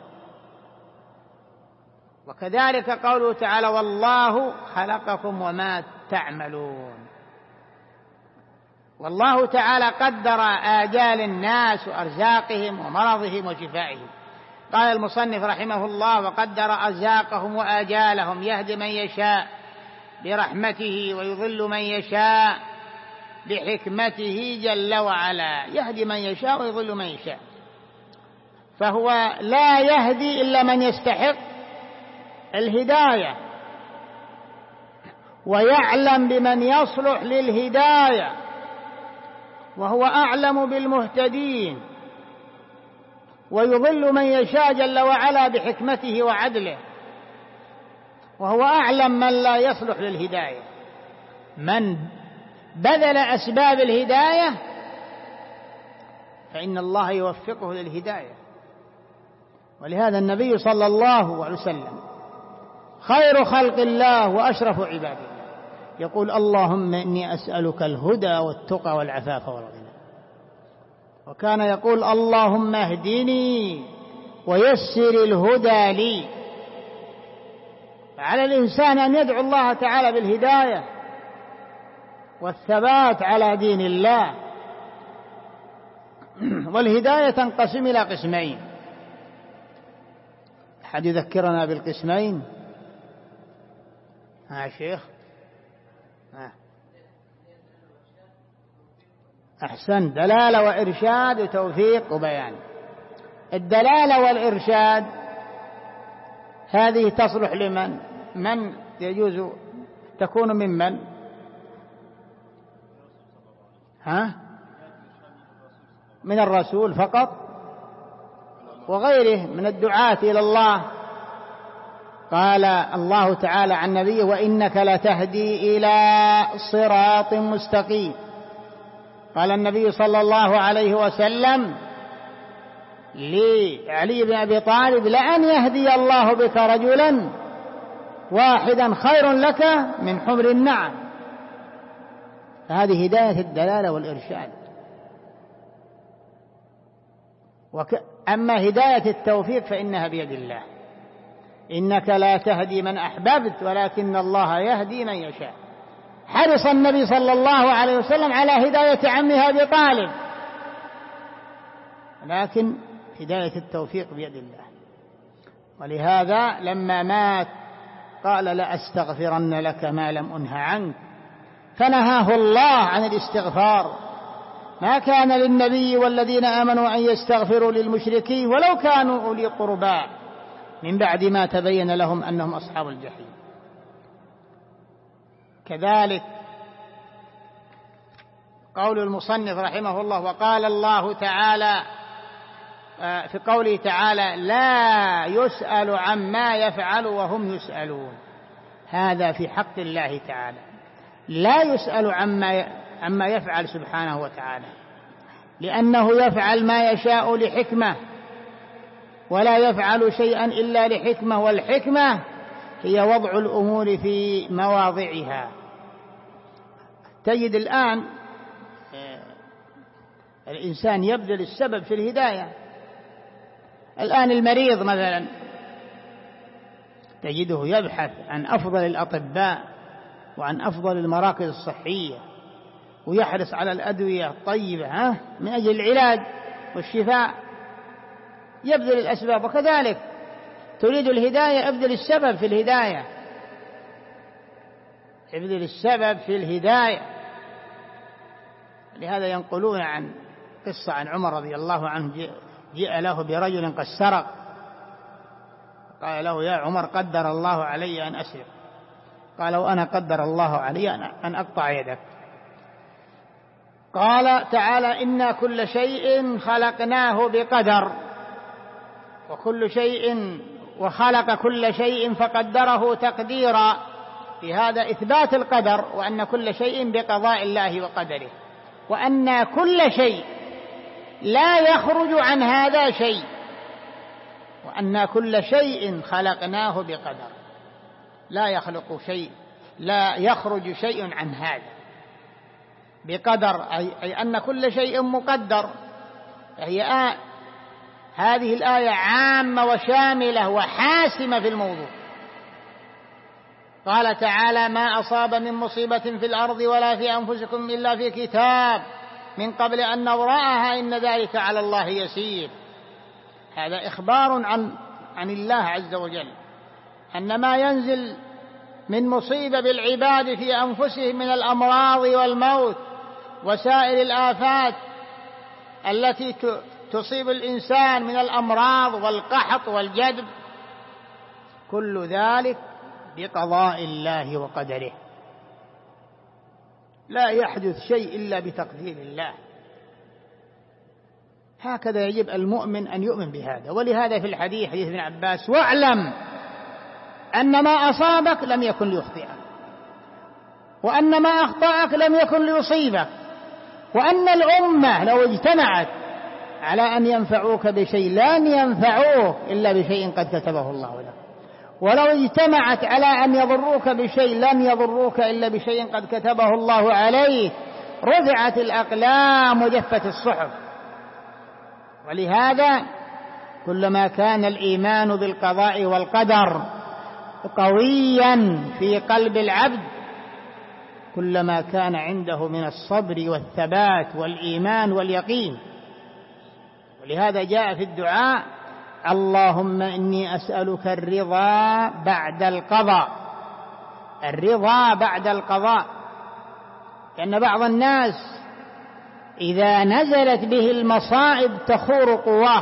وكذلك قوله تعالى: والله خلقكم وما تعملون. والله تعالى قدر آجال الناس وأرزاقهم ومرضهم وشفائهم. قال المصنف رحمه الله: وقدر أرزاقهم وآجالهم، يهدي من يشاء برحمته ويضل من يشاء بحكمته جل وعلا، يهدي من يشاء ويضل من يشاء. فهو لا يهدي إلا من يستحق الهداية، ويعلم بمن يصلح للهداية، وهو أعلم بالمهتدين، ويضل من يشاء جل وعلا بحكمته وعدله، وهو أعلم من لا يصلح للهداية. من بذل أسباب الهداية فإن الله يوفقه للهداية. ولهذا النبي صلى الله عليه وسلم خير خلق الله وأشرف عباد الله يقول: اللهم إني أسألك الهدى والتقى والعفاف والغنى. وكان يقول: اللهم اهدني ويسر الهدى لي. فعلى الإنسان أن يدعو الله تعالى بالهداية والثبات على دين الله. والهداية تنقسم إلى قسمين. أحد يذكرنا بالقسمين؟ شيخ. أحسن. دلالة وإرشاد وتوفيق وبيان. الدلالة والإرشاد هذه تصلح لمن؟ من يجوز تكون ممن؟ من الرسول فقط وغيره من الدعاة إلى الله. قال الله تعالى عن نبيه: وإنك لتهدي إلى صراط مستقيم. قال النبي صلى الله عليه وسلم لعلي بن أبي طالب: لأن يهدي الله بك رجلا واحدا خير لك من حمر النعم. فهذه هداية الدلالة والإرشاد. أما هداية التوفيق فإنها بيد الله. إنك لا تهدي من أحببت ولكن الله يهدي من يشاء. حرص النبي صلى الله عليه وسلم على هداية عمه أبي طالب، لكن هداية التوفيق بيد الله. ولهذا لما مات قال: لأستغفرن لك ما لم أنه عنك، فنهاه الله عن الاستغفار. ما كان للنبي والذين آمنوا أن يستغفروا للمشركين ولو كانوا أولي قربى من بعد ما تبين لهم أنهم أصحاب الجحيم. كذلك قول المصنف رحمه الله: وقال الله تعالى في قوله تعالى: لا يسأل عما يفعل وهم يسألون. هذا في حق الله تعالى، لا يسأل عما يفعل سبحانه وتعالى، لأنه يفعل ما يشاء لحكمة، ولا يفعل شيئا إلا لحكمة، والحكمة هي وضع الأمور في مواضعها. تجد الآن الإنسان يبذل السبب في الهداية. الآن المريض مثلا تجده يبحث عن أفضل الأطباء وعن أفضل المراكز الصحية، ويحرص على الأدوية الطيبة من أجل العلاج والشفاء، يبذل الأسباب. وكذلك تريد الهداية، ابذل السبب في الهداية، ابذل السبب في الهداية. لهذا ينقلون عن قصة عن عمر رضي الله عنه، جاء له برجل قد سرق، قال له: يا عمر قدر الله علي أن أسرق. قال: وأنا قدر الله علي أن أقطع يدك. قال تعالى: إنا كل شيء خلقناه بقدر، وخلق كل شيء فقدره تقديرا. في هذا إثبات القدر، وأن كل شيء بقضاء الله وقدره، وأن كل شيء لا يخرج عن هذا شيء، وأن كل شيء خلقناه بقدر. لا يخلق شيء، لا يخرج شيء عن هذا بقدر، أي أن كل شيء مقدر. هذه الآية عامة وشاملة وحاسمة في الموضوع. قال تعالى: ما أصاب من مصيبة في الأرض ولا في أنفسكم إلا في كتاب من قبل أن نبرأها إن ذلك على الله يسير. هذا إخبار عن الله عز وجل، أن ما ينزل من مصيبة بالعباد في أنفسهم من الأمراض والموت وسائر الآفات التي تصيب الإنسان من الأمراض والقحط والجدب، كل ذلك بقضاء الله وقدره، لا يحدث شيء إلا بتقدير الله. هكذا يجب المؤمن أن يؤمن بهذا. ولهذا في الحديث حديث ابن عباس: واعلم أن ما أصابك لم يكن ليخطئك، وأن ما أخطأك لم يكن ليصيبك، وأن الأمة لو اجتمعت على أن ينفعوك بشيء لن ينفعوك إلا بشيء قد كتبه الله لك، ولو اجتمعت على أن يضروك بشيء لن يضروك إلا بشيء قد كتبه الله عليك. رفعت الأقلام وجفت الصحف. ولهذا كلما كان الإيمان بالقضاء والقدر قويا في قلب العبد كلما كان عنده من الصبر والثبات والإيمان واليقين. ولهذا جاء في الدعاء: اللهم إني أسألك الرضا بعد القضاء. الرضا بعد القضاء، لأن بعض الناس إذا نزلت به المصائب تخور قواه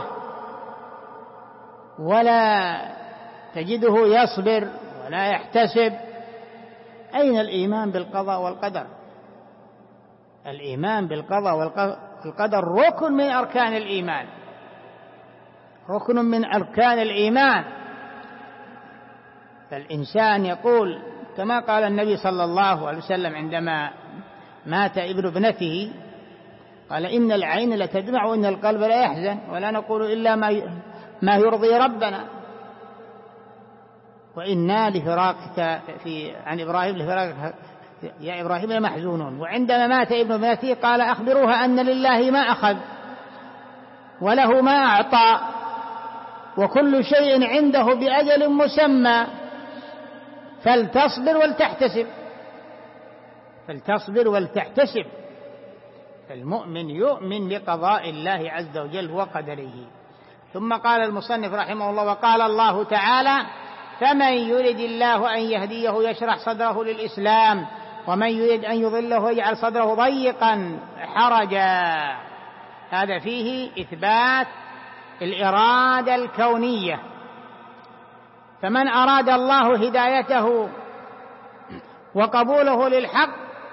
ولا تجده يصبر ولا يحتسب. أين الإيمان بالقضاء والقدر؟ الإيمان بالقضاء والقدر ركن من أركان الإيمان، ركن من أركان الإيمان. فالإنسان يقول كما قال النبي صلى الله عليه وسلم عندما مات ابن ابنته، قال: إن العين لتدمع وإن القلب لا يحزن، ولا نقول إلا ما يرضي ربنا، وإنا لفراقك عن إبراهيم لفراقك يا إبراهيم لمحزونون. وعندما مات ابن ابنته قال: أخبروها أن لله ما أخذ وله ما أعطى وكل شيء عنده بأجل مسمى، فلتصبر ولتحتسب. فلتصبر ولتحتسب. فالمؤمن يؤمن بقضاء الله عز وجل وقدره. ثم قال المصنف رحمه الله: وقال الله تعالى: فمن يرد الله أن يهديه يشرح صدره للإسلام، ومن يرد أن يضله يجعل صدره ضيقا حرجا. هذا فيه إثبات الإرادة الكونية. فمن أراد الله هدايته وقبوله للحق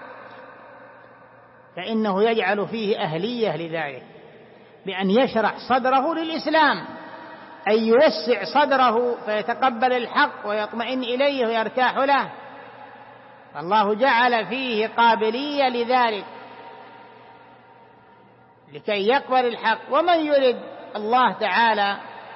فإنه يجعل فيه أهلية لذلك بأن يشرح صدره للإسلام، أي يوسع صدره فيتقبل الحق ويطمئن إليه ويرتاح له. فالله جعل فيه قابلية لذلك لكي يقبل الحق. ومن يرد الله تعالى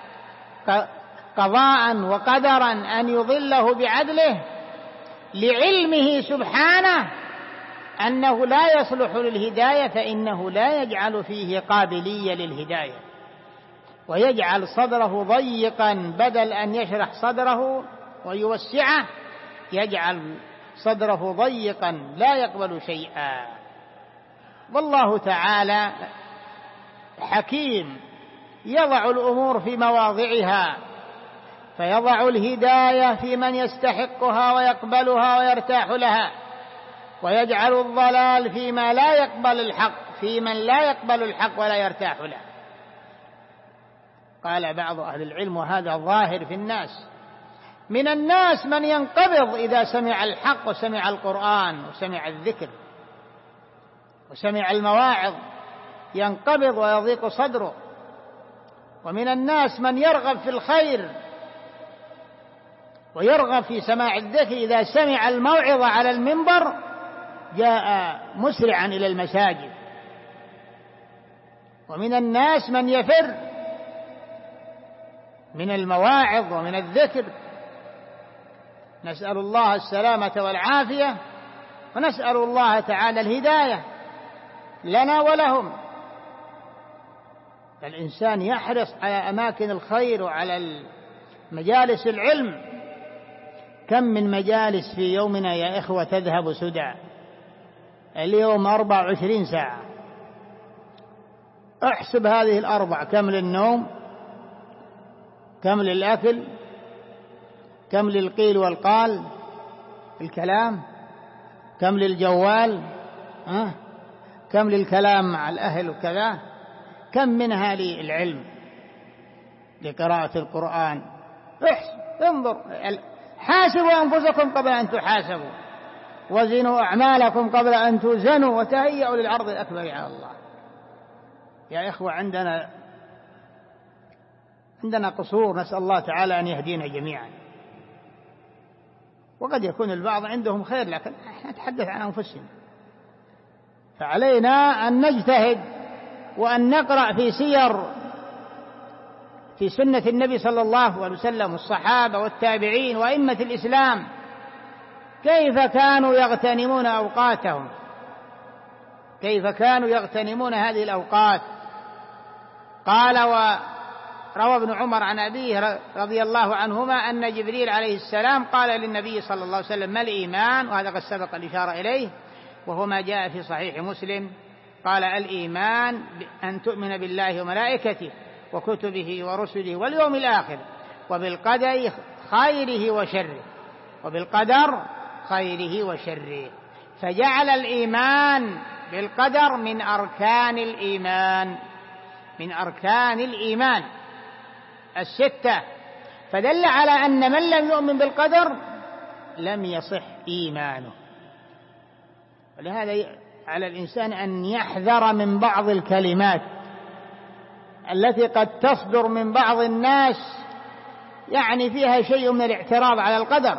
قضاء وقدرا أن يضله بعدله لعلمه سبحانه أنه لا يصلح للهداية، فإنه لا يجعل فيه قابلية للهداية، ويجعل صدره ضيقا بدل أن يشرح صدره ويوسعه، يجعل صدره ضيقا لا يقبل شيئا. والله تعالى حكيم يضع الأمور في مواضعها، فيضع الهداية في من يستحقها ويقبلها ويرتاح لها، ويجعل الضلال فيما لا يقبل الحق في من لا يقبل الحق ولا يرتاح له. قال بعض أهل العلم وهذا ظاهر في الناس: من الناس من ينقبض إذا سمع الحق وسمع القرآن وسمع الذكر وسمع المواعظ، ينقبض ويضيق صدره. ومن الناس من يرغب في الخير ويرغب في سماع الذكر، إذا سمع الموعظة على المنبر جاء مسرعا إلى المساجد. ومن الناس من يفر من المواعظ ومن الذكر. نسأل الله السلامة والعافية، ونسأل الله تعالى الهداية لنا ولهم. الإنسان يحرص على أماكن الخير وعلى مجالس العلم. كم من مجالس في يومنا يا إخوة تذهب سدى، اليوم 24 ساعة. احسب هذه الأربع، كم للنوم، كم للأكل، كم للقيل والقال، الكلام، كم للجوال، كم للكلام مع الأهل وكذا، كم منها للعلم لقراءة القرآن. انظر، حاسبوا أنفسكم قبل أن تحاسبوا، وزنوا أعمالكم قبل أن توزنوا، وتهيئوا للعرض الأكبر على الله. يا إخوة، عندنا قصور، نسأل الله تعالى أن يهدينا جميعا. وقد يكون البعض عندهم خير، لكن احنا نتحدث عن أنفسنا، فعلينا أن نجتهد وأن نقرأ في سنة النبي صلى الله عليه وسلم والصحابة والتابعين وأئمة الإسلام كيف كانوا يغتنمون أوقاتهم، كيف كانوا يغتنمون هذه الأوقات. قال وروى ابن عمر عن أبيه رضي الله عنهما أن جبريل عليه السلام قال للنبي صلى الله عليه وسلم: ما الإيمان؟ وهذا قد سبق الإشارة إليه، وهو ما جاء في صحيح مسلم. قال: الإيمان أن تؤمن بالله وملائكته وكتبه ورسله واليوم الآخر وبالقدر خيره وشره، وبالقدر خيره وشره. فجعل الإيمان بالقدر من أركان الإيمان، من أركان الإيمان الستة، فدل على أن من لم يؤمن بالقدر لم يصح إيمانه. ولهذا على الإنسان أن يحذر من بعض الكلمات التي قد تصدر من بعض الناس يعني فيها شيء من الاعتراض على القدر.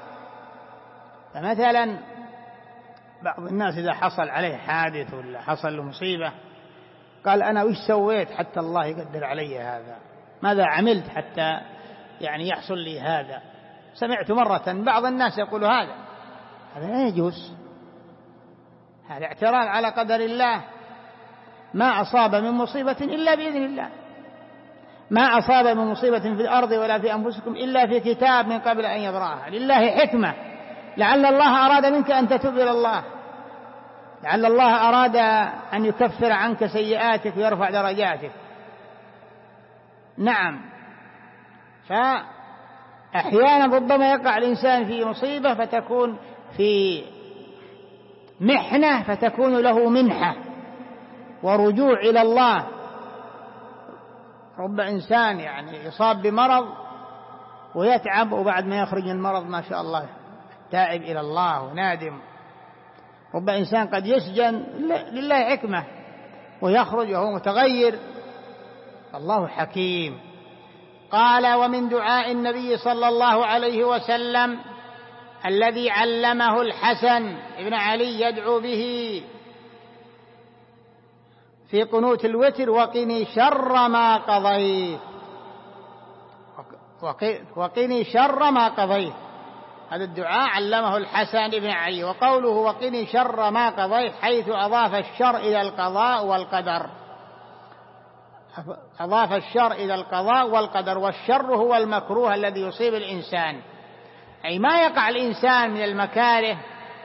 فمثلا بعض الناس إذا حصل عليه حادث ولا حصل له مصيبة قال: أنا وش سويت حتى الله يقدر علي هذا؟ ماذا عملت حتى يعني يحصل لي هذا؟ سمعت مرة بعض الناس يقول هذا لا يجوز، هذا اعتراض على قدر الله. ما أصاب من مصيبة إلا بإذن الله، ما أصاب من مصيبة في الأرض ولا في أنفسكم إلا في كتاب من قبل أن يبرأها. لله حكمة، لعل الله أراد منك أن تتوب إلى الله، لعل الله أراد أن يكفر عنك سيئاتك ويرفع درجاتك. نعم، فأحيانا ربما يقع الإنسان في مصيبة فتكون في محنة فتكون له منحة ورجوع إلى الله. رب إنسان يعني يصاب بمرض ويتعب، وبعد ما يخرج من المرض ما شاء الله تائب إلى الله ونادم. رب إنسان قد يسجن لله حكمة ويخرج وهو متغير. الله حكيم. قال: ومن دعاء النبي صلى الله عليه وسلم الذي علمه الحسن بن علي يدعو به في قنوت الوتر: وقني شر ما قضيت، وقني شر ما قضيت. هذا الدعاء علمه الحسن بن علي. وقوله وقني شر ما قضيت حيث أضاف الشر إلى القضاء والقدر، أضاف الشر إلى القضاء والقدر. والشر هو المكروه الذي يصيب الإنسان، أي ما يقع الإنسان من المكاره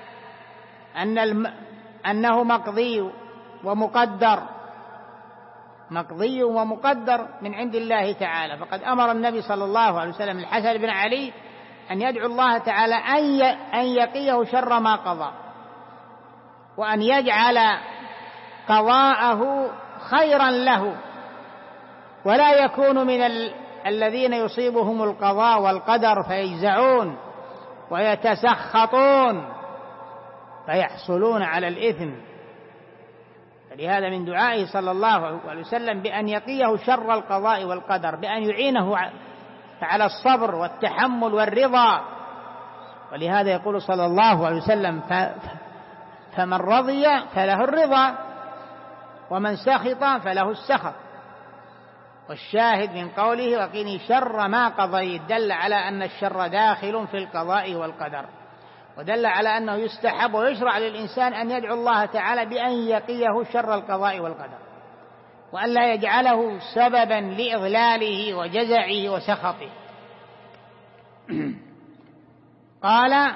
أنه مقضي ومقدر، مقضي ومقدر من عند الله تعالى. فقد أمر النبي صلى الله عليه وسلم الحسن بن علي أن يدعو الله تعالى أن يقيه شر ما قضى، وأن يجعل قضاءه خيرا له، ولا يكون من الذين يصيبهم القضاء والقدر فيجزعون ويتسخطون فيحصلون على الإثم. فلهذا من دعائه صلى الله عليه وسلم بأن يقيه شر القضاء والقدر، بأن يعينه على الصبر والتحمل والرضا. ولهذا يقول صلى الله عليه وسلم: فمن رضي فله الرضا، ومن سخط فله السخط. والشاهد من قوله وقني شر ما قضيت دل على أن الشر داخل في القضاء والقدر، ودل على أنه يستحب ويشرع للإنسان أن يدعو الله تعالى بأن يقيه شر القضاء والقدر، وأن لا يجعله سببا لإضلاله وجزعه وسخطه. قال: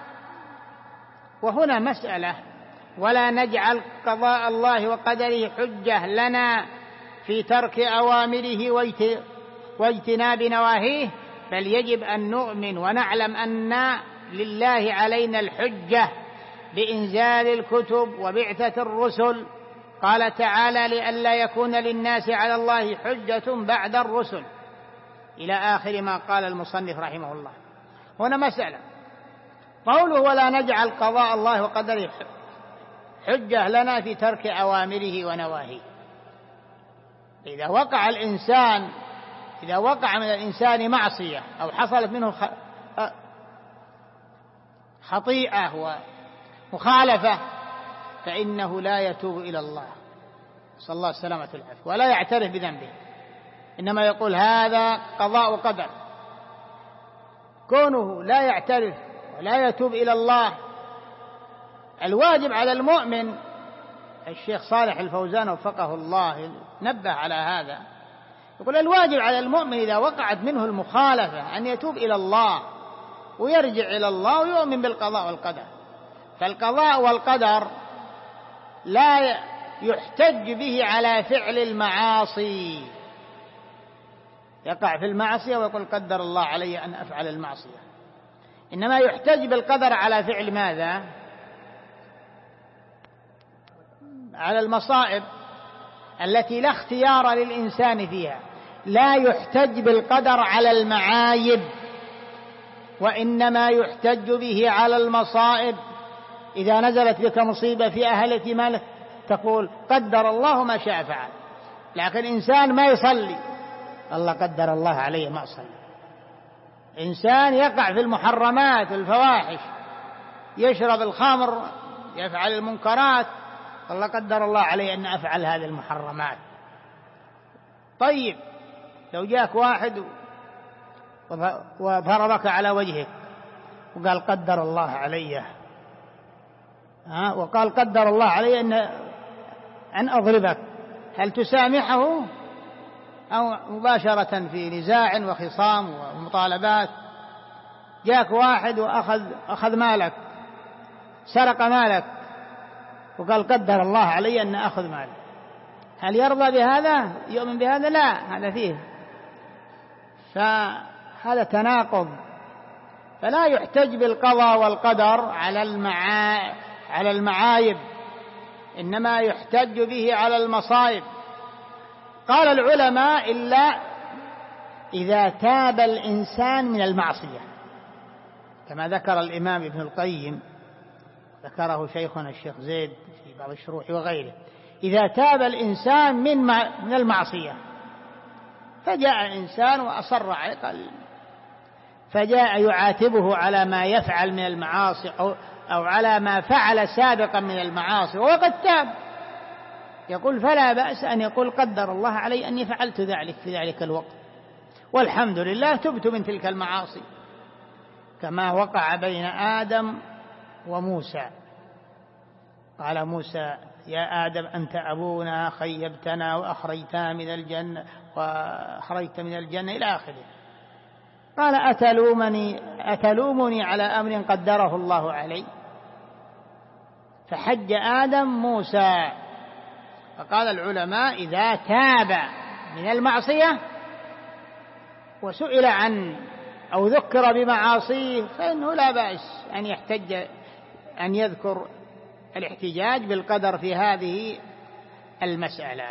وهنا مسألة: ولا نجعل قضاء الله وقدره حجة لنا في ترك أوامره واجتناب نواهيه، بل يجب أن نؤمن ونعلم لله علينا الحجة بإنزال الكتب وبعثة الرسل. قال تعالى: لئلا يكون للناس على الله حجة بعد الرسل، إلى آخر ما قال المصنف رحمه الله. هنا مسألة، قوله: ولا نجعل قضاء الله وقدره حجة لنا في ترك أوامره ونواهيه. إذا وقع من الإنسان معصية أو حصلت منه خطيئة ومخالفة فإنه لا يتوب إلى الله، صلى الله السلامة والعافية، ولا يعترف بذنبه، إنما يقول هذا قضاء وقدر. كونه لا يعترف ولا يتوب إلى الله، الواجب على المؤمن، الشيخ صالح الفوزان وفقه الله نبه على هذا، يقول الواجب على المؤمن إذا وقعت منه المخالفة أن يتوب إلى الله ويرجع إلى الله ويؤمن بالقضاء والقدر. فالقضاء والقدر لا يحتج به على فعل المعاصي، يقع في المعصية ويقول قدر الله علي أن أفعل المعصية، إنما يحتج بالقدر على فعل ماذا؟ على المصائب التي لا اختيار للإنسان فيها. لا يحتج بالقدر على المعايب، وإنما يحتج به على المصائب. إذا نزلت بك مصيبة في أهلة مالك تقول قدر الله ما شاء فعل. لكن إنسان ما يصلي، الله قدر الله عليه ما أصلي. إنسان يقع في المحرمات والفواحش، يشرب الخمر، يفعل المنكرات، الله قدر الله عليه أن أفعل هذه المحرمات. طيب لو جاءك واحد وضربك على وجهك وقال قدر الله علي، وقال قدر الله علي أن أضربك، هل تسامحه أو مباشرة في نزاع وخصام ومطالبات؟ جاءك واحد وأخذ مالك، سرق مالك، وقال قدر الله علي أن أخذ مالك، هل يرضى بهذا؟ يؤمن بهذا؟ لا، هذا فيه، فهذا تناقض. فلا يحتج بالقضاء والقدر على المعايب، إنما يحتج به على المصائب. قال العلماء: إلا إذا تاب الإنسان من المعصية، كما ذكر الإمام ابن القيم، ذكره شيخنا الشيخ زيد في بعض الشروح وغيره. إذا تاب الإنسان من المعصية، فجاء إنسان وأصر عليه، فجاء يعاتبه على ما يفعل من المعاصي أو على ما فعل سابقا من المعاصي وقد تاب، يقول فلا بأس أن يقول قدر الله علي أني فعلت ذلك في ذلك الوقت، والحمد لله تبت من تلك المعاصي، كما وقع بين آدم وموسى. قال موسى: يا آدم أنت أبونا، خيبتنا وأخرجتنا من الجنة إلى آخره. قال: أتلومني على أمر قدره الله علي؟ فحج آدم موسى. فقال العلماء: إذا تاب من المعصية وسئل عن أو ذكر بمعاصيه فإنه لا بأس أن يذكر الاحتجاج بالقدر في هذه المسألة.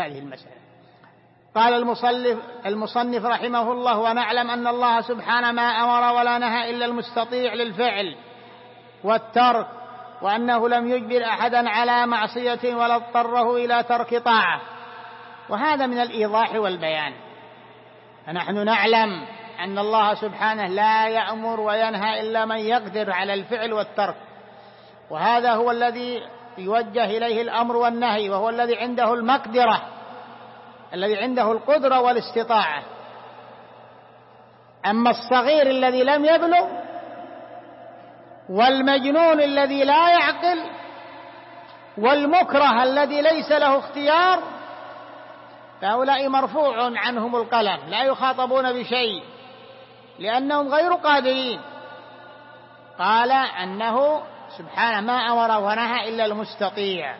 قال المصنف رحمه الله: ونعلم أن الله سبحانه ما أمر ولا نهى إلا المستطيع للفعل والترك، وأنه لم يجبر أحدا على معصية ولا اضطره إلى ترك طاعة. وهذا من الإيضاح والبيان. فنحن نعلم أن الله سبحانه لا يأمر وينهى إلا من يقدر على الفعل والترك، وهذا هو الذي يوجه إليه الأمر والنهي، وهو الذي عنده المقدرة، الذي عنده القدرة والاستطاعة. أما الصغير الذي لم يبلغ والمجنون الذي لا يعقل والمكره الذي ليس له اختيار، فهؤلاء مرفوع عنهم القلم، لا يخاطبون بشيء لأنهم غير قادرين. قال أنه سبحانه ما أمر ونهى إلا المستطيع.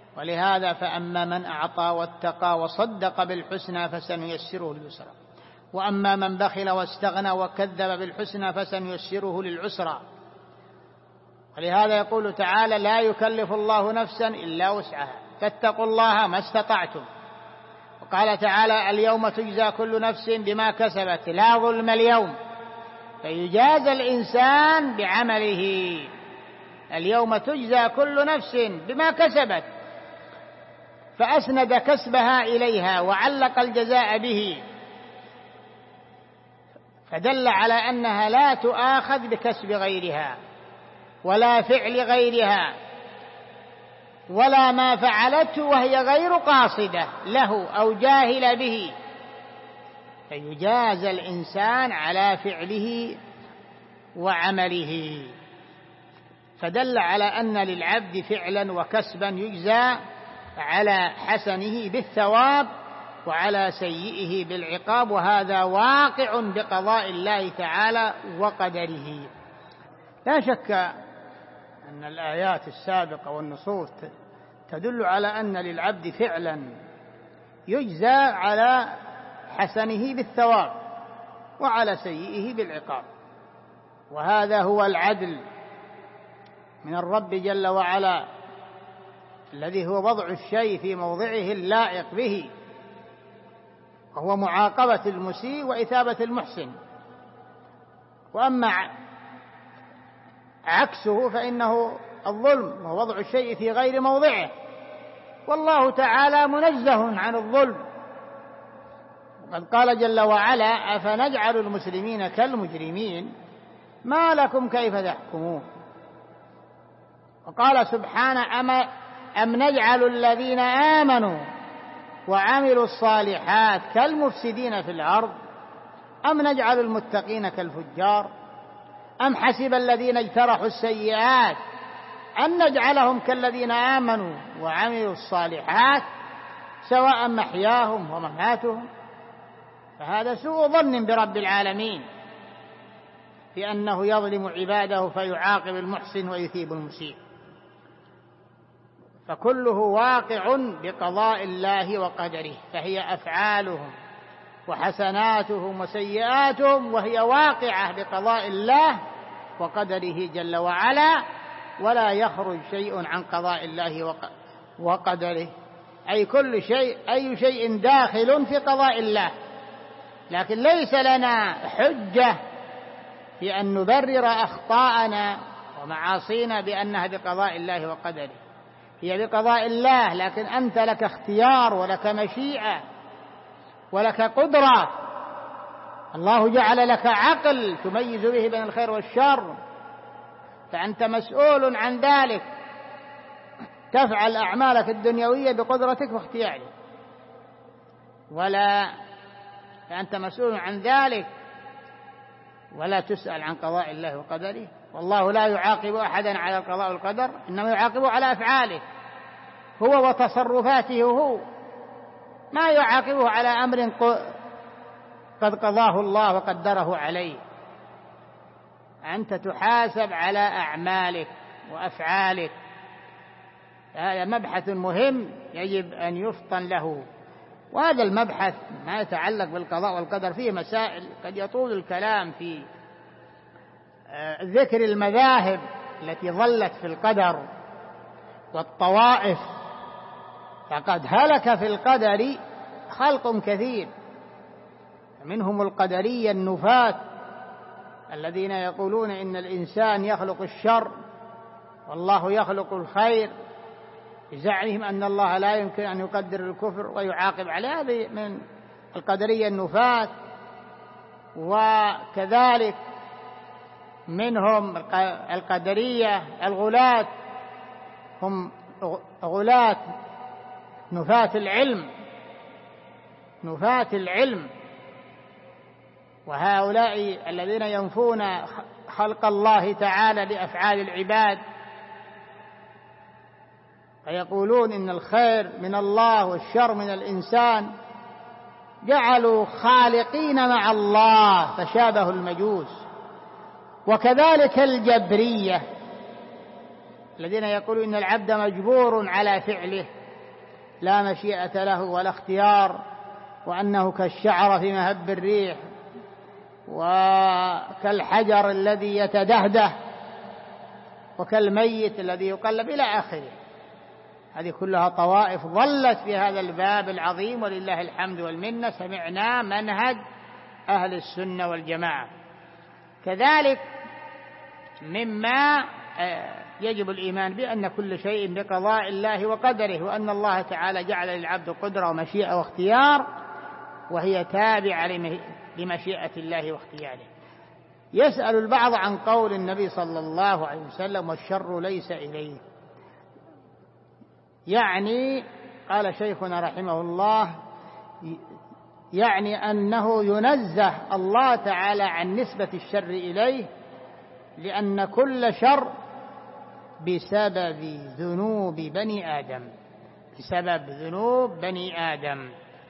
ولهذا فأما من أعطى واتقى وصدق بالحسنى فسنيسره لليسرى. وأما من بخل واستغنى وكذب بالحسنى فسنيسره للعسرى. ولهذا يقول تعالى: لا يكلف الله نفسا إلا وسعها فاتقوا الله ما استطعتم. وقال تعالى: اليوم تجزى كل نفس بما كسبت لا ظلم اليوم فيجازى الإنسان بعمله. اليوم تجزى كل نفس بما كسبت، فأسند كسبها إليها وعلق الجزاء به، فدل على أنها لا تؤاخذ بكسب غيرها ولا فعل غيرها ولا ما فعلته وهي غير قاصدة له أو جاهلة به، فيجازى الإنسان على فعله وعمله. فدل على أن للعبد فعلا وكسبا يجزى على حسنه بالثواب وعلى سيئه بالعقاب، وهذا واقع بقضاء الله تعالى وقدره. لا شك أن الآيات السابقة والنصوص تدل على أن للعبد فعلا يجزى على حسنه بالثواب وعلى سيئه بالعقاب، وهذا هو العدل من الرب جل وعلا، الذي هو وضع الشيء في موضعه اللائق به، وهو معاقبة المسيء وإثابة المحسن. وأما عكسه فإنه الظلم ووضع الشيء في غير موضعه، والله تعالى منزه عن الظلم. وقد قال جل وعلا: أفنجعل المسلمين كالمجرمين ما لكم كيف تحكمون. وقال سبحانه: أم نجعل الذين آمنوا وعملوا الصالحات كالمفسدين في الأرض أم نجعل المتقين كالفجار أم حسب الذين اجترحوا السيئات أن نجعلهم كالذين آمنوا وعملوا الصالحات سواء محياهم ومماتهم. فهذا سوء ظن برب العالمين في أنه يظلم عباده فيعاقب المحسن ويثيب المسيء، فكله واقع بقضاء الله وقدره، فهي أفعالهم وحسناتهم وسيئاتهم وهي واقعة بقضاء الله وقدره جل وعلا، ولا يخرج شيء عن قضاء الله وقدره، أي كل شيء، أي شيء داخل في قضاء الله. لكن ليس لنا حجة في أن نبرر أخطاءنا ومعاصينا بأنها بقضاء الله وقدره، هي بقضاء الله، لكن أنت لك اختيار ولك مشيئة ولك قدرة. الله جعل لك عقل تميز به بين الخير والشر، فأنت مسؤول عن ذلك، تفعل أعمالك الدنيوية بقدرتك واختيارك، فأنت مسؤول عن ذلك ولا تسأل عن قضاء الله وقدره. والله لا يعاقب أحدا على القضاء والقدر، إنما يعاقبه على أفعاله هو وتصرفاته هو، ما يعاقبه على أمر قد قضاه الله وقدره عليه. أنت تحاسب على أعمالك وأفعالك، هذا مبحث مهم يجب أن يفطن له. وهذا المبحث ما يتعلق بالقضاء والقدر فيه مسائل قد يطول الكلام في ذكر المذاهب التي ظلت في القدر والطوائف، فقد هلك في القدر خلق كثير، منهم القدرية النفاة الذين يقولون إن الإنسان يخلق الشر والله يخلق الخير، بزعمهم أن الله لا يمكن أن يقدر الكفر ويعاقب على هذه من القدرية النفاة. وكذلك منهم القدرية الغلاة، هم غلاة نفاة العلم، وهؤلاء الذين ينفون خلق الله تعالى لأفعال العباد، فيقولون إن الخير من الله والشر من الإنسان، جعلوا خالقين مع الله فشابهوا المجوس. وكذلك الجبرية الذين يقولون إن العبد مجبور على فعله لا مشيئة له ولا اختيار، وأنه كالشعر في مهب الريح وكالحجر الذي يتدهده وكالميت الذي يقلب إلى آخره. هذه كلها طوائف ظلت في هذا الباب العظيم، ولله الحمد والمنة سمعنا منهج أهل السنة والجماعة. كذلك مما يجب الإيمان بأن كل شيء بقضاء الله وقدره، وأن الله تعالى جعل للعبد قدرة ومشيئة واختيار، وهي تابعة لمشيئة الله واختياره. يسأل البعض عن قول النبي صلى الله عليه وسلم: والشر ليس إليه. يعني قال شيخنا رحمه الله يعني أنه ينزه الله تعالى عن نسبة الشر إليه، لأن كل شر بسبب ذنوب بني آدم، بسبب ذنوب بني آدم.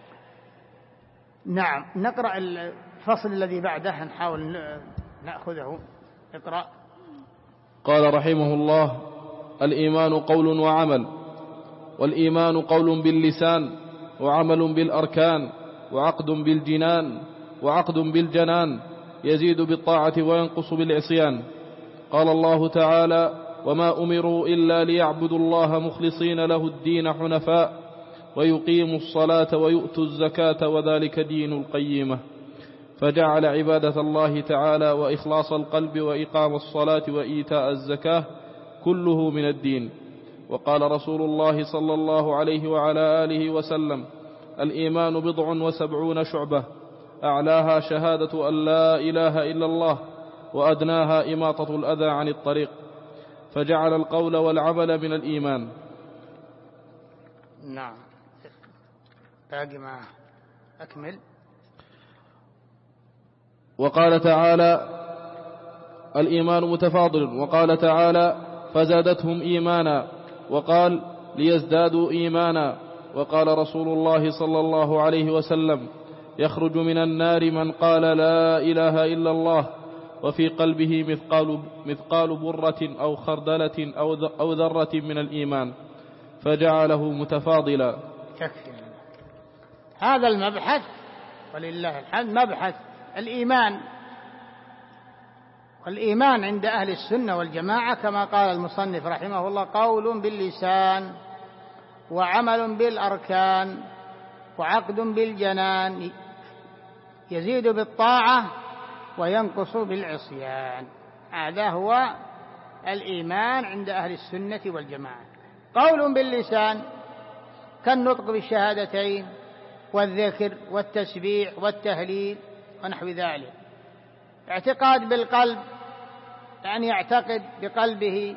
نعم، نقرأ الفصل الذي بعده، نحاول نأخذه. اقرأ. قال رحمه الله: الإيمان قول وعمل، والإيمان قول باللسان، وعمل بالأركان، وعقد بالجنان، وعقد بالجنان، يزيد بالطاعة وينقص بالعصيان. قال الله تعالى: وما أمروا إلا ليعبدوا الله مخلصين له الدين حنفاء ويقيموا الصلاة ويؤتوا الزكاة وذلك دين القيمة. فجعل عبادة الله تعالى وإخلاص القلب وإقام الصلاة وإيتاء الزكاة كله من الدين. وقال رسول الله صلى الله عليه وعلى آله وسلم: الإيمان 70 شعبة، أعلاها شهادة أن لا إله إلا الله، وأدناها إماطة الأذى عن الطريق. فجعل القول والعمل من الإيمان. نعم، باقي ما أكمل. وقال تعالى: الإيمان متفاضل. وقال تعالى: فزادتهم إيمانا. وقال: ليزدادوا إيمانا. وقال رسول الله صلى الله عليه وسلم: يخرج من النار من قال لا إله إلا الله وفي قلبه مثقال برة أو خردلة أو ذرة من الإيمان، فجعله متفاضلا. هذا المبحث ولله الحمد مبحث الإيمان. والإيمان عند أهل السنة والجماعة كما قال المصنف رحمه الله: قول باللسان، وعمل بالأركان، وعقد بالجنان، يزيد بالطاعة وينقص بالعصيان. هذا هو الإيمان عند أهل السنة والجماعة. قول باللسان كالنطق بالشهادتين والذكر والتسبيح والتهليل ونحو ذلك. اعتقاد بالقلب، أن يعتقد بقلبه،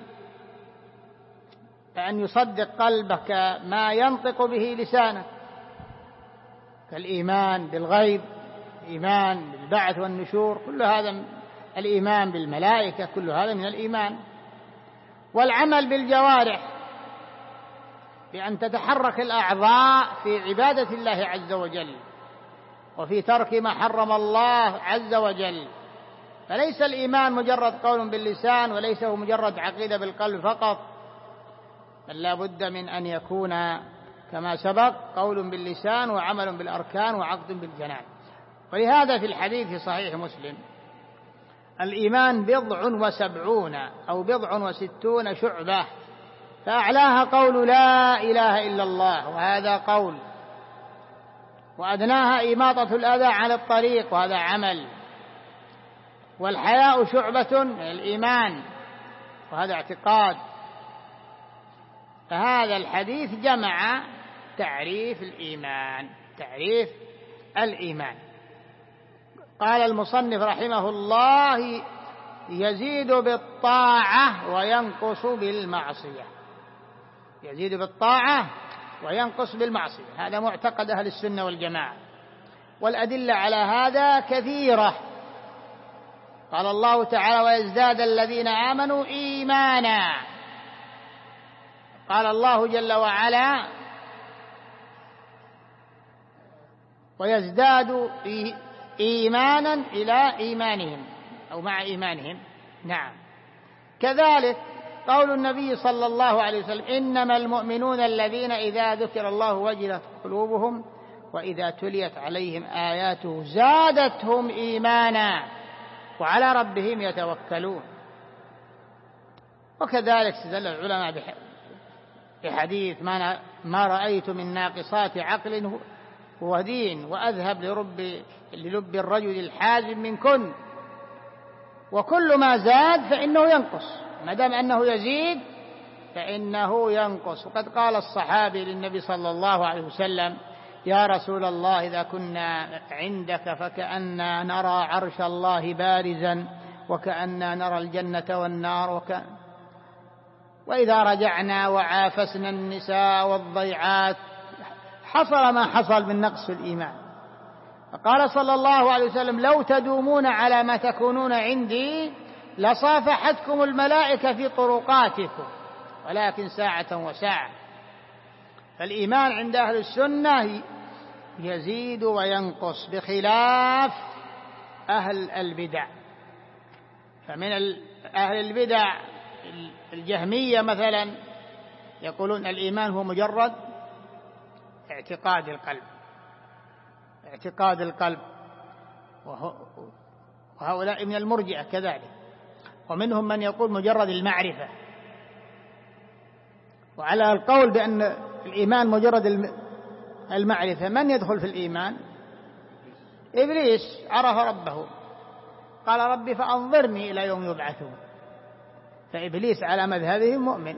أن يصدق قلبك ما ينطق به لسانك، كالإيمان بالغيب، الإيمان بالبعث والنشور، كل هذا الإيمان بالملائكة، كل هذا من الإيمان. والعمل بالجوارح، بأن تتحرك الأعضاء في عبادة الله عز وجل وفي ترك ما حرم الله عز وجل. فليس الإيمان مجرد قول باللسان، وليس هو مجرد عقيدة بالقلب فقط، بل لا بد من أن يكون كما سبق قول باللسان وعمل بالأركان وعقد بالجنان. ولهذا في الحديث في صحيح مسلم: الإيمان 70 أو 60 شعبة، فأعلاها قول لا إله إلا الله، وهذا قول، وأدناها إماطة الأذى عن الطريق، وهذا عمل، والحياء شعبة من الإيمان، وهذا اعتقاد. فهذا الحديث جمع تعريف الإيمان. قال المصنف رحمه الله: يزيد بالطاعة وينقص بالمعصية. يزيد بالطاعة وينقص بالمعصية، هذا معتقد أهل السنة والجماعة. والأدلة على هذا كثيرة. قال الله تعالى: ويزداد الذين آمنوا إيمانا. قال الله جل وعلا: ويزداد إيمانا إلى إيمانهم أو مع إيمانهم. نعم. كذلك قول النبي صلى الله عليه وسلم: إنما المؤمنون الذين إذا ذكر الله وجلت قلوبهم وإذا تليت عليهم آياته زادتهم إيمانا وعلى ربهم يتوكلون. وكذلك استدل العلماء بحديث ما رأيت من ناقصات عقل ودين وأذهب للب الرجل الحازم منكن، وكل ما زاد فإنه ينقص، ما دام أنه يزيد فإنه ينقص. وقد قال الصحابي للنبي صلى الله عليه وسلم: يا رسول الله إذا كنا عندك فكأننا نرى عرش الله بارزا وكأننا نرى الجنة والنار وإذا رجعنا وعافسنا النساء والضيعات حصل ما حصل من نقص الإيمان. فقال صلى الله عليه وسلم: لو تدومون على ما تكونون عندي لصافحتكم الملائكة في طرقاتكم ولكن ساعة وساعة. فالإيمان عند أهل السنة يزيد وينقص بخلاف أهل البدع. فمن أهل البدع الجهمية مثلا يقولون الإيمان هو مجرد اعتقاد القلب، وهؤلاء من المرجئة كذلك. ومنهم من يقول مجرد المعرفة. وعلى القول بأن الإيمان مجرد المعرفة من يدخل في الإيمان؟ إبليس عرف ربه قال: ربي فأنظرني إلى يوم يبعثون، فإبليس على مذهبه مؤمن.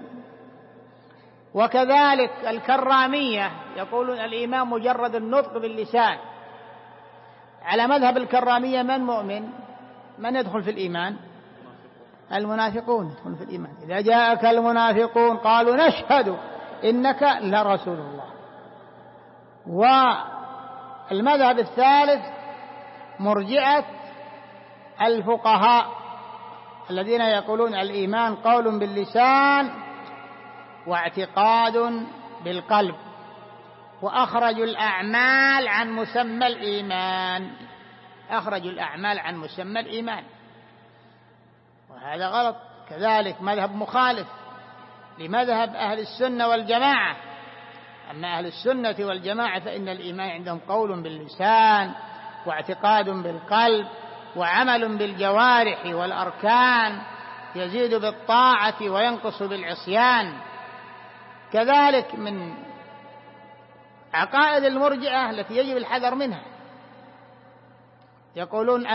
وكذلك الكرامية يقولون الإيمان مجرد النطق باللسان، على مذهب الكرامية من مؤمن؟ من يدخل في الإيمان؟ المنافقون يدخلون في الإيمان. إذا جاءك المنافقون قالوا نشهد إنك لرسول الله. والمذهب الثالث مرجئة الفقهاء الذين يقولون الإيمان قول باللسان واعتقاد بالقلب، وأخرجوا الأعمال عن مسمى الإيمان، أخرجوا الأعمال عن مسمى الإيمان، وهذا غلط. كذلك مذهب مخالف لمذهب أهل السنة والجماعة. أما أهل السنة والجماعة فإن الإيمان عندهم قول باللسان واعتقاد بالقلب وعمل بالجوارح والأركان، يزيد بالطاعة وينقص بالعصيان. كذلك من عقائد المرجئة التي يجب الحذر منها يقولون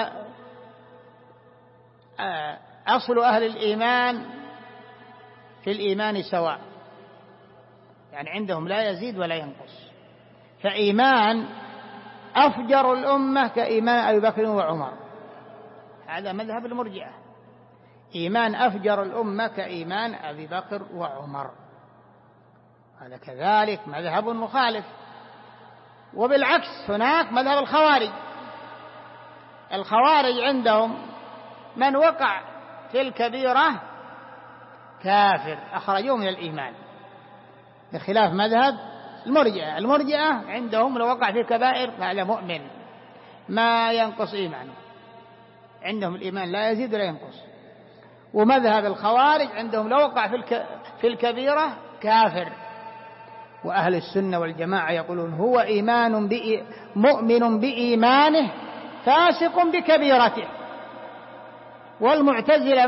أصل أهل الإيمان في الإيمان سواء، يعني عندهم لا يزيد ولا ينقص. فإيمان أفجر الأمة كإيمان أبي بكر وعمر، هذا مذهب المرجئة. إيمان أفجر الأمة كإيمان أبي بكر وعمر، هذا كذلك مذهب مخالف. وبالعكس هناك مذهب الخوارج. الخوارج عندهم من وقع في الكبيرة كافر، أخرجوه من الإيمان، بخلاف مذهب المرجئة. المرجئة عندهم لو وقع في الكبائر فهذا مؤمن ما ينقص إيمانه، عندهم الإيمان لا يزيد ولا ينقص. ومذهب الخوارج عندهم لو وقع في الكبيرة كافر. وأهل السنة والجماعة يقولون هو مؤمن بإيمانه فاسق بكبيرته. والمعتزلة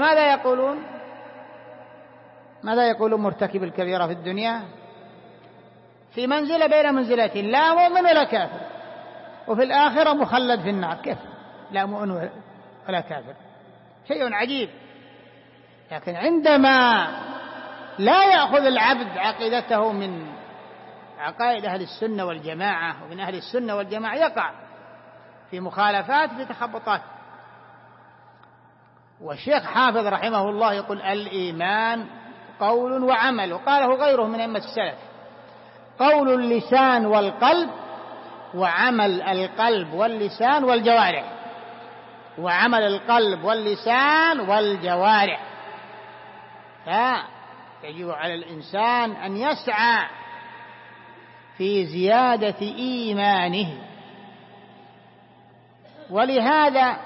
ماذا يقولون مرتكب الكبيرة في الدنيا في منزلة بين منزلتين، لا مؤمن ولا كافر، وفي الآخرة مخلد في النار. كيف لا مؤمن ولا كافر؟ شيء عجيب. لكن عندما لا يأخذ العبد عقيدته من عقائد أهل السنة والجماعة ومن أهل السنة والجماعة يقع في مخالفات في تخبطات. والشيخ حافظ رحمه الله يقول الإيمان قول وعمل، وقاله غيره من أئمة السلف: قول اللسان والقلب، وعمل القلب واللسان والجوارح، وعمل القلب واللسان والجوارح. فيجب على الإنسان أن يسعى في زيادة إيمانه. ولهذا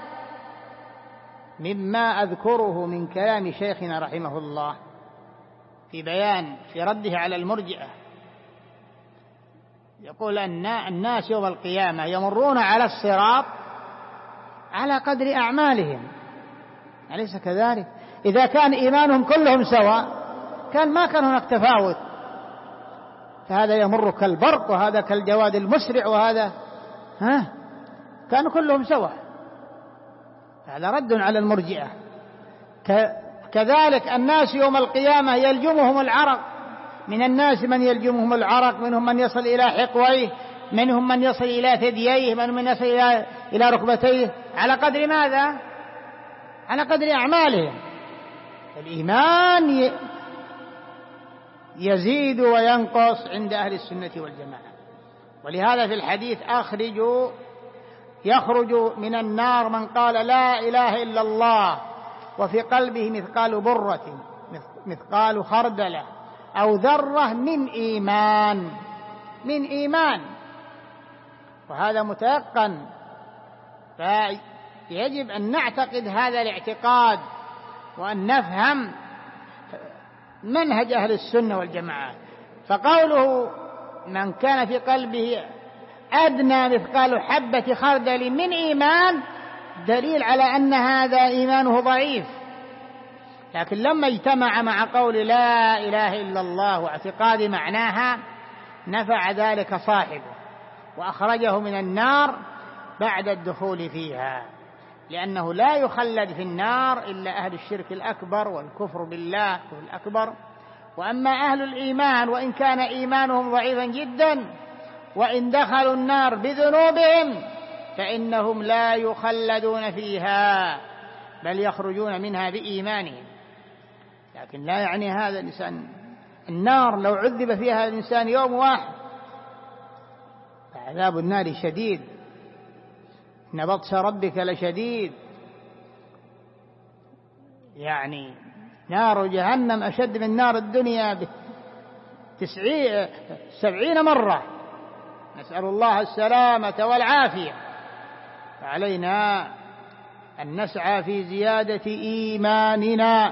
مما أذكره من كلام شيخنا رحمه الله في رده على المرجئة يقول أن الناس يوم القيامة يمرون على الصراط على قدر أعمالهم، أليس كذلك؟ إذا كان إيمانهم كلهم سواء كان ما كان هناك تفاوت، فهذا يمر كالبرق وهذا كالجواد المسرع وهذا كانوا كلهم سواء. هذا رد على المرجئة. كذلك الناس يوم القيامة يلجمهم العرق، من الناس من يلجمهم العرق، منهم من يصل إلى حقويه، منهم من يصل إلى ثدييه، منهم من يصل إلى ركبتيه، على قدر ماذا؟ على قدر أعمالهم. الإيمان يزيد وينقص عند أهل السنة والجماعة. ولهذا في الحديث يخرج من النار من قال لا إله إلا الله وفي قلبه مثقال برة، مثقال خردلة أو ذرة من إيمان، وهذا متيقن. فيجب أن نعتقد هذا الاعتقاد وأن نفهم منهج أهل السنة والجماعة. فقوله من كان في قلبه أدنى مثقال حبة خردل من إيمان دليل على أن هذا إيمانه ضعيف، لكن لما اجتمع مع قول لا إله إلا الله واعتقاد معناها نفع ذلك صاحبه وأخرجه من النار بعد الدخول فيها، لأنه لا يخلد في النار إلا أهل الشرك الأكبر والكفر بالله الأكبر. وأما أهل الإيمان وإن كان إيمانهم ضعيفا جدا وإن دخلوا النار بذنوبهم فإنهم لا يخلدون فيها بل يخرجون منها بإيمانهم. لكن لا يعني هذا الإنسان النار لو عذب فيها الإنسان يوم واحد فعذاب النار شديد، إن بطش ربك لشديد. يعني نار جهنم أشد من نار الدنيا 70 مرة، نسأل الله السلامة والعافية. فعلينا أن نسعى في زيادة إيماننا،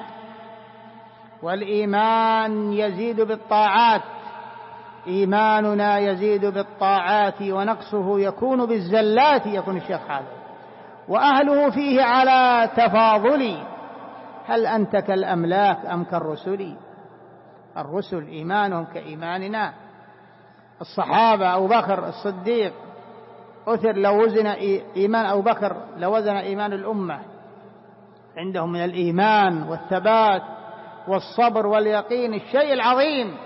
والإيمان يزيد بالطاعات، إيماننا يزيد بالطاعات ونقصه يكون بالزلات، يكون الشيخ هذا، وأهله فيه على تفاضل. هل أنت كالأملاك أم كالرسل؟ الرسل إيمانهم كإيماننا. الصحابة أبو بكر الصديق أثر لو وزن إيمان أبو بكر لوزن إيمان الأمة، عندهم من الإيمان والثبات والصبر واليقين الشيء العظيم.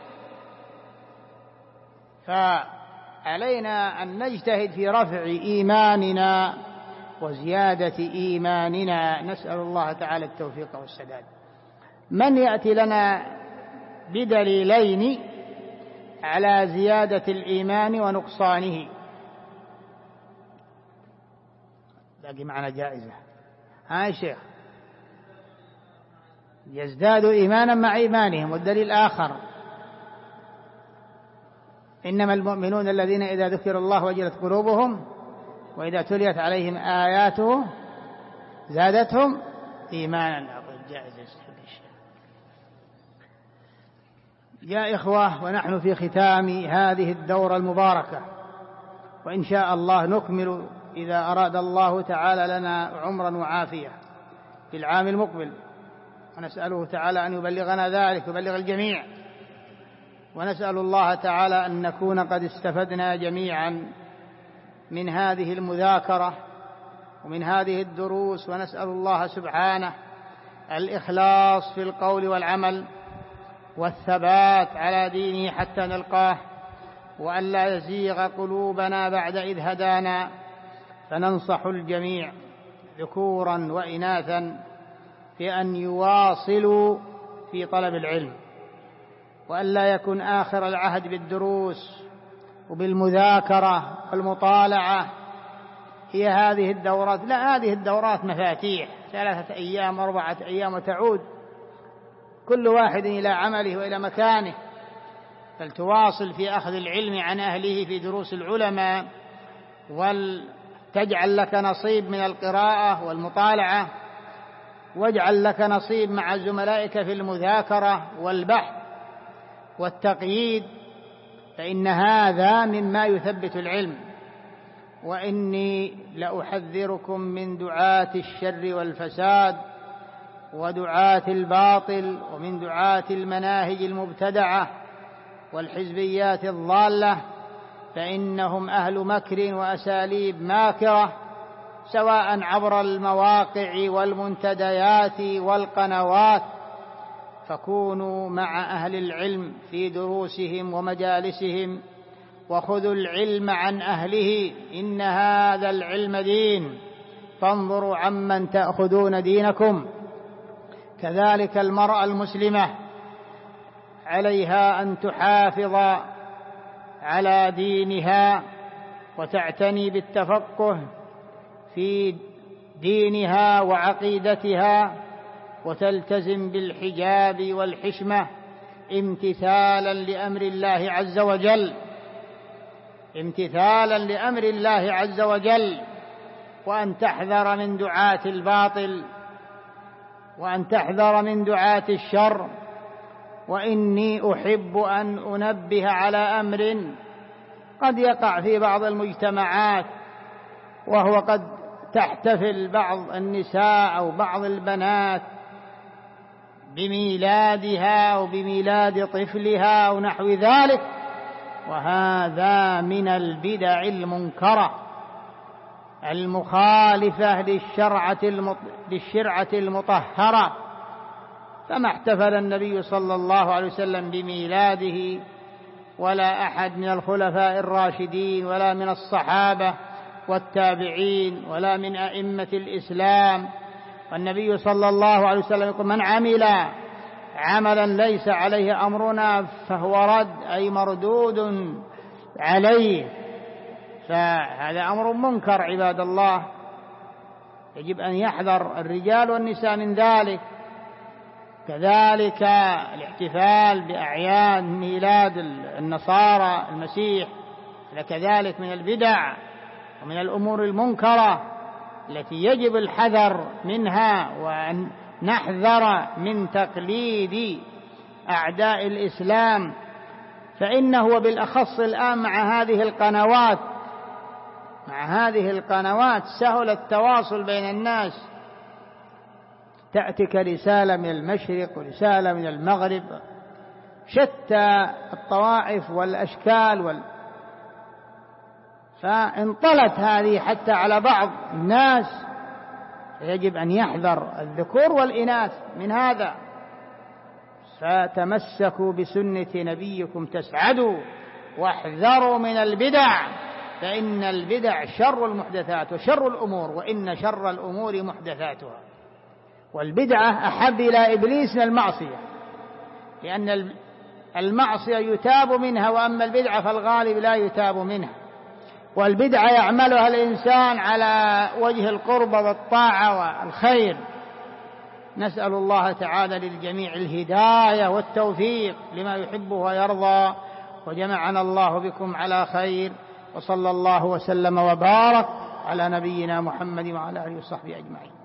فعلينا أن نجتهد في رفع إيماننا وزيادة إيماننا، نسأل الله تعالى التوفيق والسداد. من يأتي لنا بدليلين على زيادة الإيمان ونقصانه؟ باقي معنا جائزة. يا شيخ، يزدادوا إيمانا مع إيمانهم. والدليل آخر إنما المؤمنون الذين إذا ذكر الله وجلت قلوبهم وإذا تليت عليهم آياته زادتهم إيمانا. أقول جائزة يا إخوة، ونحن في ختام هذه الدورة المباركة، وإن شاء الله نكمل إذا أراد الله تعالى لنا عمرا وعافية في العام المقبل، ونسأله تعالى أن يبلغنا ذلك ويبلغ الجميع. ونسأل الله تعالى أن نكون قد استفدنا جميعا من هذه المذاكرة ومن هذه الدروس، ونسأل الله سبحانه الإخلاص في القول والعمل والثبات على دينه حتى نلقاه، وأن لا يزيغ قلوبنا بعد إذ هدانا. فننصح الجميع ذكورا وإناثا في أن يواصلوا في طلب العلم، وأن لا يكن آخر العهد بالدروس وبالمذاكرة والمطالعة هي هذه الدورات. لا، هذه الدورات مفاتيح 3 أيام 4 أيام وتعود، كل واحد إلى عمله وإلى مكانه. فلتواصل في أخذ العلم عن أهله في دروس العلماء، ولتجعل لك نصيب من القراءة والمطالعة، واجعل لك نصيب مع زملائك في المذاكرة والبحث والتقييد. فإن هذا مما يثبت العلم. وإني لأحذركم من دعاة الشر والفساد ودعاة الباطل ومن دعاة المناهج المبتدعة والحزبيات الضالة، فإنهم أهل مكر وأساليب ماكرة، سواء عبر المواقع والمنتديات والقنوات. فكونوا مع أهل العلم في دروسهم ومجالسهم، وخذوا العلم عن أهله، إن هذا العلم دين، فانظروا عمن تأخذون دينكم. كذلك المرأة المسلمة عليها أن تحافظ على دينها وتعتني بالتفقه في دينها وعقيدتها، وتلتزم بالحجاب والحشمة امتثالا لأمر الله عز وجل، امتثالا لأمر الله عز وجل، وأن تحذر من دعاة الباطل وأن تحذر من دعاة الشر. وإني أحب أن أنبه على أمر قد يقع في بعض المجتمعات، وهو قد تحتفل بعض النساء أو بعض البنات بميلادها أو بميلاد طفلها أو نحو ذلك، وهذا من البدع المنكرة المخالفة للشرعة المطهرة. فما احتفل النبي صلى الله عليه وسلم بميلاده ولا أحد من الخلفاء الراشدين ولا من الصحابة والتابعين ولا من أئمة الإسلام. والنبي صلى الله عليه وسلم يقول: من عمل عملا ليس عليه أمرنا فهو رد، أي مردود عليه. فهذا أمر منكر عباد الله، يجب أن يحذر الرجال والنساء من ذلك. كذلك الاحتفال بأعياد ميلاد النصارى المسيح كذلك من البدع ومن الأمور المنكرة التي يجب الحذر منها، وأن نحذر من تقليد أعداء الإسلام. فإنه بالأخص الآن مع هذه القنوات سهل التواصل بين الناس، تأتيك رسالة من المشرق ورسالة من المغرب، شتى الطوائف والأشكال فانطلت هذه حتى على بعض الناس. يجب أن يحذر الذكور والإناث من هذا. فتمسكوا بسنة نبيكم تسعدوا، واحذروا من البدع، فإن البدع شر المحدثات وشر الأمور، وإن شر الأمور محدثاتها. والبدعة أحب إلى إبليس من المعصية، لأن المعصية يتاب منها، وأما البدعة فالغالب لا يتاب منها. والبدعة يعملها الإنسان على وجه القرب والطاعة والخير. نسأل الله تعالى للجميع الهداية والتوفيق لما يحبه ويرضى، وجمعنا الله بكم على خير، وصلى الله وسلم وبارك على نبينا محمد وعلى آله وصحبه أجمعين.